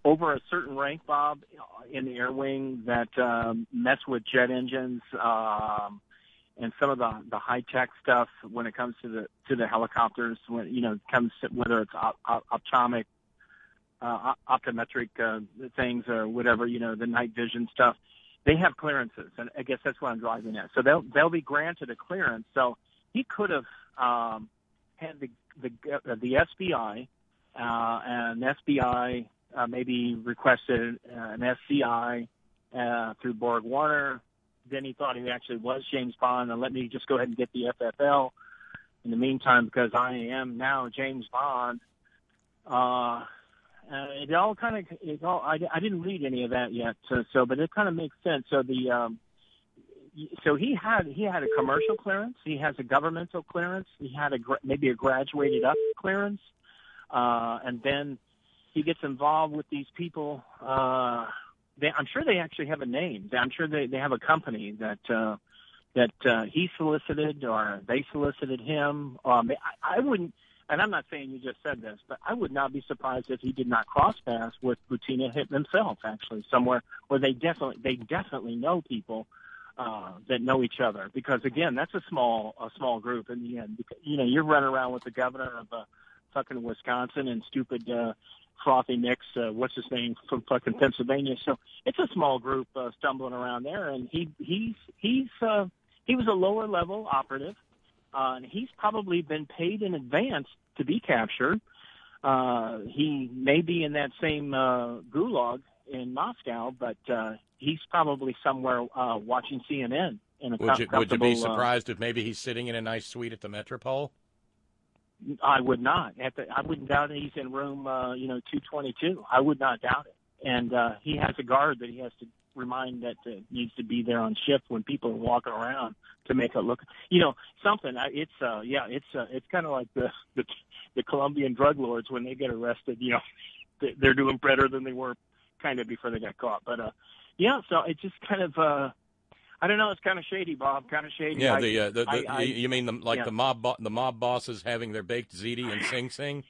over a certain rank, Bob, in the air wing that um, mess with jet engines um, and some of the, the high tech stuff when it comes to the to the helicopters. When you know it comes to, whether it's op- op- optomic, uh, optometric uh, things or whatever, you know, the night vision stuff. They have clearances, and I guess that's what I'm driving at. So they'll they'll be granted a clearance. So he could have um, had the the uh, the S B I uh, and S B I. Uh, maybe requested uh, an S C I uh, through Borg Warner. Then he thought he actually was James Bond, and let me just go ahead and get the F F L in the meantime because I am now James Bond. Uh, uh, it all kind of, it all, I, I didn't read any of that yet, so, so but it kind of makes sense. So the, um, so he had he had a commercial clearance, he has a governmental clearance, he had a maybe a graduated up clearance, uh, and then he gets involved with these people. Uh, they, I'm sure they actually have a name. I'm sure they, they have a company that uh, that uh, he solicited or they solicited him. Um, I, I wouldn't, and I'm not saying you just said this, but I would not be surprised if he did not cross paths with Butina himself, actually, somewhere where they definitely they definitely know people uh, that know each other. Because again, that's a small a small group in the end. You know, you're running around with the governor of uh, fucking Wisconsin and stupid. Uh, Frothy Nicks, uh, what's his name, from fucking Pennsylvania. So it's a small group uh, stumbling around there, and he he's he's uh, he was a lower level operative, uh, and he's probably been paid in advance to be captured. Uh, he may be in that same uh, gulag in Moscow, but uh, he's probably somewhere uh, watching C N N. In a would, you, would you be uh, surprised if maybe he's sitting in a nice suite at the Metropole? I would not. At the, I wouldn't doubt it. He's in room, uh, you know, two twenty-two. I would not doubt it. And uh, he has a guard that he has to remind that uh, needs to be there on shift when people are walking around to make it look, you know, something. I, it's, uh, yeah, it's, uh, it's kind of like the, the the Colombian drug lords when they get arrested. You know, they're doing better than they were kind of before they got caught. But uh, yeah, so it just kind of. Uh, I don't know. It's kind of shady, Bob. Kind of shady. Yeah, I, the, uh, the, the I, I, you mean the, like yeah. the mob bo- the mob bosses having their baked ziti and Sing Sing?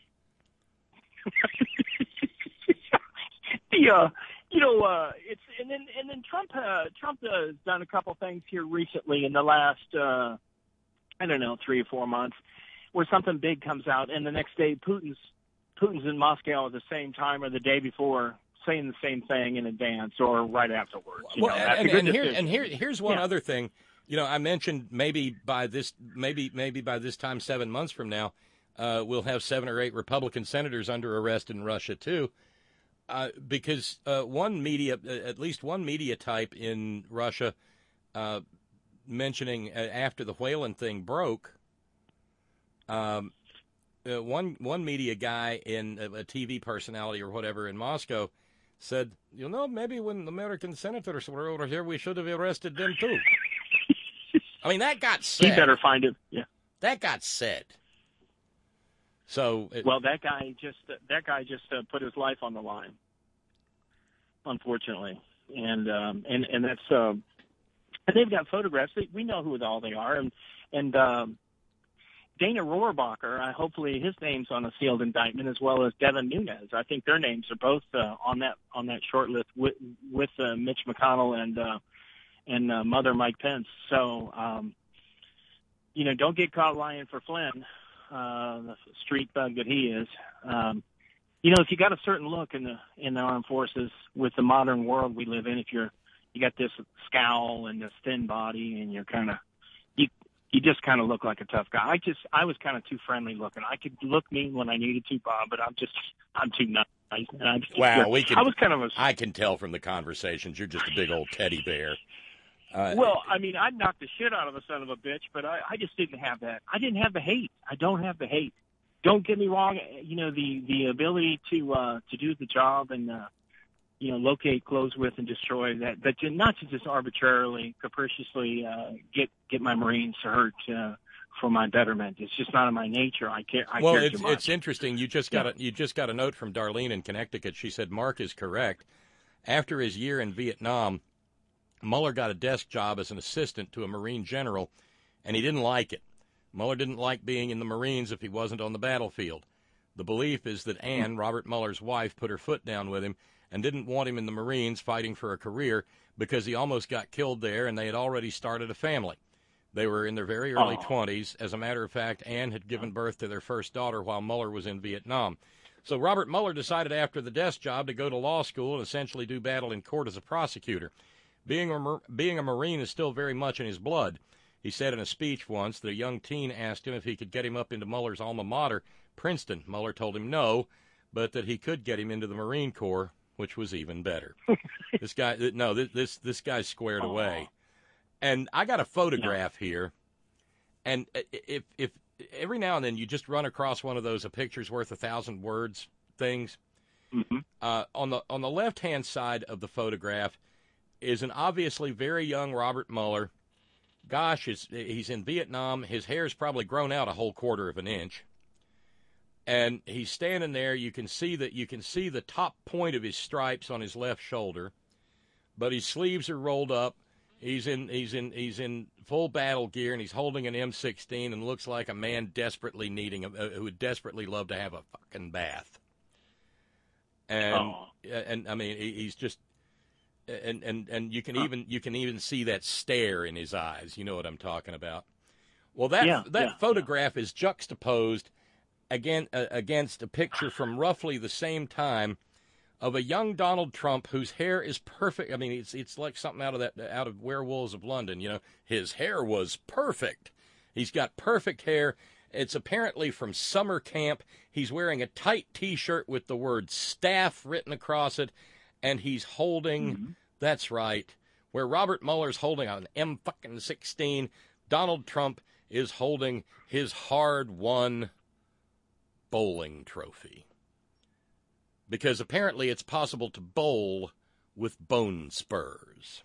the uh, you know, uh, it's and then and then Trump uh, Trump uh, has done a couple things here recently in the last uh, I don't know three or four months where something big comes out, and the next day Putin's Putin's in Moscow at the same time or the day before, saying the same thing in advance or right afterwards. You well, know, and, and, and, here, and here, here's one yeah. other thing. You know, I mentioned maybe by this, maybe maybe by this time, seven months from now, uh, we'll have seven or eight Republican senators under arrest in Russia too, uh, because uh, one media, at least one media type in Russia, uh, mentioning uh, after the Whelan thing broke. Um, uh, one one media guy in a, a T V personality or whatever in Moscow said, you know, maybe when American senators were over here, we should have arrested them too. I mean, that got said. He better find it. Yeah, that got said. So, it, well, that guy just that guy just uh, put his life on the line, unfortunately, and um, and and that's uh, and they've got photographs. We know who all they are, and and. Um, Dana Rohrabacher, uh, hopefully his name's on a sealed indictment, as well as Devin Nunes. I think their names are both uh, on that on that short list with with uh, Mitch McConnell and uh, and uh, Mother Mike Pence. So, um, you know, don't get caught lying for Flynn, uh, the street bug that he is. Um, you know, if you got a certain look in the in the armed forces with the modern world we live in, if you're you got this scowl and this thin body, and you're kind of you. You just kind of look like a tough guy. I just, I was kind of too friendly looking. I could look mean when I needed to, Bob, but I'm just, I'm too nice. And I'm just, wow, we can. I was kind of a. I can tell from the conversations you're just a big old teddy bear. Uh, well, I mean, I'd knock the shit out of a son of a bitch, but I, I just didn't have that. I didn't have the hate. I don't have the hate. Don't get me wrong. You know, the the ability to uh, to do the job and uh, you know, locate, close with, and destroy that, but to, not to just arbitrarily, capriciously uh, get get my Marines hurt uh, for my betterment. It's just not in my nature. I care. I well, care it's too much. it's interesting. You just got yeah. a you just got a note from Darlene in Connecticut. She said Mark is correct. After his year in Vietnam, Mueller got a desk job as an assistant to a Marine general, and he didn't like it. Mueller didn't like being in the Marines if he wasn't on the battlefield. The belief is that Ann, Robert Mueller's wife, put her foot down with him, and didn't want him in the Marines fighting for a career because he almost got killed there, and they had already started a family. They were in their very early Oh. twenties. As a matter of fact, Ann had given birth to their first daughter while Mueller was in Vietnam. So Robert Mueller decided after the desk job to go to law school and essentially do battle in court as a prosecutor. Being a, being a Marine is still very much in his blood. He said in a speech once that a young teen asked him if he could get him up into Mueller's alma mater, Princeton. Mueller told him no, but that he could get him into the Marine Corps, which was even better. This guy, no, this this, this guy's squared away. And I got a photograph yeah. here, and if if every now and then you just run across one of those a picture's worth a thousand words things, mm-hmm. uh, on the on the left hand side of the photograph is an obviously very young Robert Mueller. Gosh, it's, he's in Vietnam. His hair's probably grown out a whole quarter of an inch. And he's standing there. You can see that you can see the top point of his stripes on his left shoulder, but his sleeves are rolled up. He's in he's in he's in full battle gear, and he's holding an M sixteen and looks like a man desperately needing a, uh, who would desperately love to have a fucking bath. And oh. and I mean he's just and and and you can huh. even you can even see that stare in his eyes. You know what I'm talking about. Well, that yeah, that yeah, photograph yeah. is juxtaposed again uh, against a picture from roughly the same time of a young Donald Trump whose hair is perfect. I mean, it's it's like something out of that out of Werewolves of London. You know, his hair was perfect. He's got perfect hair. It's apparently from summer camp. He's wearing a tight T-shirt with the word staff written across it, and he's holding, mm-hmm. that's right, where Robert Mueller's holding an M fucking sixteen, Donald Trump is holding his hard-won bowling trophy. Because apparently it's possible to bowl with bone spurs.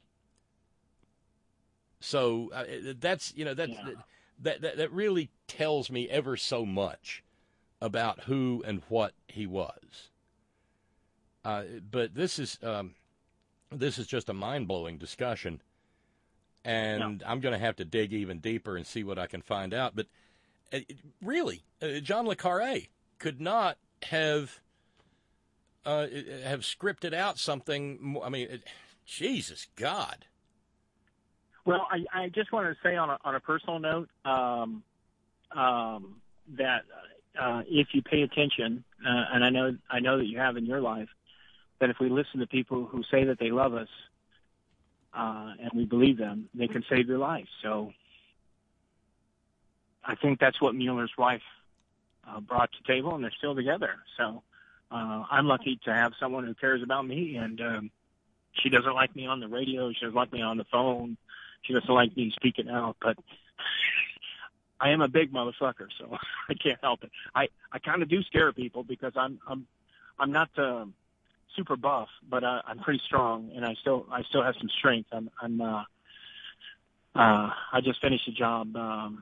So uh, that's, you know, that's, yeah. that, that that really tells me ever so much about who and what he was. Uh, but this is um, this is just a mind-blowing discussion, and yeah. I'm going to have to dig even deeper and see what I can find out. But uh, really, uh, John le Carré could not have uh, have scripted out something more. I mean, it, Jesus God. Well, I, I just wanted to say on a, on a personal note um, um, that uh, if you pay attention, uh, and I know I know that you have in your life, that if we listen to people who say that they love us uh, and we believe them, they can save your life. So I think that's what Mueller's wife uh, brought to the table, and they're still together. So uh, I'm lucky to have someone who cares about me, and um, she doesn't like me on the radio. She doesn't like me on the phone. She doesn't like me speaking out, but I am a big motherfucker, so I can't help it. I, I kind of do scare people because I'm I'm I'm not uh, super buff, but uh, I'm pretty strong, and I still I still have some strength. I'm I'm uh, uh, I just finished a job um,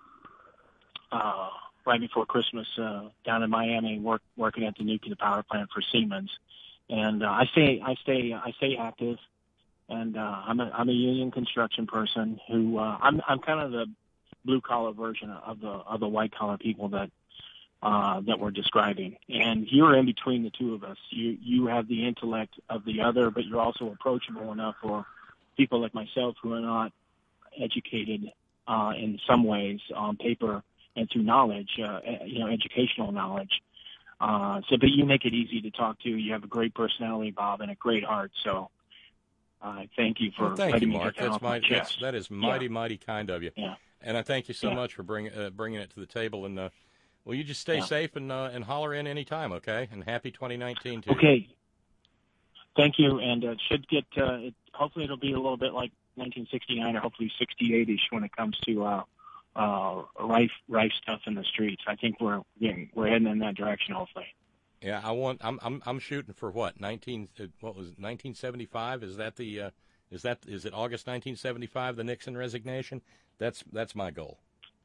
uh, right before Christmas uh, down in Miami, work, working at the nuclear power plant for Siemens, and uh, I stay I stay I stay active. And uh, I'm a I'm a union construction person who uh, I'm I'm kind of the blue collar version of the of the white collar people that uh, that we're describing. And you're in between the two of us. You you have the intellect of the other, but you're also approachable enough for people like myself who are not educated uh, in some ways on paper and through knowledge, uh, you know, educational knowledge. Uh, so, but you make it easy to talk to. You have a great personality, Bob, and a great heart. So. Uh, thank you for well, thank letting you, me Mark. get that That's off my, my chest. that's, that is mighty, yeah. mighty kind of you. Yeah. And I thank you so yeah. much for bring, uh, bringing it to the table. And uh, well, you just stay yeah. safe and uh, and holler in any time, okay? And happy twenty nineteen to okay. you. Okay. Thank you. And uh, it should get. Uh, it, hopefully, it'll be a little bit like nineteen sixty-nine or hopefully sixty-eight-ish when it comes to uh, uh, rife, rife stuff in the streets. I think we're getting, we're heading in that direction. Hopefully. Yeah, I want. I'm I'm I'm shooting for what nineteen. What was it, nineteen seventy-five? Is that the? Uh, Is that is it August nineteen seventy-five, the Nixon resignation? That's that's my goal.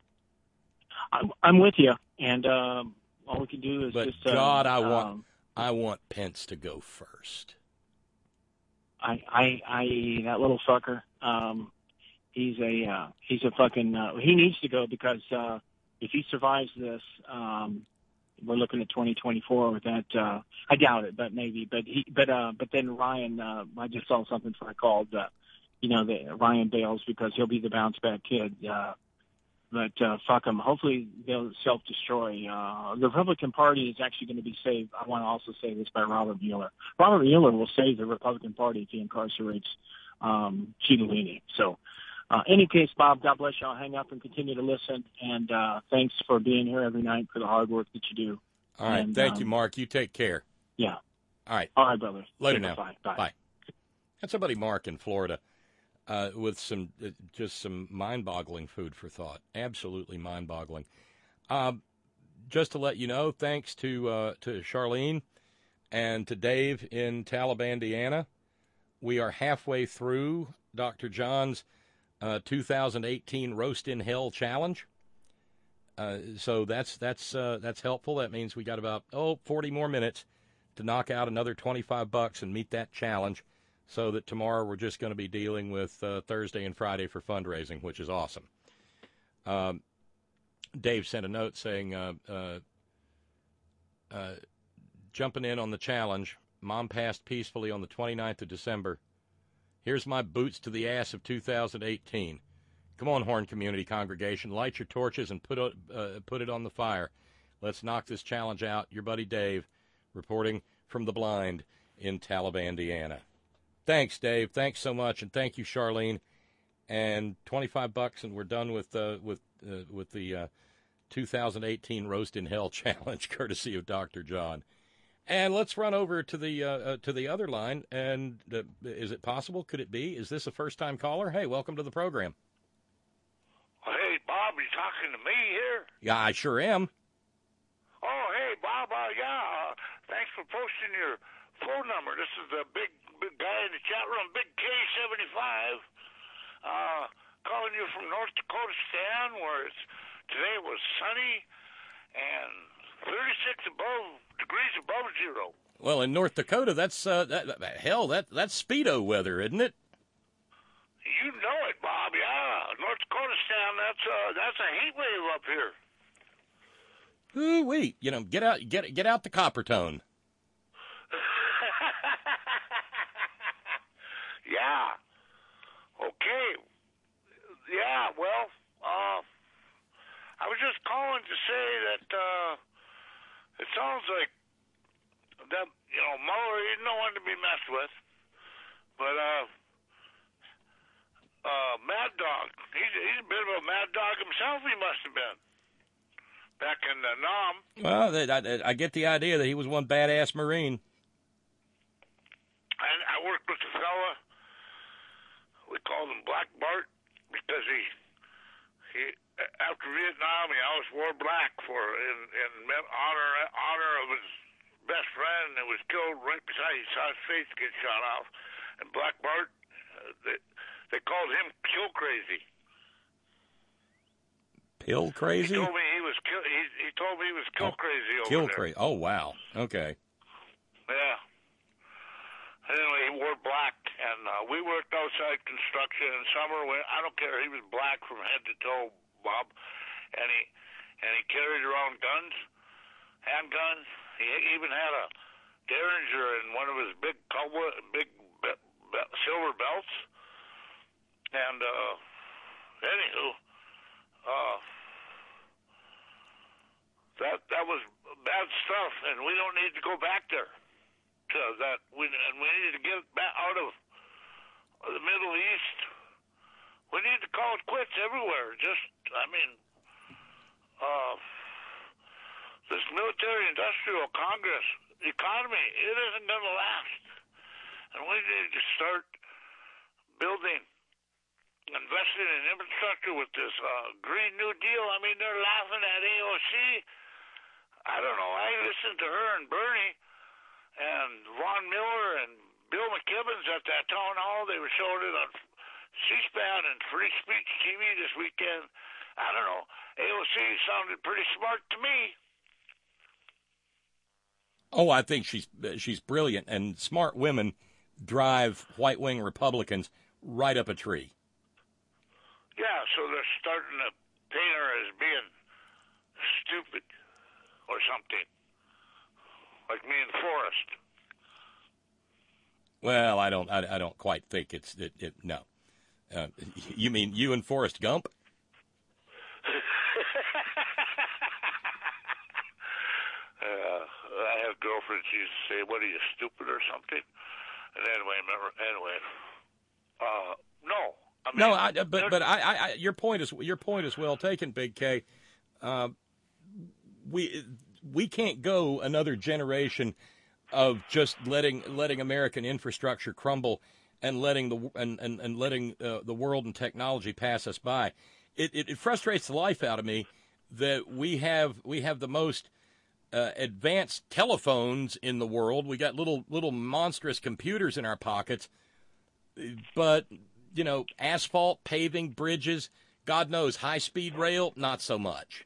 I'm, I'm with you, and um, all we can do is but just. God, uh, I want um, I want Pence to go first. I I I that little fucker. Um, he's a uh, he's a fucking. Uh, he needs to go because uh, if he survives this, um, we're looking at twenty twenty-four with that. Uh, I doubt it, but maybe. But he, but uh, but then Ryan, uh, I just saw something I called, uh, you know, the Ryan Bales because he'll be the bounce back kid. Uh, but uh, fuck them. Hopefully they'll self-destroy. Uh, the Republican Party is actually going to be saved. I want to also say this by Robert Mueller. Robert Mueller will save the Republican Party if he incarcerates um, Cittadini. So. Uh, any case, Bob, God bless you. I'll hang up and continue to listen. And uh, thanks for being here every night for the hard work that you do. All right. And, Thank um, you, Mark. You take care. Yeah. All right. All right, brother. Later Okay, now. Bye. Bye. Bye. That's somebody, Mark, in Florida, uh, with some uh, just some mind-boggling food for thought. Absolutely mind-boggling. Um, just to let you know, thanks to uh, to Charlene and to Dave in Talibandiana, we are halfway through Doctor John's Uh, two thousand eighteen Roast in Hell Challenge. Uh, so that's that's uh, that's helpful. That means we got about oh forty more minutes to knock out another twenty-five bucks and meet that challenge. So that tomorrow we're just going to be dealing with uh, Thursday and Friday for fundraising, which is awesome. Um, Dave sent a note saying, uh, uh, uh, jumping in on the challenge. Mom passed peacefully on the twenty-ninth of December. Here's my boots to the ass of two thousand eighteen. Come on, Horn Community Congregation. Light your torches and put, uh, put it on the fire. Let's knock this challenge out. Your buddy Dave, reporting from the blind in Talibandiana. Thanks, Dave. Thanks so much. And thank you, Charlene. And twenty-five bucks, and we're done with, uh, with, uh, with the uh, two thousand eighteen Roast in Hell Challenge, courtesy of Doctor John. And let's run over to the uh, uh, to the other line. And uh, is it possible? Could it be? Is this a first-time caller? Hey, welcome to the program. Hey, Bob, you talking to me here? Yeah, I sure am. Oh, hey, Bob, uh, yeah, uh, thanks for posting your phone number. This is the big, big guy in the chat room, Big K seventy-five, uh, calling you from North Dakota, Stan, where it's, today was sunny and thirty-six above degrees above zero. Well, in North Dakota, that's uh, that, hell, that that's Speedo weather, isn't it? You know it, Bob. Yeah, North Dakota, Stan. That's uh, that's a heat wave up here. Ooh, wait, you know, get out, get get out the copper tone. Yeah. Okay. Yeah. Well, uh, I was just calling to say that. Uh, It sounds like that, you know, Mueller, he's no one to be messed with. But, uh, uh, Mad Dog, he's, he's a bit of a mad dog himself, he must have been. Back in the Nam. Well, I, I get the idea that he was one badass Marine. And I worked with a fella, we called him Black Bart, because he, he, after Vietnam, he always wore black for in, in honor honor of his best friend that was killed right beside. He saw his face get shot off, and Black Bart, uh, they, they called him Kill Crazy. Pill crazy? He told me he was kill. He, he told me he was kill oh, crazy over kill there. crazy. Oh wow. Okay. Yeah. Anyway, he wore black, and uh, we worked outside construction in summer. When I don't care, he was black from head to toe, Bob, and he and he carried around guns, handguns. He even had a Derringer in one of his big cowboy, big be, be, silver belts. And uh, anywho, uh, that that was bad stuff, and we don't need to go back there. To that, we and we need to get back out of the Middle East. We need to call it quits everywhere. Just, I mean, uh, this military-industrial Congress economy, it isn't going to last. And we need to start building, investing in infrastructure with this uh, Green New Deal. I mean, they're laughing at A O C. I don't know. I listened to her and Bernie and Ron Miller and Bill McKibbins at that town hall. They were showing it on C-SPAN and Free Speech T V this weekend. I don't know. A O C sounded pretty smart to me. Oh, I think she's she's brilliant, and smart women drive white-wing Republicans right up a tree. Yeah, so they're starting to paint her as being stupid. or something, like me and Forrest. Well, I don't. I, I don't quite think it's it. it no, uh, you mean you and Forrest Gump? uh, I have girlfriends who used to say, "What are you, stupid or something?" And anyway, remember, anyway, uh, no. I mean, no, I, but but I, I, your point is your point is well taken, Big K. Uh, we we can't go another generation of just letting letting American infrastructure crumble and letting the and and, and letting uh, the world and technology pass us by. It, it it frustrates the life out of me that we have we have the most uh, advanced telephones in the world. We got little little monstrous computers in our pockets, but you know, asphalt, paving, bridges, God knows, high speed rail, not so much.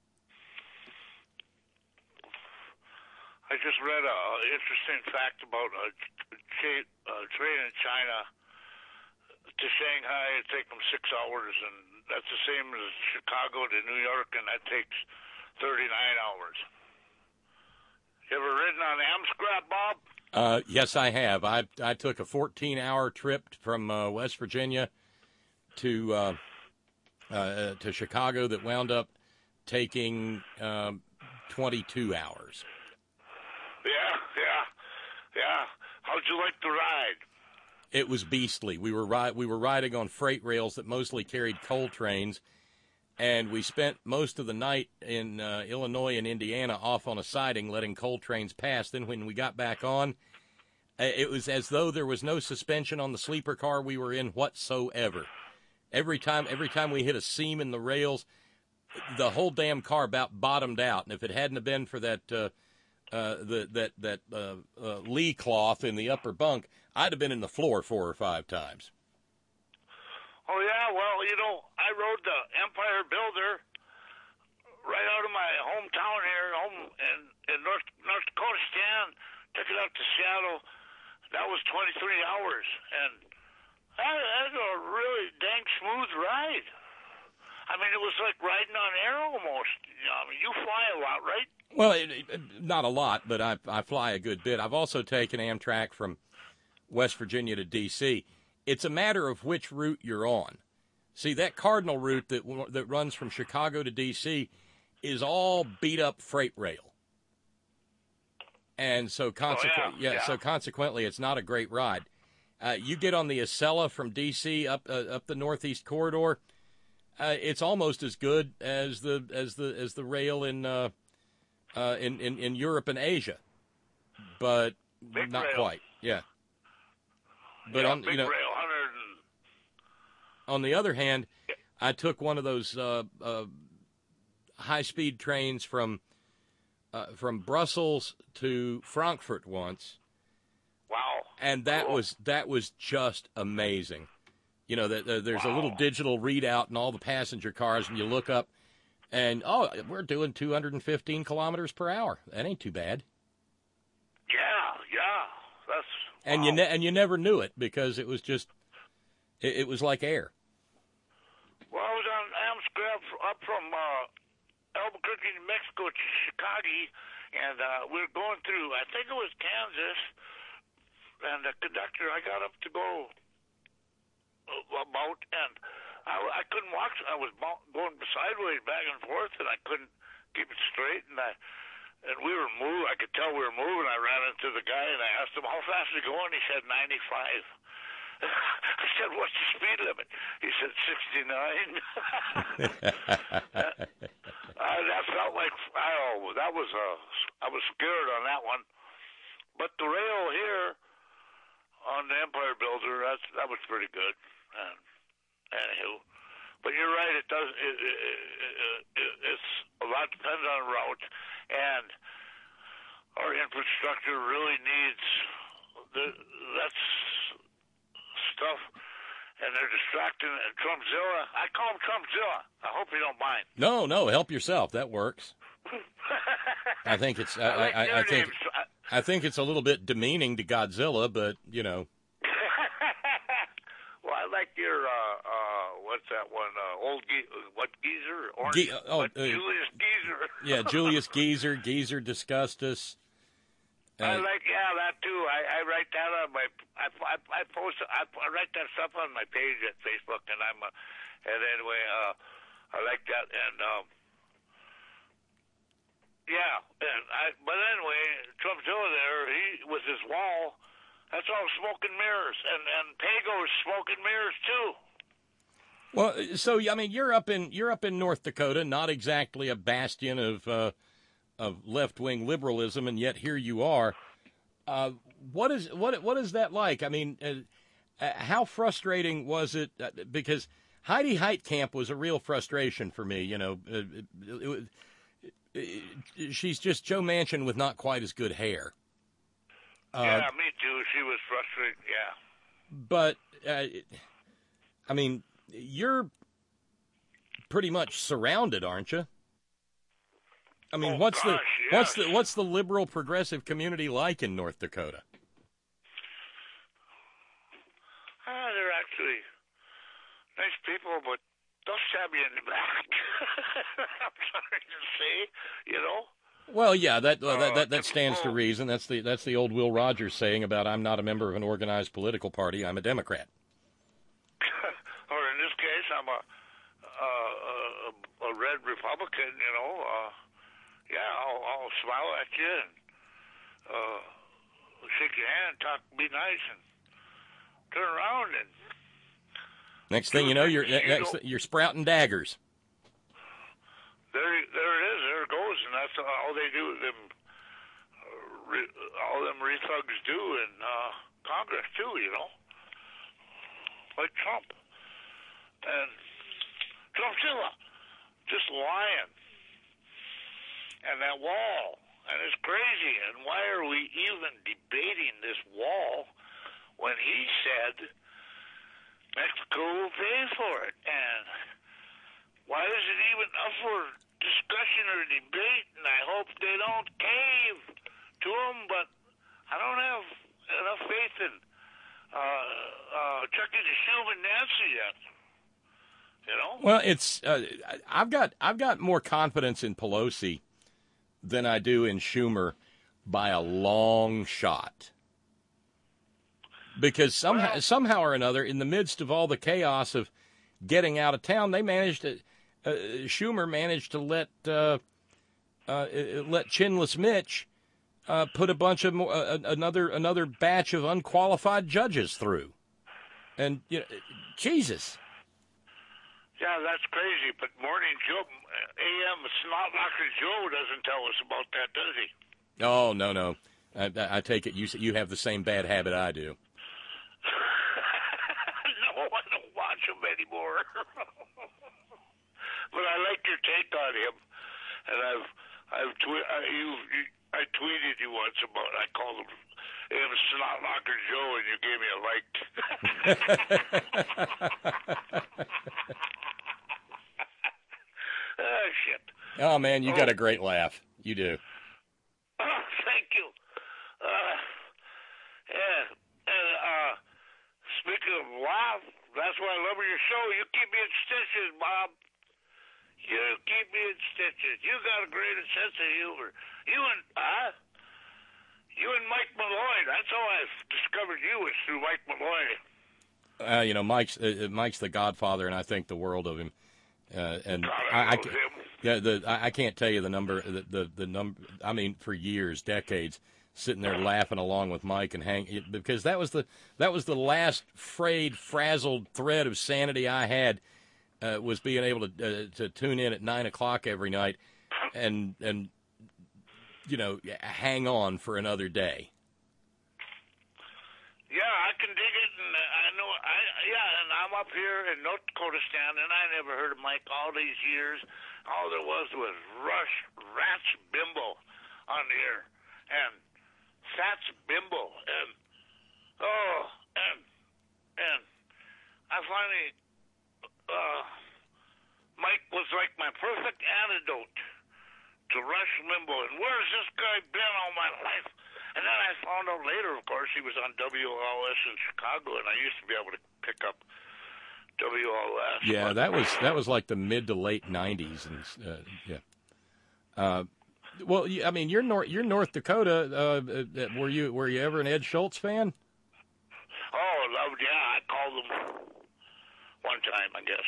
I just read an interesting fact about a, tra- a train in China to Shanghai. It takes them six hours, and that's the same as Chicago to New York, and that takes thirty-nine hours. You ever ridden on Amtrak, Bob? Uh, yes, I have. I I took a fourteen-hour trip from uh, West Virginia to uh, uh, to Chicago that wound up taking um, twenty-two hours. Yeah, yeah, yeah. How'd you like the ride? It was beastly. We were ri- we were riding on freight rails that mostly carried coal trains, and we spent most of the night in uh, Illinois and Indiana off on a siding, letting coal trains pass. Then when we got back on, it was as though there was no suspension on the sleeper car we were in whatsoever. Every time, every time we hit a seam in the rails, the whole damn car about bottomed out. And if it hadn't have been for that uh, uh, the, that that uh, uh, lee cloth in the upper bunk, I'd have been in the floor four or five times. Oh, yeah, well, you know, I rode the Empire Builder right out of my hometown here, home in, in North, North Dakota, Stan, took it out to Seattle. That was twenty-three hours, and that, that was a really dang smooth ride. I mean, it was like riding on air almost. You know, I mean, you fly a lot, right? Well, it, it, not a lot, but I, I fly a good bit. I've also taken Amtrak from West Virginia to D C It's a matter of which route you're on. See, that Cardinal route that that runs from Chicago to D C is all beat up freight rail, and so consequently, oh, yeah. yeah, yeah, so consequently, it's not a great ride. Uh, you get on the Acela from D C up uh, up the Northeast Corridor, uh, it's almost as good as the as the as the rail in uh, uh, in, in in Europe and Asia, but big not rail. quite. Yeah. But yeah, on big you know, rail, one hundred and... on the other hand, I took one of those uh, uh, high-speed trains from uh, from Brussels to Frankfurt once. Wow! And that cool. was that was just amazing. You know, that uh, there's wow. a little digital readout in all the passenger cars, and you look up, and oh, we're doing two hundred fifteen kilometers per hour. That ain't too bad. Yeah, yeah, that's. And wow. you ne- and you never knew it because it was just, it, it was like air. Well, I was on Amtrak up from uh, Albuquerque, New Mexico to Chicago, and uh, we were going through, I think it was Kansas, and the conductor, I got up to go about, and I, I couldn't walk, I was going sideways back and forth, and I couldn't keep it straight, and I... And we were moving. I could tell we were moving. I ran into the guy, and I asked him, how fast are you going? He said, ninety-five. I said, what's the speed limit? He said, sixty-nine. uh, that felt like, oh, that was, uh, I was scared on that one. But the rail here on the Empire Builder, that's, that was pretty good. And, anywho. But you're right, it does, it, it, it, it, it's, a lot depends on route. And our infrastructure really needs the, that stuff, and they're distracting. And Trumpzilla, I call him Trumpzilla. I hope you don't mind. No, no, help yourself. That works. I think it's. I, I, like I, I think. names. I think it's a little bit demeaning to Godzilla, but you know. Well, I like your, uh, uh, what's that one, uh, old, Ge- what, Geezer? Orange, Ge- oh, what, uh, Julius Geezer. Yeah, Julius Geezer, Geezer discussed us. I Uh, like, yeah, that too. I, I write that on my, I, I, I post, I, I write that stuff on my page at Facebook, and I'm, uh, and anyway, uh, I like that, and, um, yeah, and I, but anyway, Trump's over there, he, with his wall, that's all smoke and mirrors, and, and Pago's smoke and mirrors too. Well, so I mean, you're up in you're up in North Dakota, not exactly a bastion of uh, of left wing liberalism, and yet here you are. Uh, what is what what is that like? I mean, uh, uh, how frustrating was it? Uh, because Heidi Heitkamp was a real frustration for me. You know, uh, it, it, it, she's just Joe Manchin with not quite as good hair. Uh, yeah, me too. She was frustrated. Yeah, but uh, I mean, you're pretty much surrounded, aren't you? I mean, oh, what's gosh, the yes. what's the what's the liberal progressive community like in North Dakota? Ah, they're actually nice people, but they'll stab you in the back. I'm sorry to say, you know. Well, yeah, that uh, that that, that Uh, stands to oh. reason. That's the that's the old Will Rogers saying about I'm not a member of an organized political party. I'm a Democrat. Or in this case, I'm a a, a, a red Republican. You know. Uh, yeah, I'll, I'll smile at you and uh, shake your hand, talk, be nice, and turn around and. Next thing you know, you're You next don't- you're sprouting daggers. There, there it is. There it goes, and that's all they do. Them, uh, re, all them rethugs do in uh, Congress too. You know, like Trump and Trumpzilla, just lying, and that wall, and it's crazy. And why are we even debating this wall when he said Mexico will pay for it? And why is it even up for discussion or debate? And I hope they don't cave to him, but I don't have enough faith in uh, uh, Chucky the Shoeman Nancy yet. You know? Well, it's uh, I've got I've got more confidence in Pelosi than I do in Schumer by a long shot. Because somehow Well- somehow or another, in the midst of all the chaos of getting out of town, they managed to uh, Schumer managed to let uh, uh, let Chinless Mitch uh, put a bunch of more, uh, another another batch of unqualified judges through, and you know, Jesus. Yeah, that's crazy. But Morning Joe, A M Snotlocker Joe doesn't tell us about that, does he? Oh no no, I, I take it you you have the same bad habit I do. No, I don't watch him anymore. But I like your take on him, and I've I've twi- uh, you, you I tweeted you once about I called him him Snotlocker Joe, and you gave me a like. Oh shit! Oh man, you got a great laugh. You do. Oh, thank you. Uh, yeah, and uh, speaking of laugh, that's why I love your show. You keep me in stitches, Bob. You keep me in stitches. You got a great sense of humor. You and uh, you and Mike Malloy. That's how I've discovered you was through Mike Malloy. Uh, you know, Mike's uh, Mike's the godfather, and I think the world of him. Uh, and God, I, I I, love ca- him. yeah, the I, I can't tell you the number, the, the the number. I mean, for years, decades, sitting there laughing along with Mike and hang it- because that was the that was the last frayed, frazzled thread of sanity I had. Uh, was being able to uh, to tune in at nine o'clock every night, and and you know hang on for another day. Yeah, I can dig it, and I know. I yeah, and I'm up here in North Dakota, Stan, and I never heard of Mike all these years. All there was was Rush Rats Bimbo on the air, and Sats Bimbo, and oh, and and I finally. Uh, Mike was like my perfect antidote to Rush Limbaugh. And where's this guy been all my life? And then I found out later, of course, he was on W L S in Chicago, and I used to be able to pick up W L S. Yeah, but, that was that was like the mid to late nineties, and uh, yeah. Uh, well, I mean, you're North you're North Dakota. Uh, uh, were you were you ever an Ed Schultz fan? Oh, loved, yeah, I called them one time, I guess.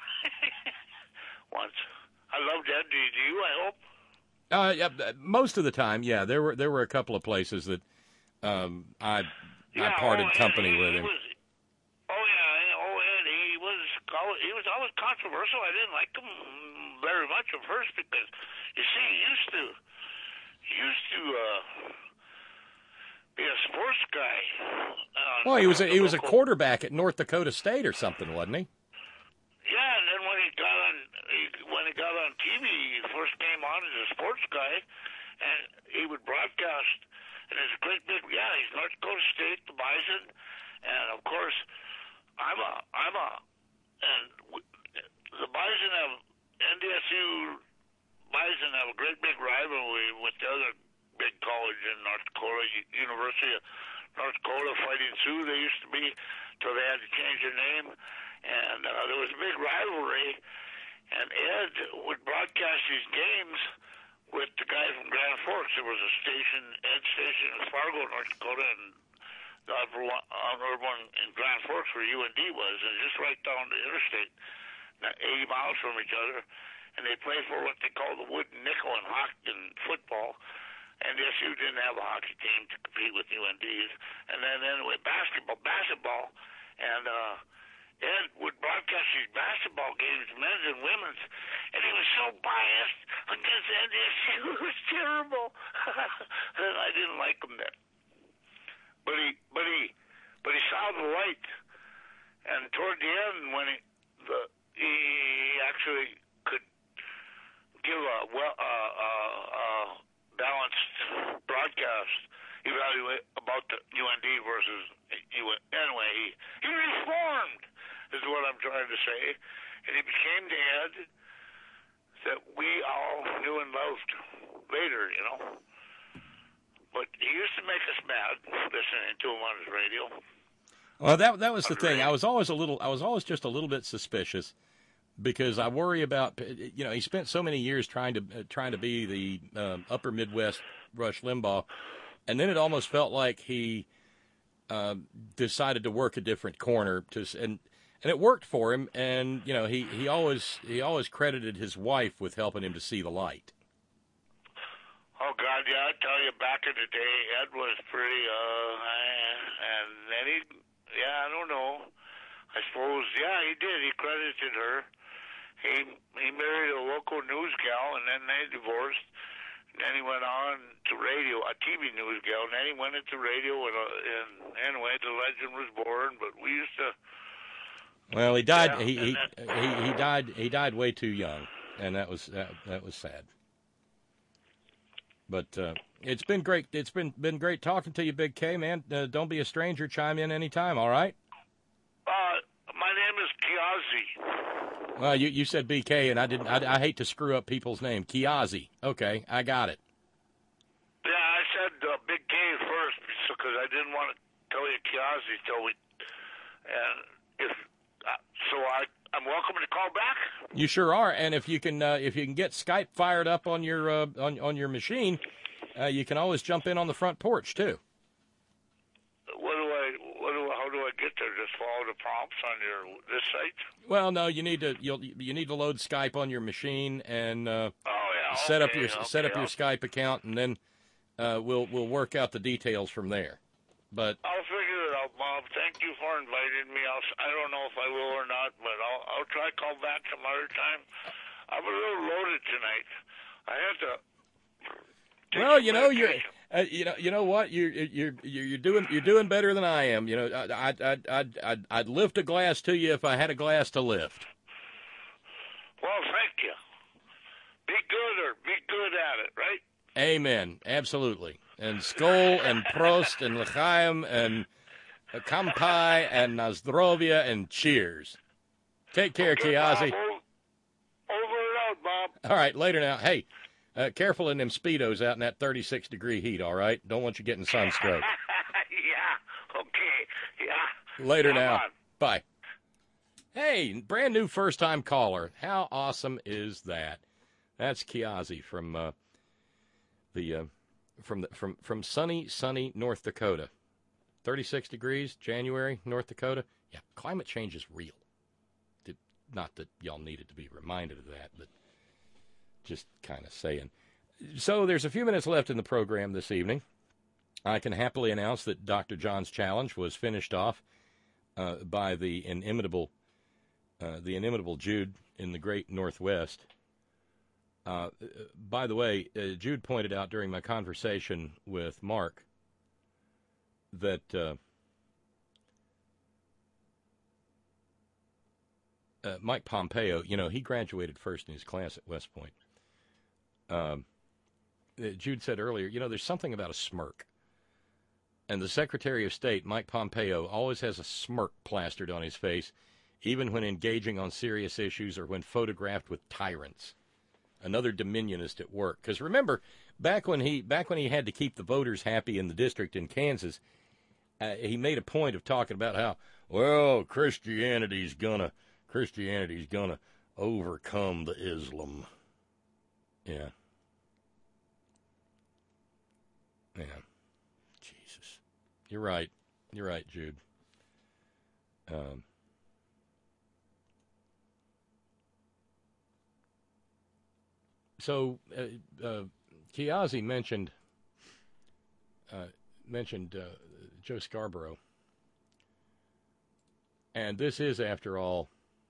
Once. I loved Ed. Do you, I hope? Uh, yeah, most of the time, yeah. There were there were a couple of places that um, I yeah, I parted oh, company he, with he him. Was, oh yeah, oh Ed, he was he was always controversial. I didn't like him very much at first because you see, he used to he used to uh, be a sports guy. Uh, Well, he was a, he was a local- quarterback at North Dakota State or something, wasn't he? Yeah, and then when he got on, he, when he got on T V, he first came on as a sports guy, and he would broadcast. And it's a great big, yeah, he's North Dakota State, the Bison, and of course, I'm a, I'm a, and w- the Bison have N D S U. Bison have a great big rivalry with the other big college in North Dakota, U- University of North Dakota, Fighting Sioux. They used to be till they had to change their name. And uh, there was a big rivalry, and Ed would broadcast these games with the guy from Grand Forks. There was a station, Ed station in Fargo, North Dakota, and the other one, other one in Grand Forks where U N D was, and just right down the interstate, eighty miles from each other. And they played for what they call the wooden nickel in hockey and football. And N D S U didn't have a hockey team to compete with U N D's. And then anyway, basketball, basketball, and uh, Ed would broadcast these basketball games, men's and women's, and he was so biased against N D S U. It was terrible. And I didn't like him then. But he, but he, but he saw the light. And toward the end, when he, the, he actually could give a well, uh, uh, uh, balanced broadcast evaluate about the U N D versus U N. Anyway, he, he reformed, is what I'm trying to say, and he became the Ed that we all knew and loved later, you know. But he used to make us mad listening to him on his radio. Well, that that was the thing. I was always a little. I was always just a little bit suspicious because I worry about. You know, he spent so many years trying to uh, trying to be the uh, Upper Midwest Rush Limbaugh, and then it almost felt like he uh, decided to work a different corner to and and it worked for him. And you know, he, he always he always credited his wife with helping him to see the light. Oh God, yeah, I tell you, back in the day, Ed was pretty, uh, and then he, yeah, I don't know. I suppose, yeah, he did. He credited her. He he married a local news gal, and then they divorced. And then he went on to radio, a T V news gal, and then he went into radio, and, uh, and anyway, the legend was born. But we used to. Well, he died. Yeah, he, he, then, he he died. He died way too young, and that was that, that was sad. But uh, it's been great. It's been been great talking to you, Big K, man. Uh, don't be a stranger. Chime in anytime. All right. Uh, my name is Kiazi. Well, you you said B K, and I didn't. I, I hate to screw up people's name. Kiazi. Okay, I got it. Yeah, I said uh, Big K first because I didn't want to tell you Kiazi till we. And if uh, so, I I'm welcome to call back. You sure are. And if you can uh, if you can get Skype fired up on your uh, on on your machine, uh, you can always jump in on the front porch too. What do I? What do? How do I get there? Just follow the prompts on your this site. Well, no, you need to you'll you need to load Skype on your machine and uh, Oh yeah. set up okay, your okay, set up your I'll, Skype account, and then uh, we'll we'll work out the details from there. But I'll figure it out, Bob. Thank you for inviting me. I'll. I don't know if I will or not, but I'll. I'll try to call back some other time. I'm a little loaded tonight. I had to. take well, some you know you're medication. uh, you know you know what you're you're you're you're doing you're doing better than I am. You know I I I I'd, I'd I'd lift a glass to you if I had a glass to lift. Well, thank you. Be good or be good at it, right? Amen. Absolutely. And Skol and Prost and L'chaim and Kampai and Nazdrovia and cheers. Take care, Okay, Kiazi. Bob, o- over and out, Bob. All right, later now. Hey, uh, careful in them Speedos out in that thirty-six degree heat, all right? Don't want you getting sunstroke. Yeah. Okay. Yeah. Later Come now. on. Bye. Hey, brand new first-time caller. How awesome is that? That's Kiazi from uh, the uh, from the, from from sunny, sunny North Dakota. thirty-six degrees, January, North Dakota. Yeah, climate change is real. Not that y'all needed to be reminded of that, but just kind of saying. So there's a few minutes left in the program this evening. I can happily announce that Doctor John's challenge was finished off uh, by the inimitable, uh, the inimitable Jude in the great Northwest. Uh, by the way, uh, Jude pointed out during my conversation with Mark that uh, uh, Mike Pompeo, you know, he graduated first in his class at West Point. Um, Jude said earlier, you know, there's something about a smirk. And the Secretary of State, Mike Pompeo, always has a smirk plastered on his face, even when engaging on serious issues or when photographed with tyrants. Another Dominionist at work. Because remember, back when he back when he had to keep the voters happy in the district in Kansas, uh, he made a point of talking about how, well, Christianity's gonna Christianity's gonna overcome the Islam. Yeah. Yeah. Jesus. You're right. You're right, Jude. Um, so, uh, uh, Kiazi mentioned uh, mentioned uh, Joe Scarborough. And this is, after all,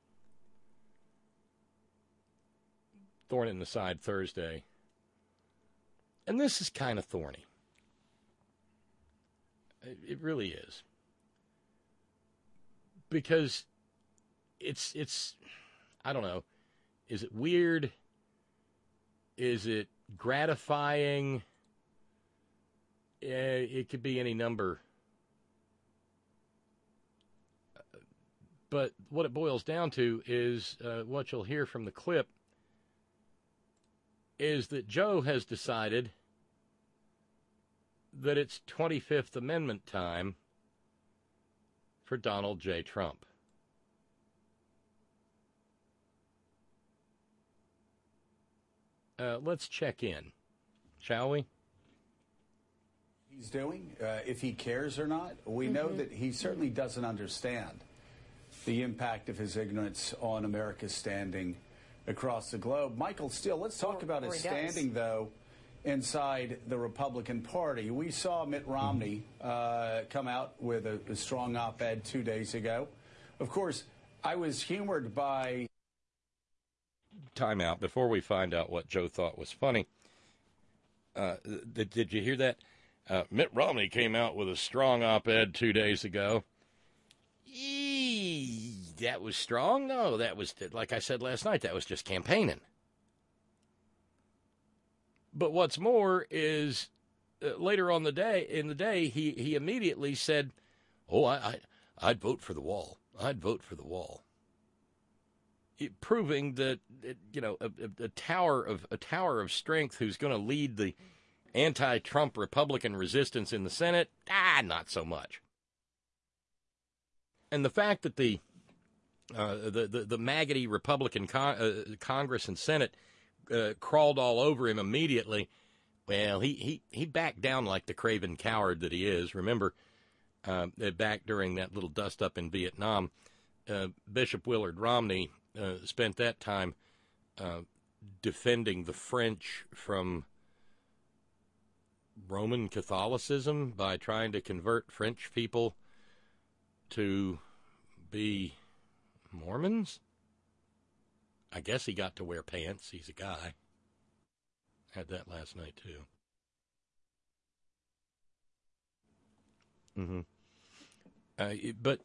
Thorn in the Side Thursday. And this is kind of thorny. It really is. Because it's, it's, I don't know, is it weird? Is it gratifying? It could be any number. But what it boils down to is uh, what you'll hear from the clip is that Joe has decided that it's twenty-fifth Amendment time for Donald J. Trump. Uh, let's check in, shall we? He's doing, uh, if he cares or not. We mm-hmm. know that he certainly doesn't understand the impact of his ignorance on America's standing across the globe. Michael Steele, let's talk or, about his standing, though, inside the Republican Party. We saw Mitt Romney uh, come out with a, a strong op-ed two days ago. Of course, I was humored by... Time out before we find out what Joe thought was funny. Uh, th- did you hear that? Uh, Mitt Romney came out with a strong op-ed two days ago. Eee, that was strong? No, that was, like I said last night, that was just campaigning. But what's more is uh, later on the day, in the day, he, he immediately said, oh, I, I, I'd vote for the wall. I'd vote for the wall. It, proving that, you know, a, a, a tower of a tower of strength who's going to lead the anti-Trump Republican resistance in the Senate, ah, not so much. And the fact that the uh, the, the the maggoty Republican con- uh, Congress and Senate uh, crawled all over him immediately, well, he, he, he backed down like the craven coward that he is. Remember, uh, back during that little dust-up in Vietnam, uh, Bishop Willard Romney uh, spent that time uh, defending the French from Roman Catholicism by trying to convert French people to be Mormons. I guess he got to wear pants. He's a guy. Had that last night, too. Mm-hmm. Uh, but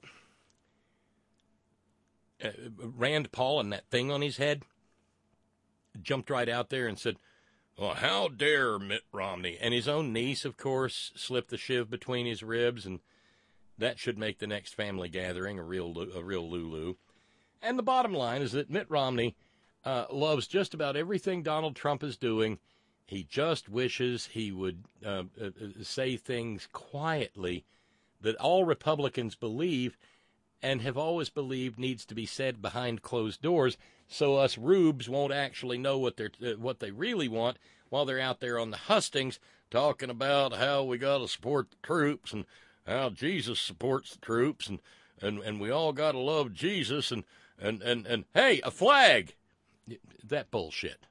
uh, Rand Paul and that thing on his head jumped right out there and said, well, how dare Mitt Romney? And his own niece, of course, slipped the shiv between his ribs, and that should make the next family gathering a real a real Lulu. And the bottom line is that Mitt Romney uh, loves just about everything Donald Trump is doing. He just wishes he would uh, uh, say things quietly that all Republicans believe, and have always believed needs to be said behind closed doors, so us rubes won't actually know what they're uh, what they really want while they're out there on the hustings talking about how we got to support the troops and how Jesus supports the troops and and, and we all got to love Jesus and, and, and, and hey, a flag. That bullshit.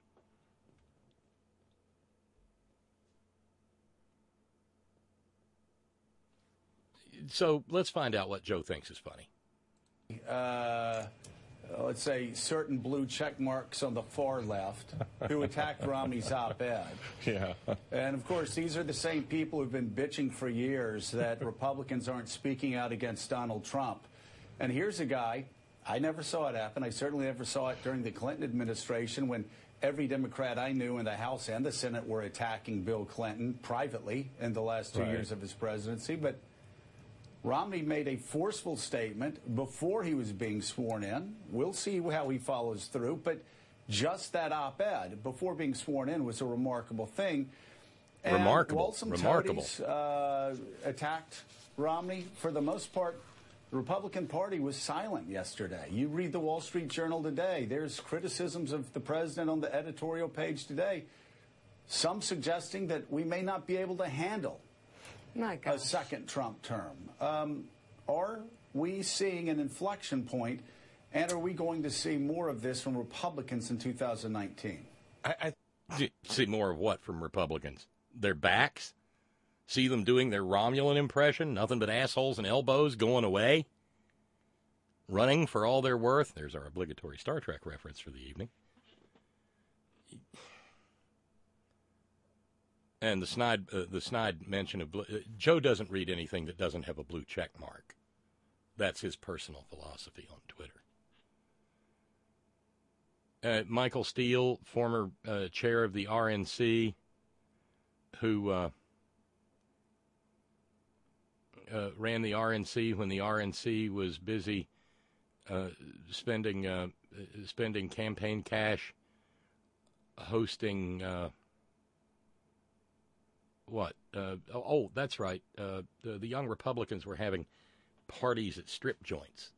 So let's find out what Joe thinks is funny. Uh, let's say certain blue check marks on the far left who attacked Romney's op-ed. Yeah. And, of course, these are the same people who've been bitching for years that Republicans aren't speaking out against Donald Trump. And here's a guy, I never saw it happen. I certainly never saw it during the Clinton administration when every Democrat I knew in the House and the Senate were attacking Bill Clinton privately in the last two Right. years of his presidency. But Romney made a forceful statement before he was being sworn in. We'll see how he follows through. But just that op-ed before being sworn in was a remarkable thing. And Remarkable. while some Remarkable. toadies, uh, attacked Romney, for the most part, the Republican Party was silent yesterday. You read the Wall Street Journal today. There's criticisms of the president on the editorial page today. Some suggesting that we may not be able to handle My a God. second Trump term. Um, are we seeing an inflection point, and are we going to see more of this from Republicans in two thousand nineteen? I, I See more of what from Republicans? Their backs? See them doing their Romulan impression? Nothing but assholes and elbows going away? Running for all they're worth? There's our obligatory Star Trek reference for the evening. And the snide, uh, the snide mention of blue, uh, Joe doesn't read anything that doesn't have a blue check mark. That's his personal philosophy on Twitter. Uh, Michael Steele, former uh, chair of the R N C, who uh, uh, ran the R N C when the R N C was busy uh, spending uh, spending campaign cash, hosting. Uh, What? Uh, oh, that's right. Uh, the, the young Republicans were having parties at strip joints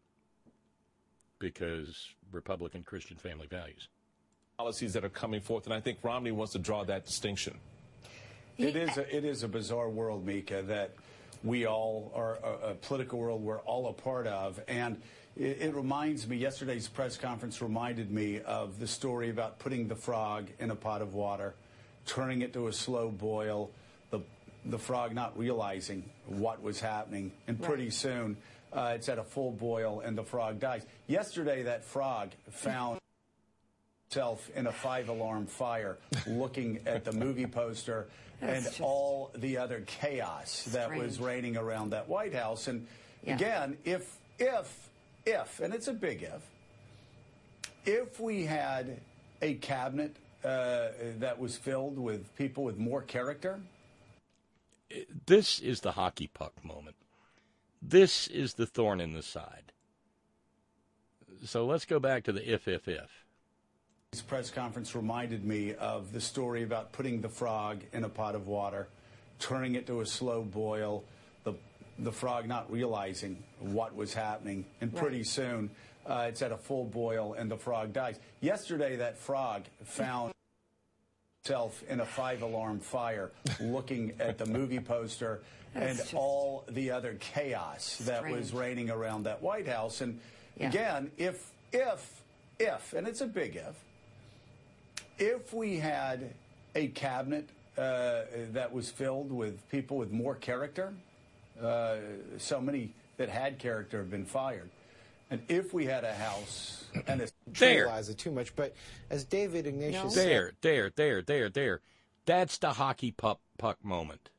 because Republican Christian family values. policies that are coming forth, and I think Romney wants to draw that distinction. It is a, it is a bizarre world, Mika, that we all are a, a political world we're all a part of. And it, it reminds me, yesterday's press conference reminded me of the story about putting the frog in a pot of water, turning it to a slow boil, the the frog not realizing what was happening, and pretty Right. soon uh, it's at a full boil and the frog dies. Yesterday, that frog found itself in a five-alarm fire looking at the movie poster and That's just all the other chaos that was strange. reigning around that White House. And Yeah. again, if, if, if, and it's a big if, if we had a cabinet uh, that was filled with people with more character, This is the hockey puck moment. This is the thorn in the side. So let's go back to the if, if, if. this press conference reminded me of the story about putting the frog in a pot of water, turning it to a slow boil, the the frog not realizing what was happening, and pretty Right. soon uh, it's at a full boil and the frog dies. Yesterday, that frog found itself in a five-alarm fire looking at the movie poster and That's just all the other chaos that was strange. reigning around that White House. And Yeah. again, if, if, if, and it's a big if, if we had a cabinet uh, that was filled with people with more character, uh, so many that had character have been fired, and if we had a House and a There. trivialize it too much, but as David Ignatius No. said, There, there, there, there, there. That's the hockey puck, puck moment.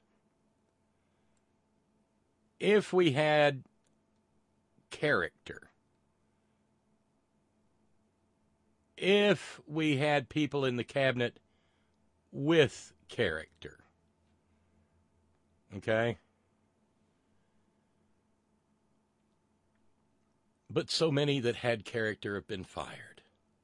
If we had character, if we had people in the cabinet with character, okay? But so many that had character have been fired.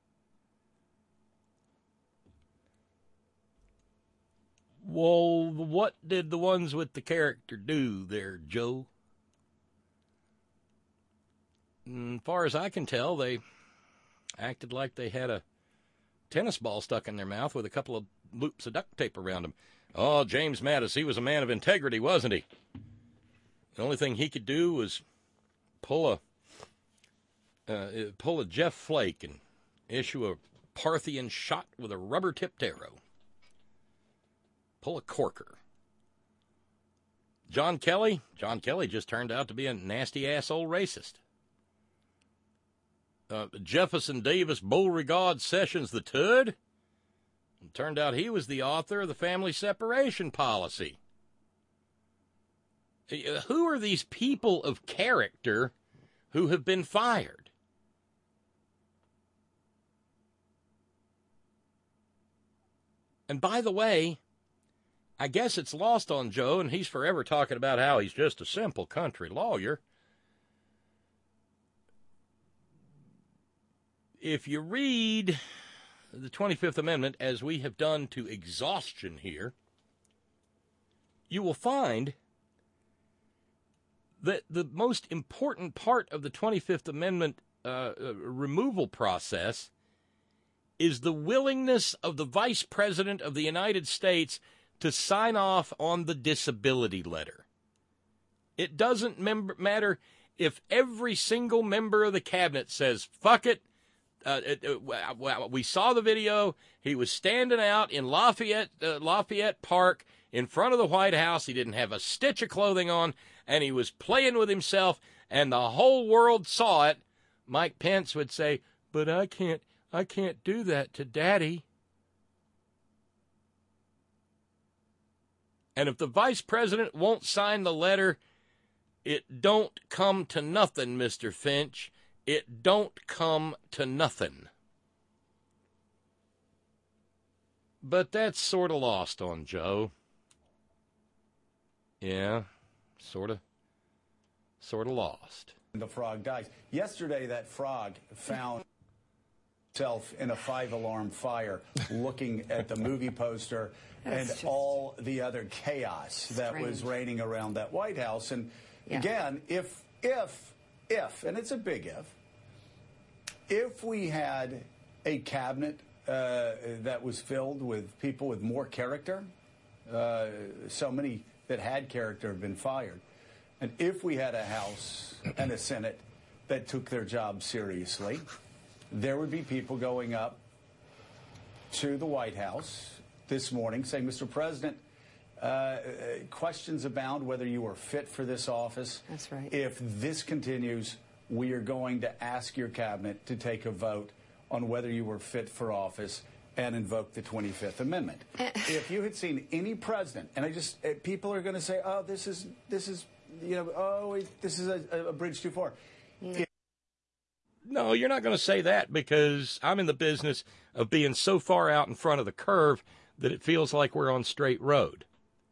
Well, what did the ones with the character do there, Joe? As far as I can tell, they acted like they had a tennis ball stuck in their mouth with a couple of loops of duct tape around them. Oh, James Mattis, he was a man of integrity, wasn't he? The only thing he could do was pull a uh, pull a Jeff Flake and issue a Parthian shot with a rubber-tipped arrow. Pull a corker. John Kelly? John Kelly just turned out to be a nasty-ass old racist. Uh, Jefferson Davis Beauregard Sessions the Third? It turned out he was the author of the family separation policy. Uh, who are these people of character who have been fired? And by the way, I guess it's lost on Joe, and he's forever talking about how he's just a simple country lawyer. If you read the twenty-fifth Amendment, as we have done to exhaustion here, you will find that the most important part of the twenty-fifth Amendment uh, uh, removal process is the willingness of the Vice President of the United States to sign off on the disability letter. It doesn't mem- matter if every single member of the cabinet says, fuck it. Uh, it, uh, we saw the video. He was standing out in Lafayette, uh, Lafayette Park in front of the White House. He didn't have a stitch of clothing on, and he was playing with himself, and the whole world saw it. Mike Pence would say, but I can't, I can't do that to Daddy. And if the vice president won't sign the letter, it don't come to nothing, Mister Finch. It don't come to nothing. But that's sort of lost on Joe. Yeah, sort of, sort of lost. The frog dies. Yesterday, that frog found itself in a five-alarm fire looking at the movie poster and just all the other chaos that strange. was reigning around that White House. And yeah. again, if, if, if, and it's a big if, if we had a cabinet uh, that was filled with people with more character, uh, so many that had character have been fired, and if we had a House and a Senate that took their job seriously, there would be people going up to the White House this morning saying, Mister President, uh, questions abound whether you are fit for this office. That's right. If this continues, we are going to ask your cabinet to take a vote on whether you were fit for office and invoke the twenty-fifth Amendment. If you had seen any president, and I just, people are going to say, oh, this is, this is, you know, oh, this is a, a bridge too far. Mm. If No, you're not going to say that, because I'm in the business of being so far out in front of the curve that it feels like we're on straight road.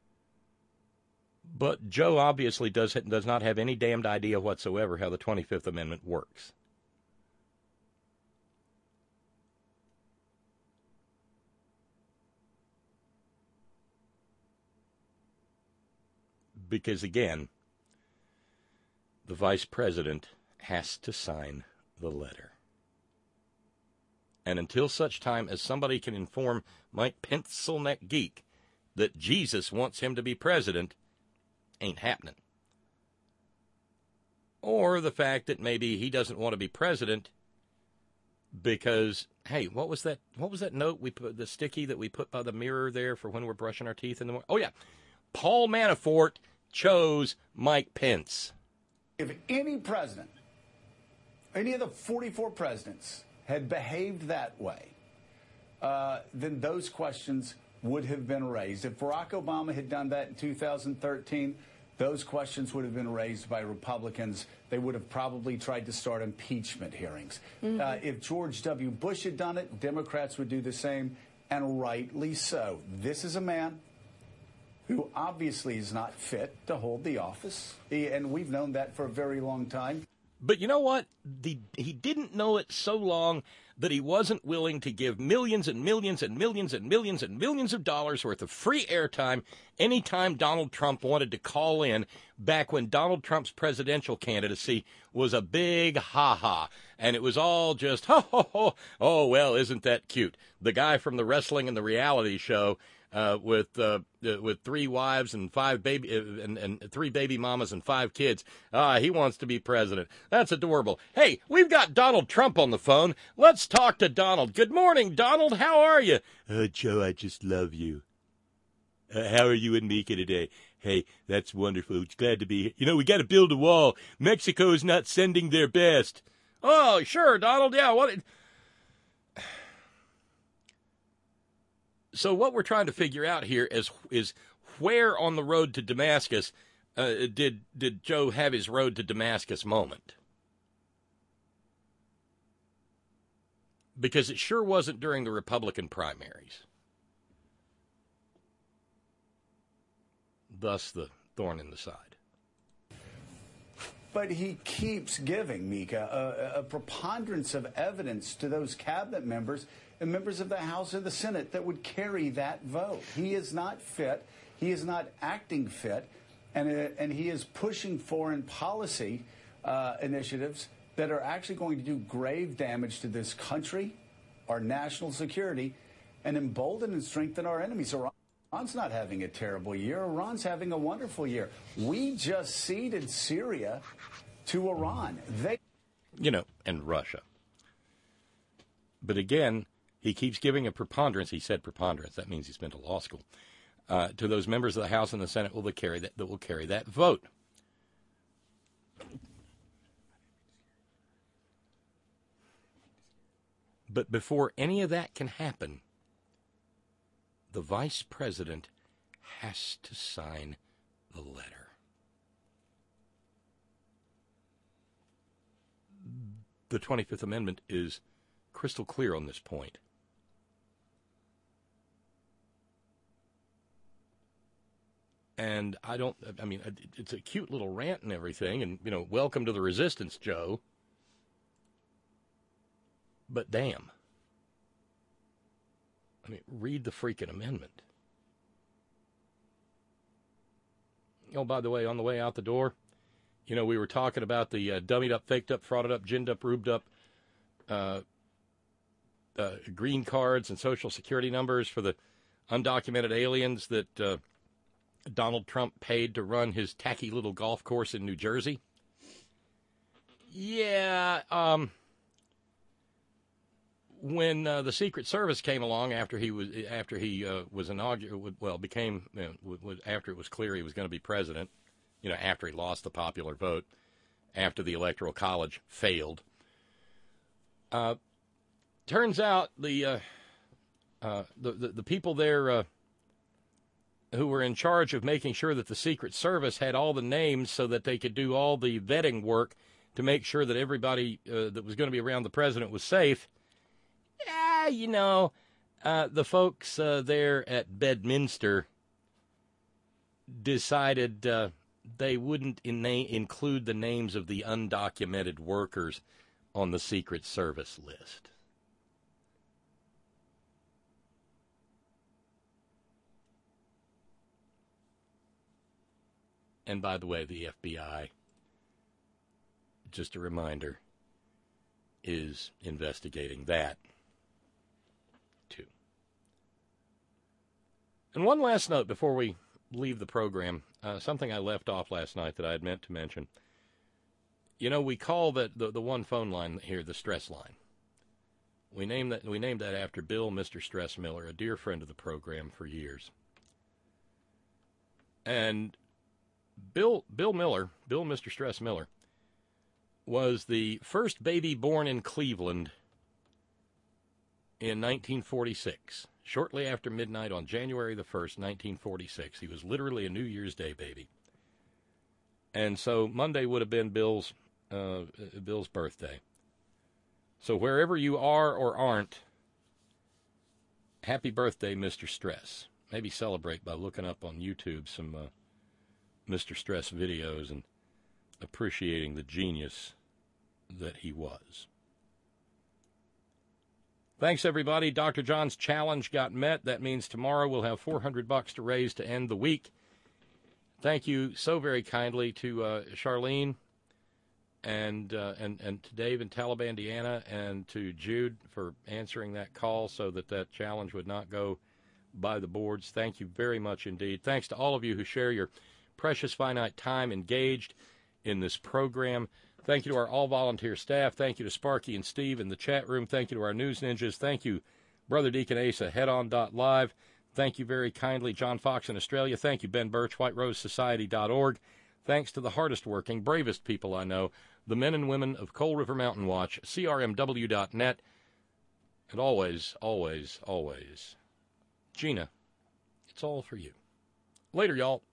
But Joe obviously does does not have any damned idea whatsoever how the twenty-fifth Amendment works. Because, again, the vice president has to sign the letter. And until such time as somebody can inform Mike Pencilneck Geek that Jesus wants him to be president, ain't happening. Or the fact that maybe he doesn't want to be president because, hey, what was that? What was that note we put, the sticky that we put by the mirror there for when we're brushing our teeth in the morning? Oh yeah, Paul Manafort chose Mike Pence. If any president, any of the forty-four presidents had behaved that way, uh, then those questions would have been raised. If Barack Obama had done that in two thousand thirteen, those questions would have been raised by Republicans. They would have probably tried to start impeachment hearings. Mm-hmm. Uh, if George W. Bush had done it, Democrats would do the same, and rightly so. This is a man who obviously is not fit to hold the office, he, and we've known that for a very long time. But you know what? The, he didn't know it so long that he wasn't willing to give millions and millions and millions and millions and millions of dollars worth of free airtime anytime Donald Trump wanted to call in, back when Donald Trump's presidential candidacy was a big ha-ha. And it was all just, ho, ho, ho, oh, well, isn't that cute? The guy from the wrestling and the reality show uh, with uh, uh, with three wives and five baby uh, and, and three baby mamas and five kids. Ah, he wants to be president. That's adorable. Hey, we've got Donald Trump on the phone. Let's talk to Donald. Good morning, Donald. How are you? Oh, Joe, I just love you. Uh, how are you and Mika today? Hey, that's wonderful. It's glad to be here. You know, we got to build a wall. Mexico's not sending their best. Oh, sure, Donald. Yeah, what? It... So what we're trying to figure out here is is where on the road to Damascus uh, did did Joe have his road to Damascus moment? Because it sure wasn't during the Republican primaries. Thus the thorn in the side. But he keeps giving, Mika, a, a preponderance of evidence to those cabinet members and members of the House or the Senate that would carry that vote. He is not fit. He is not acting fit. And, uh, and he is pushing foreign policy uh, initiatives that are actually going to do grave damage to this country, our national security, and embolden and strengthen our enemies. Iran's not having a terrible year. Iran's having a wonderful year. We just ceded Syria to Iran. They, you know, and Russia. But again, he keeps giving a preponderance. He said preponderance. That means he's been to law school. Uh, to those members of the House and the Senate will carry that, that will carry that vote. But before any of that can happen, the vice president has to sign the letter. The twenty-fifth Amendment is crystal clear on this point. And I don't, I mean, it's a cute little rant and everything, and, you know, welcome to the resistance, Joe. But damn. I mean, read the freaking amendment. Oh, by the way, on the way out the door, you know, we were talking about the uh, dummied up, faked up, frauded up, ginned up, rubed up uh, uh, green cards and social security numbers for the undocumented aliens that uh, Donald Trump paid to run his tacky little golf course in New Jersey. Yeah, um... When uh, the Secret Service came along after he was after he uh, was inaugurated, well, became you know, was, after it was clear he was going to be president, you know, after he lost the popular vote, after the Electoral College failed. Uh, turns out the, uh, uh, the the the people there uh, who were in charge of making sure that the Secret Service had all the names so that they could do all the vetting work to make sure that everybody uh, that was going to be around the president was safe. Yeah, you know, uh, the folks uh, there at Bedminster decided uh, they wouldn't in- include the names of the undocumented workers on the Secret Service list. And by the way, the F B I, just a reminder, is investigating that. And one last note before we leave the program, uh, something I left off last night that I had meant to mention. You know, we call that the, the one phone line here the stress line. We named that we named that after Bill, Mister Stress Miller, a dear friend of the program for years. And Bill Bill Miller, Bill Mister Stress Miller, was the first baby born in Cleveland in nineteen forty-six. Shortly after midnight on January the first, nineteen forty-six. He was literally a New Year's Day baby. And so Monday would have been Bill's uh, Bill's birthday. So wherever you are or aren't, happy birthday, Mister Stress. Maybe celebrate by looking up on YouTube some uh, Mister Stress videos and appreciating the genius that he was. Thanks, everybody. Doctor John's challenge got met. That means tomorrow we'll have four hundred bucks to raise to end the week. Thank you so very kindly to uh, Charlene and, uh, and and to Dave in Talibandiana and to Jude for answering that call so that that challenge would not go by the boards. Thank you very much indeed. Thanks to all of you who share your precious finite time engaged in this program. Thank you to our all-volunteer staff. Thank you to Sparky and Steve in the chat room. Thank you to our news ninjas. Thank you, Brother Deacon Asa, headon dot live. Thank you very kindly, John Fox in Australia. Thank you, Ben Birch, white rose society dot org. Thanks to the hardest working, bravest people I know, the men and women of Coal River Mountain Watch, C R M W dot net, and always, always, always, Gina, it's all for you. Later, y'all.